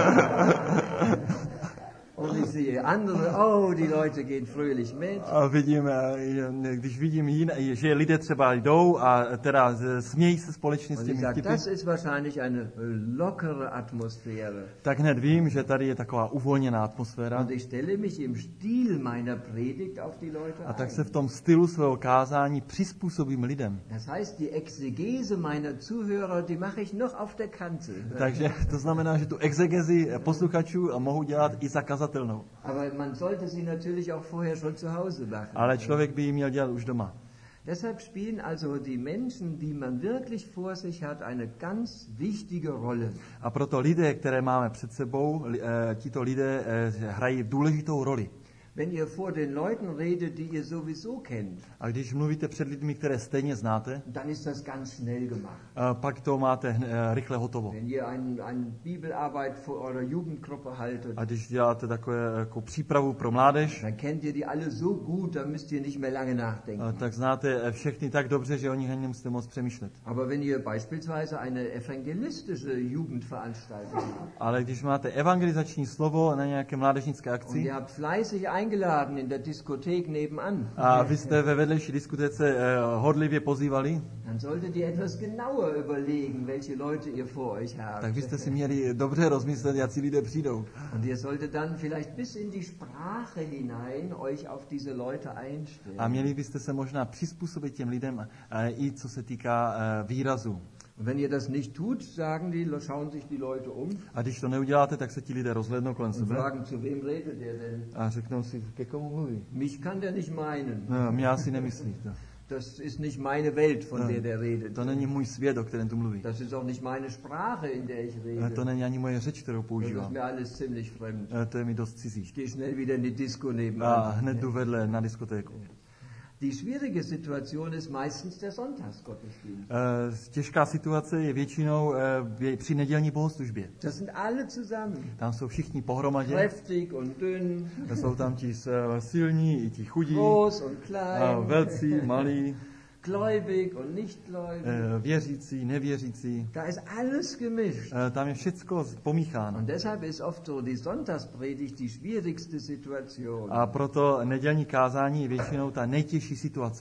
Speaker 2: Und ich sehe andere, oh, die Leute gehen fröhlich mit.
Speaker 1: A vidím, když vidím jiné, že lidé třeba jdou a teda smějí se společně s
Speaker 2: Und ich
Speaker 1: těmi
Speaker 2: sage,
Speaker 1: vtipy,
Speaker 2: das ist wahrscheinlich eine lockere Atmosphäre.
Speaker 1: tak hned vím, že tady je taková uvolněná atmosféra.
Speaker 2: Und ich stelle mich im Stil meiner Predigt auf die Leute
Speaker 1: A tak se
Speaker 2: ein.
Speaker 1: v tom stylu svého kázání přizpůsobím lidem.
Speaker 2: Das heißt, die Exegese meiner Zuhörer, die mache ich noch auf der Kanzel.
Speaker 1: Takže to znamená, že tu exegezi posluchačů mohu dělat i zakazatelnou.
Speaker 2: Aber man sollte sie natürlich auch vorher schon zu Hause machen.
Speaker 1: Ale člověk by ji měl dělat už doma.
Speaker 2: Deshalb spielen also die Menschen, die man wirklich vor sich hat, eine ganz wichtige Rolle.
Speaker 1: A proto lidé, které máme před sebou, li, eh, tito lidé eh, hrají důležitou roli.
Speaker 2: Wenn ihr vor den Leuten redet, die ihr sowieso kennt,
Speaker 1: A když mluvíte před lidmi, které stejně znáte,
Speaker 2: dann ist das ganz schnell gemacht.
Speaker 1: eh, pak to máte eh, rychle hotovo.
Speaker 2: Wenn ihr ein, ein Bibelarbeit vor eurer Jugendgruppe haltet,
Speaker 1: A když děláte takové jako přípravu pro mládež,
Speaker 2: dann kennt ihr die alle so gut, dann müsst ihr nicht mehr lange
Speaker 1: eh,
Speaker 2: nachdenken.
Speaker 1: tak znáte eh, všechny tak dobře, že o nich ani nemusíte moc přemýšlet.
Speaker 2: Aber wenn ihr beispielsweise eine evangelistische Jugendveranstaltung habt
Speaker 1: Ale když máte evangelizační slovo na nějaké mládežnické
Speaker 2: und
Speaker 1: akci
Speaker 2: ihr habt fleißig eingeladen in der Diskothek nebenan,
Speaker 1: a vy jste ve vedlejší diskotece eh, hodlivě pozývali,
Speaker 2: dann solltet ihr etwas genauer überlegen, welche Leute ihr vor euch habt.
Speaker 1: tak byste si měli dobře rozmyslet, jaký lidé přijdou.
Speaker 2: Und ihr solltet dann vielleicht bis in die Sprache hinein euch auf diese Leute einstellen.
Speaker 1: A měli byste se možná přizpůsobit těm lidem eh, i co se týká eh, výrazu.
Speaker 2: Und wenn ihr das nicht tut, sagen die, schauen sich die Leute um
Speaker 1: A když to neuděláte, tak se ti lidé rozhlédnou kolem
Speaker 2: und
Speaker 1: sebe
Speaker 2: fragen, zu wem redet der denn?
Speaker 1: a řeknou si, ke komu mluví.
Speaker 2: Mich kann der nicht meinen.
Speaker 1: No, mě asi nemyslí. To,
Speaker 2: Das ist nicht meine Welt, von
Speaker 1: No.
Speaker 2: der der redet.
Speaker 1: to není můj svět, o kterém tu mluví.
Speaker 2: Das ist auch nicht meine Sprache, in der ich
Speaker 1: Eh,
Speaker 2: rede.
Speaker 1: To není ani moje řeč, kterou
Speaker 2: Das ist
Speaker 1: používám.
Speaker 2: mir alles ziemlich fremd.
Speaker 1: Eh, To je mi dost cizí.
Speaker 2: Ich gehe schnell wieder in die Disco
Speaker 1: A
Speaker 2: nebenan.
Speaker 1: hned jdu vedle na diskotéku.
Speaker 2: Die schwierige Situation ist meistens der Sonntagsgottesdienst.
Speaker 1: Eh, Těžká situace je většinou eh, při nedělní bohoslužbě.
Speaker 2: Das sind alle zusammen.
Speaker 1: Tam jsou všichni pohromadě.
Speaker 2: Kräftig und dünn,
Speaker 1: Jsou tam ti eh, silní i ti chudí,
Speaker 2: groß und
Speaker 1: a
Speaker 2: klein,
Speaker 1: velcí, malí,
Speaker 2: gläubig und nicht gläubig.
Speaker 1: eh, věřící, nevěřící.
Speaker 2: Da ist alles gemischt.
Speaker 1: Eh, Tam je všecko pomícháno.
Speaker 2: Und deshalb ist oft so die Sonntagspredigt die schwierigste Situation.
Speaker 1: A proto nedělní kázání je většinou ta nejtěžší situace.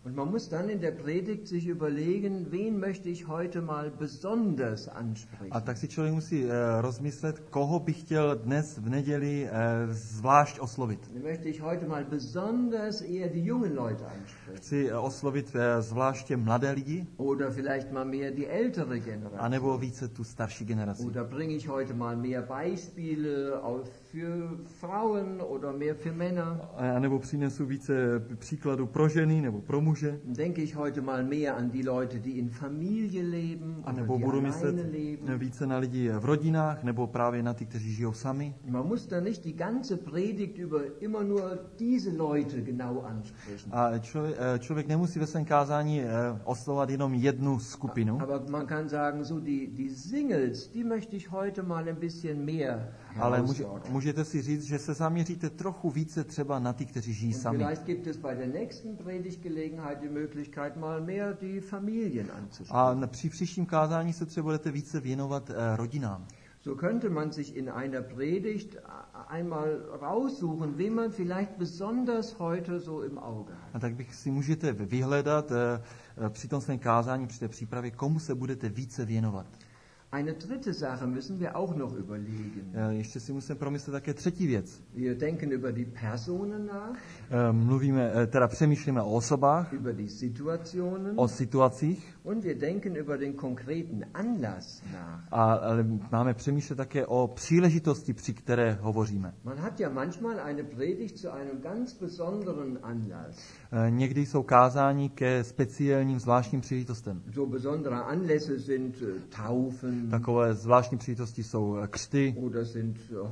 Speaker 2: Und man muss dann in der Predigt sich überlegen, wen möchte ich heute mal besonders ansprechen.
Speaker 1: A tak si člověk musí uh, rozmyslet, koho bych chtěl dnes v neděli uh, zvlášť oslovit.
Speaker 2: Möchte ich heute mal besonders eher die jungen Leute ansprechen.
Speaker 1: Chci uh, oslovit uh, zvláště mladé lidi.
Speaker 2: Oder vielleicht mal mehr die ältere Generation.
Speaker 1: A nebo více tu starší generaci.
Speaker 2: Oder bringe ich heute mal mehr Beispiele auf für Frauen oder mehr für Männer.
Speaker 1: A nebo přinesu více příkladů pro ženy nebo pro muže.
Speaker 2: Denke ich heute mal mehr an die Leute, die in Familie leben,
Speaker 1: a nebo budu myslet více na lidi v rodinách, nebo právě na ty, kteří žijou sami.
Speaker 2: Man muss da nicht die ganze Predigt über immer nur diese Leute genau ansprechen.
Speaker 1: A člověk, člověk nemusí ve svém kázání oslovovat jenom jednu skupinu.
Speaker 2: Aber man kann sagen, so die, die Singles, die möchte ich heute mal ein bisschen mehr.
Speaker 1: Ale může, můžete si říct, že se zaměříte trochu více třeba na ty, kteří žijí sami.
Speaker 2: Vielleicht gibt es bei der nächsten Predigtgelegenheit die Möglichkeit, mal mehr die Familien anzusprechen.
Speaker 1: A při příštím kázání se třeba budete více věnovat uh, rodinám.
Speaker 2: So könnte man sich in einer Predigt einmal raussuchen, wen man vielleicht besonders heute so im Auge hat.
Speaker 1: A tak bych si můžete vyhledat uh, při tom svém kázání, při té přípravě, komu se budete více věnovat.
Speaker 2: Eine dritte Sache müssen wir auch noch überlegen.
Speaker 1: Ještě si musíme promyslet také třetí věc.
Speaker 2: Wir denken über die Personen nach.
Speaker 1: Mluvíme, teda přemýšlíme o osobách,
Speaker 2: über die Situationen.
Speaker 1: O situacích.
Speaker 2: Und wir denken über den konkreten Anlass nach.
Speaker 1: A ale máme přemýšlet také o příležitosti, při které hovoříme.
Speaker 2: Man hat ja manchmal eine Predigt zu einem ganz besonderen Anlass.
Speaker 1: Někdy jsou kázání ke speciálním zvláštním příležitostem.
Speaker 2: So besondere Anlässe sind Taufen.
Speaker 1: Takové zvláštní příležitosti jsou křty.
Speaker 2: Oder sind uh,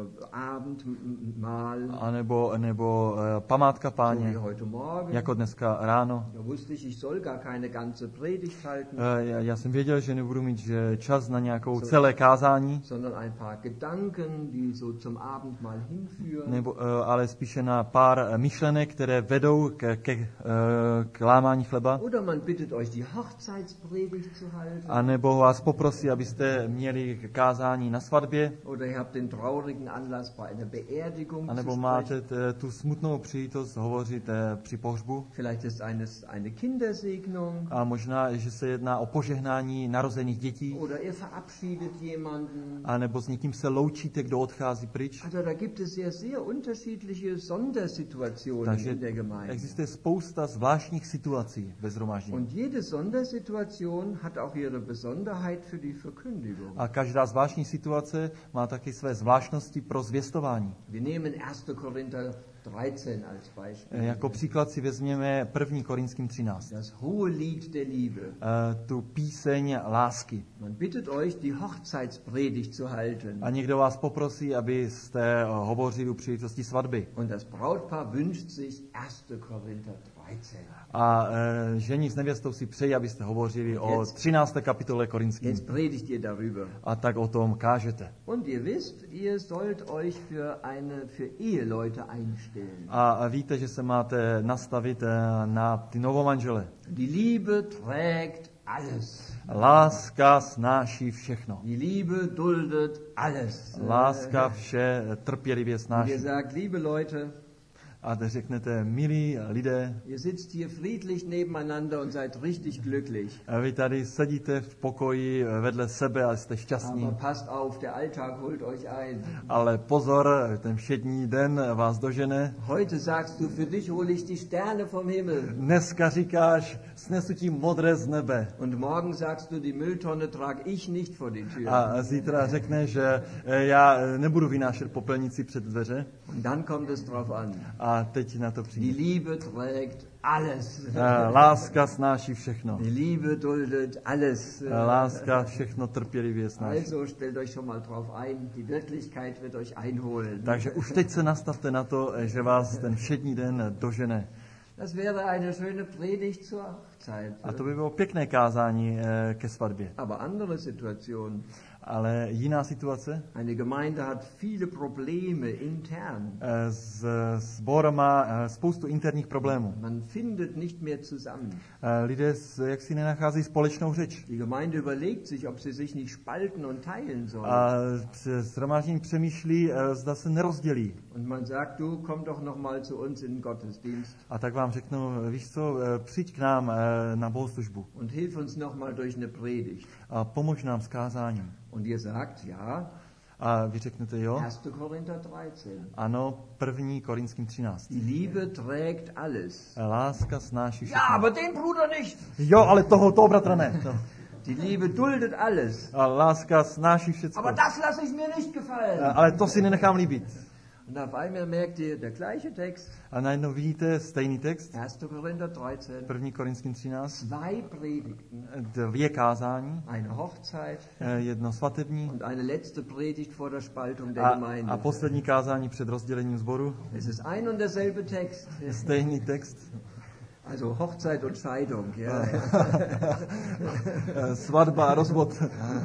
Speaker 2: Abendmahl.
Speaker 1: A nebo, nebo uh, památka Páně.
Speaker 2: So wie heute Morgen.
Speaker 1: Jako dneska ráno.
Speaker 2: Da wusste ich, ich soll gar keine ganze Predigt halten.
Speaker 1: Uh, já, já jsem věděl, že nebudu mít že čas na nějakou so, celé kázání.
Speaker 2: Sondern ein paar Gedanken, die so zum Abendmahl hinführen.
Speaker 1: Nebo, uh, ale spíše na pár myšlenek, které vedou k, k, uh, k lámání chleba.
Speaker 2: Oder man bittet euch die Hochzeitspredigt zu halten.
Speaker 1: A nebo vás poprosí, abyste měli kázání na svatbě.
Speaker 2: Oder ihr habt den traurigen Anlass bei einer Beerdigung.
Speaker 1: A nebo máte t, tu smutnou příležitost hovořit uh, při pohřbu.
Speaker 2: Vielleicht ist eines eine Kindersegnung.
Speaker 1: A možná, že se jedná o požehnání narozených dětí.
Speaker 2: Oder ihr verabschiedet jemanden.
Speaker 1: A nebo s někým se loučíte, kdo odchází pryč.
Speaker 2: Also da gibt es ja sehr unterschiedliche Sondersituationen
Speaker 1: Takže
Speaker 2: in der Gemeinde.
Speaker 1: Existuje spousta zvláštních situací ve shromáždění.
Speaker 2: Und jede Sondersituation hat auch ihre Besonderheit für die Verkündigung.
Speaker 1: A každá zvláštní situace má taky své zvláštnosti pro zvěstování.
Speaker 2: Wir nehmen erster Korinther dreizehn als Beispiel.
Speaker 1: Jako příklad si vezměme první Korinským třináct.
Speaker 2: Das hohe Lied der Liebe.
Speaker 1: Uh, tu píseň lásky.
Speaker 2: Man bittet euch, die Hochzeitspredigt zu halten.
Speaker 1: A někdo vás poprosí, abyste hovořili u příležitosti svatby.
Speaker 2: Und das Brautpaar wünscht sich erster Korinther dreizehn.
Speaker 1: A uh, ženich s nevěstou si přejí, abyste hovořili o třinácté kapitole Korinským.
Speaker 2: Jetzt predigt ihr darüber.
Speaker 1: A tak o tom kážete.
Speaker 2: Und ihr wisst, ihr sollt euch für eine für Eheleute einstellen.
Speaker 1: A víte, že se máte nastavit na ty novomanžele.
Speaker 2: Die Liebe trägt alles.
Speaker 1: Láska snáší všechno.
Speaker 2: Die Liebe duldet alles.
Speaker 1: Láska vše trpělivě snáší.
Speaker 2: Ihr sagt, liebe Leute,
Speaker 1: a řeknete, milí lidé,
Speaker 2: ihr sitzt hier friedlich nebeneinander und seid richtig glücklich.
Speaker 1: A vy tady sedíte v pokoji vedle sebe a jste šťastní.
Speaker 2: Aber passt auf, der Alltag holt euch ein.
Speaker 1: Ale pozor, ten všední den vás dožene.
Speaker 2: Heute sagst du, für dich hole ich die Sterne vom Himmel.
Speaker 1: Dneska říkáš, snesu ti modré z nebe.
Speaker 2: Und morgen sagst du, die Mülltonne trag ich nicht vor die Tür.
Speaker 1: A zítra řekneš, že já nebudu vynášet popelnici před dveře.
Speaker 2: Und dann kommt es drauf an.
Speaker 1: A teď na to přijde.
Speaker 2: Die Liebe trägt alles.
Speaker 1: Láska snáší všechno.
Speaker 2: Die Liebe duldet alles.
Speaker 1: Láska všechno trpělivě snáší.
Speaker 2: Also stellt euch schon mal drauf ein, die Wirklichkeit wird euch einholen.
Speaker 1: Takže už teď se nastavte na to, že vás ten všední den dožene.
Speaker 2: Das wäre eine schöne Predigt zur Hochzeit.
Speaker 1: A to by bylo pěkné kázání ke svatbě.
Speaker 2: Aber andere Situation.
Speaker 1: Ale jiná situace?
Speaker 2: Eine Gemeinde hat viele Probleme intern.
Speaker 1: Sbor má spoustu interních problémů.
Speaker 2: Man findet nicht mehr zusammen.
Speaker 1: Lidé jak si nenachází společnou řeč.
Speaker 2: Die Gemeinde überlegt sich, ob sie sich nicht spalten und teilen sollen.
Speaker 1: A shromáždění přemýšlí, zda se nerozdělí.
Speaker 2: Und man sagt, du komm doch noch mal zu uns in den Gottesdienst.
Speaker 1: A tak vám řeknu, víš co, přijď k nám na bohoslužbu.
Speaker 2: Und hilf uns noch mal durch eine Predigt.
Speaker 1: A pomož nám s kázáním.
Speaker 2: Und ihr sagt, ja.
Speaker 1: A vy řeknete jo?
Speaker 2: erster Korinther dreizehn.
Speaker 1: Ano, první Korinským třináct.
Speaker 2: Die Liebe trägt alles.
Speaker 1: Láska snáší všechno.
Speaker 2: Ja, aber den Bruder nicht.
Speaker 1: Jo, ale toho, toho bratra ne. To.
Speaker 2: Die Liebe duldet alles.
Speaker 1: A láska snáší všechno.
Speaker 2: Aber das lasse ich mir nicht gefallen.
Speaker 1: Ale to si nenechám líbit.
Speaker 2: Und auf einmal merkt ihr, der gleiche Text.
Speaker 1: A najednou vidíte stejný text.
Speaker 2: erster Korinther dreizehn.
Speaker 1: první Korinským třináct.
Speaker 2: Zwei Predigten.
Speaker 1: Dvě kázání.
Speaker 2: Eine Hochzeit.
Speaker 1: Jedno svatební.
Speaker 2: Und eine letzte Predigt vor der Spaltung der
Speaker 1: A,
Speaker 2: Gemeinde.
Speaker 1: a poslední kázání před rozdělením sboru.
Speaker 2: Es ist ein und derselbe Text.
Speaker 1: Stejný text.
Speaker 2: Also Hochzeit und Scheidung. Ja.
Speaker 1: Svatba a rozvod.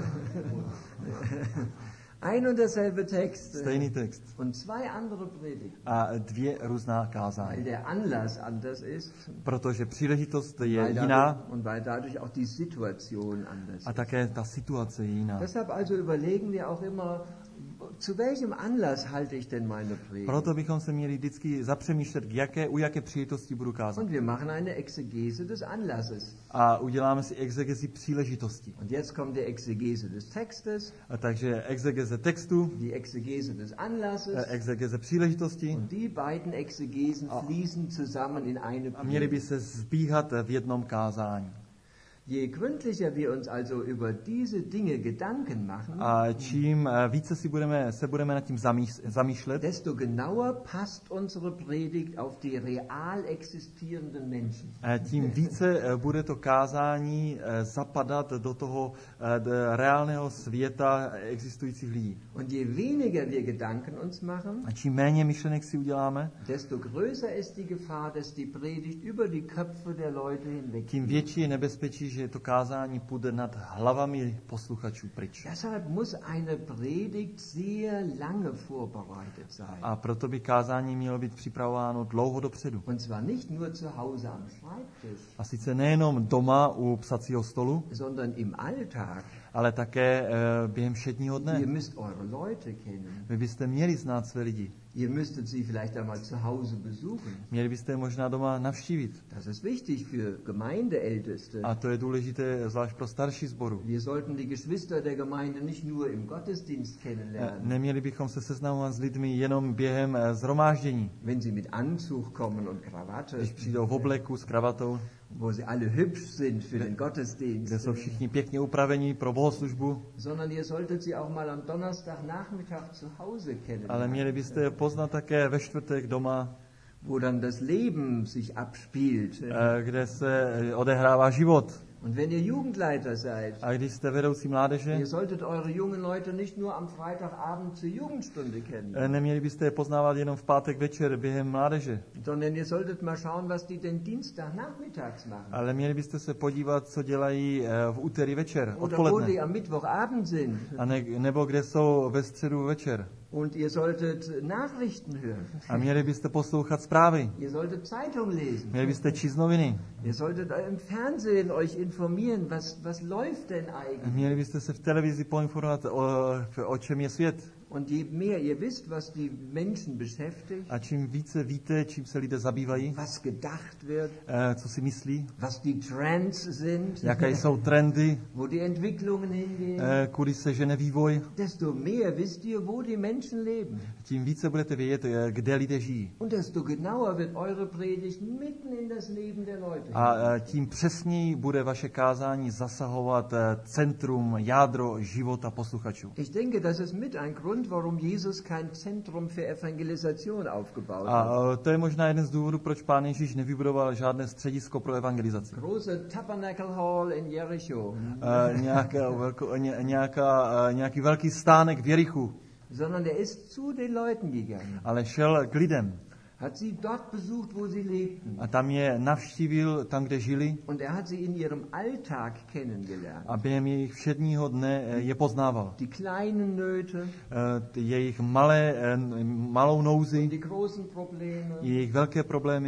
Speaker 2: Ein und derselbe Text.
Speaker 1: Stejný text.
Speaker 2: Und zwei andere Predigten.
Speaker 1: A dvě různá
Speaker 2: Weil
Speaker 1: kázání.
Speaker 2: der Anlass anders ist.
Speaker 1: Protože příležitost je
Speaker 2: Weil
Speaker 1: jiná
Speaker 2: dadurch, und weil dadurch auch die Situation anders
Speaker 1: a
Speaker 2: ist.
Speaker 1: také ta situace je jiná.
Speaker 2: Deshalb also überlegen wir auch immer, zu welchem Anlass halte ich denn meine Predigt?
Speaker 1: Proto bychom se měli vždycky zapřemýšlet, k jaké, u jaké příležitosti budu kázat.
Speaker 2: Und wir machen eine Exegese des Anlasses.
Speaker 1: A uděláme si exegezi příležitosti.
Speaker 2: Und jetzt kommt die Exegese des Textes,
Speaker 1: A takže exegeze textu,
Speaker 2: die Exegese des Anlasses.
Speaker 1: exegeze příležitosti
Speaker 2: Und die beiden Exegesen fließen zusammen in eine
Speaker 1: a měly by
Speaker 2: Predigt.
Speaker 1: se zbíhat v jednom kázání.
Speaker 2: Je gründlicher wir uns also über diese Dinge Gedanken machen,
Speaker 1: A čím více si budeme, se budeme nad tím zamýš- zamýšlet,
Speaker 2: desto genauer passt unsere Predigt auf die real existierenden Menschen.
Speaker 1: eh, tím více eh, bude to kázání eh, zapadat do toho eh, d- reálného světa existujících lidí.
Speaker 2: Und je weniger wir Gedanken uns machen,
Speaker 1: A čím méně myšlenek si uděláme,
Speaker 2: desto größer ist die Gefahr, dass die Predigt über die Köpfe der Leute hinweg.
Speaker 1: tím větší je nebezpečí, že to kázání půjde nad hlavami posluchačů pryč.
Speaker 2: Deshalb muss eine Predigt sehr lange vorbereitet sein.
Speaker 1: A proto by kázání mělo být připravováno dlouho dopředu.
Speaker 2: Und zwar nicht nur zu Hause am Schreibtisch,
Speaker 1: A sice nejenom doma u psacího stolu,
Speaker 2: sondern im Alltag.
Speaker 1: ale také e, během všedního dne.
Speaker 2: Ihr müsst eure Leute kennen.
Speaker 1: Vy byste měli znát své lidi.
Speaker 2: Ihr müsstet sie vielleicht einmal zu Hause besuchen.
Speaker 1: Měli byste je možná doma navštívit.
Speaker 2: Das ist wichtig für Gemeindeälteste.
Speaker 1: A to je důležité zvlášť pro starší sboru.
Speaker 2: Wir sollten die Geschwister der Gemeinde nicht nur im Gottesdienst kennenlernen.
Speaker 1: Neměli bychom se seznamovat s lidmi jenom během e, zhromáždění.
Speaker 2: Wenn sie mit Anzug kommen und Krawatte,
Speaker 1: Když přijdou v obleku s kravatou,
Speaker 2: wo sie alle hübsch sind für den Gottesdienst,
Speaker 1: kde jsou všichni pěkně upravení pro bohoslužbu,
Speaker 2: sondern ihr solltet sie auch mal am Donnerstagnachmittag zu Hause
Speaker 1: ale
Speaker 2: kennenlernen,
Speaker 1: měli byste je poznat také ve čtvrtek doma,
Speaker 2: wo dann das Leben sich abspielt.
Speaker 1: e, kde se e, odehrává život.
Speaker 2: Und wenn ihr Jugendleiter seid,
Speaker 1: A když jste vedoucí mládeže,
Speaker 2: ihr solltet eure jungen Leute nicht nur am Freitagabend zur Jugendstunde kennen,
Speaker 1: e, neměli byste je poznávat jenom v pátek večer během mládeže,
Speaker 2: sondern ihr solltet mal schauen, was die den Dienstagnachmittags machen.
Speaker 1: ale měli byste se podívat, co dělají e, v úterý večer,
Speaker 2: Oder wo
Speaker 1: odpoledne,
Speaker 2: die am Mittwochabend sind.
Speaker 1: a ne, nebo kde jsou ve středu večer.
Speaker 2: Und ihr solltet Nachrichten hören.
Speaker 1: A měli byste poslouchat zprávy,
Speaker 2: Ihr solltet Zeitung lesen.
Speaker 1: měli byste číst noviny,
Speaker 2: Ihr solltet im Fernsehen euch informieren, was, was läuft denn eigentlich.
Speaker 1: měli byste se v televizi poinformovat, o, o čem je svět.
Speaker 2: Und je mehr ihr wisst, was die Menschen beschäftigt,
Speaker 1: A čím více víte, čím se lidé zabývají,
Speaker 2: was gedacht wird,
Speaker 1: e, co si myslí,
Speaker 2: was die Trends sind,
Speaker 1: jaké jsou trendy,
Speaker 2: wo die Entwicklungen hingehen,
Speaker 1: e, kudy se žene vývoj,
Speaker 2: desto mehr wisst ihr, wo die Menschen leben.
Speaker 1: tím více budete vědět, e, kde lidé žijí.
Speaker 2: Und desto genauer wird eure Predigt mitten in das Leben der Leute.
Speaker 1: A e, tím přesněji bude vaše kázání zasahovat e, centrum, jádro života posluchačů.
Speaker 2: Ich denke, das ist mit ein Grund, warum Jesus kein Zentrum für Evangelisation aufgebaut
Speaker 1: A
Speaker 2: hat.
Speaker 1: e, to je možná jeden z důvodů, proč Pán Ježíš nevybudoval žádné středisko pro evangelizaci.
Speaker 2: Große Tabernacle Hall in Jericho,
Speaker 1: E, nějaká, velko, ně, nějaká, e, nějaký velký stánek v Jerichu,
Speaker 2: sondern er ist zu den Leuten gegangen,
Speaker 1: ale šel k lidem
Speaker 2: hat sie dort besucht, wo sie lebten.
Speaker 1: a tam je navštívil, tam, kde žili,
Speaker 2: Und er hat sie in ihrem Alltag kennengelernt.
Speaker 1: a během jejich všedního dne e, je poznával.
Speaker 2: Die kleinen Nöte,
Speaker 1: E, ty jejich malé, e, malou nouzi,
Speaker 2: die großen Probleme,
Speaker 1: jejich velké problémy,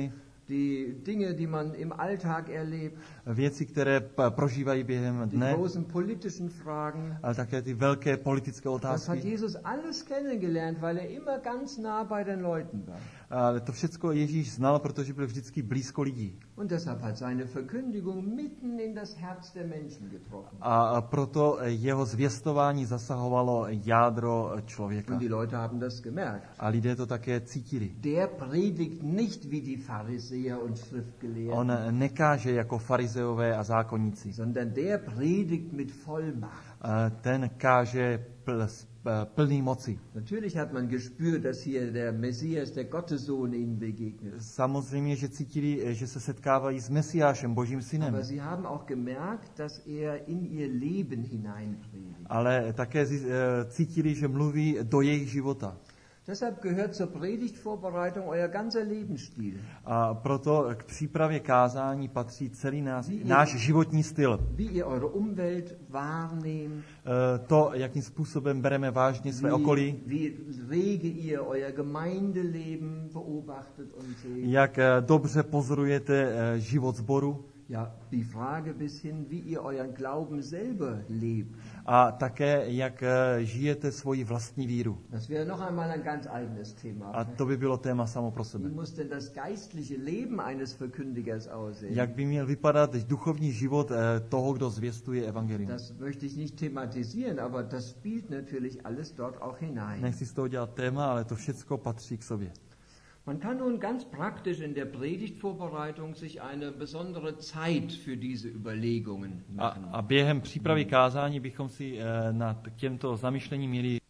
Speaker 2: die Dinge, die man im Alltag erlebt,
Speaker 1: věci, které p- prožívají během
Speaker 2: die
Speaker 1: dne,
Speaker 2: großen politischen Fragen.
Speaker 1: ale také ty velké politické
Speaker 2: Das hat
Speaker 1: otázky.
Speaker 2: Jesus alles kennengelernt, weil er immer ganz nah bei den Leuten war.
Speaker 1: A to všechno Ježíš znal, protože byl vždycky blízko lidí.
Speaker 2: Und deshalb hat seine Verkündigung mitten in das Herz der Menschen getroffen.
Speaker 1: A proto jeho zvěstování zasahovalo jádro člověka.
Speaker 2: Und die Leute haben das gemerkt.
Speaker 1: A lidé to také cítili.
Speaker 2: Der predigt nicht wie die Pharisäer und Schriftgelehrten,
Speaker 1: On nekáže jako farizeové a zákonníci.
Speaker 2: sondern der predigt mit Vollmacht.
Speaker 1: A ten káže pl, plný moci.
Speaker 2: Natürlich hat man gespürt, dass hier der Messias, der Gottessohn, ihnen begegnet.
Speaker 1: Samozřejmě, že cítili, že se setkávají s Mesiášem, Božím synem.
Speaker 2: Aber sie haben auch gemerkt, dass er in ihr Leben hineinpredigt.
Speaker 1: Ale také zi- cítili, že mluví do jejich života.
Speaker 2: Deshalb gehört zur Predigtvorbereitung euer ganzer Lebensstil.
Speaker 1: A proto k přípravě kázání patří celý nás, náš životní styl.
Speaker 2: Wie ihr eure Umwelt wahrnehmt,
Speaker 1: E, To, jakým způsobem bereme vážně své okolí,
Speaker 2: wie, wie rege ihr euer Gemeindeleben beobachtet und seht.
Speaker 1: jak e, dobře pozorujete e, život sboru
Speaker 2: Ja, die Frage bis hin, wie ihr euren Glauben selber lebt.
Speaker 1: a také, jak e, žijete svoji vlastní víru.
Speaker 2: Das wäre noch einmal ein ganz eigenes Thema.
Speaker 1: A to by bylo téma samo pro
Speaker 2: Wie
Speaker 1: sebe.
Speaker 2: muss denn das geistliche Leben eines Verkündigers aussehen?
Speaker 1: Jak by měl vypadat duchovní život e, toho, kdo zvěstuje evangelium?
Speaker 2: Das möchte ich nicht thematisieren, aber das spielt natürlich alles dort auch hinein.
Speaker 1: Nechci z toho dělat téma, ale to všecko patří k sobě.
Speaker 2: Man kann nun ganz praktisch in der Predigtvorbereitung sich eine besondere Zeit für diese Überlegungen
Speaker 1: A,
Speaker 2: machen.
Speaker 1: a během přípravy kázání bychom si e, nad těmto zamyšlením měli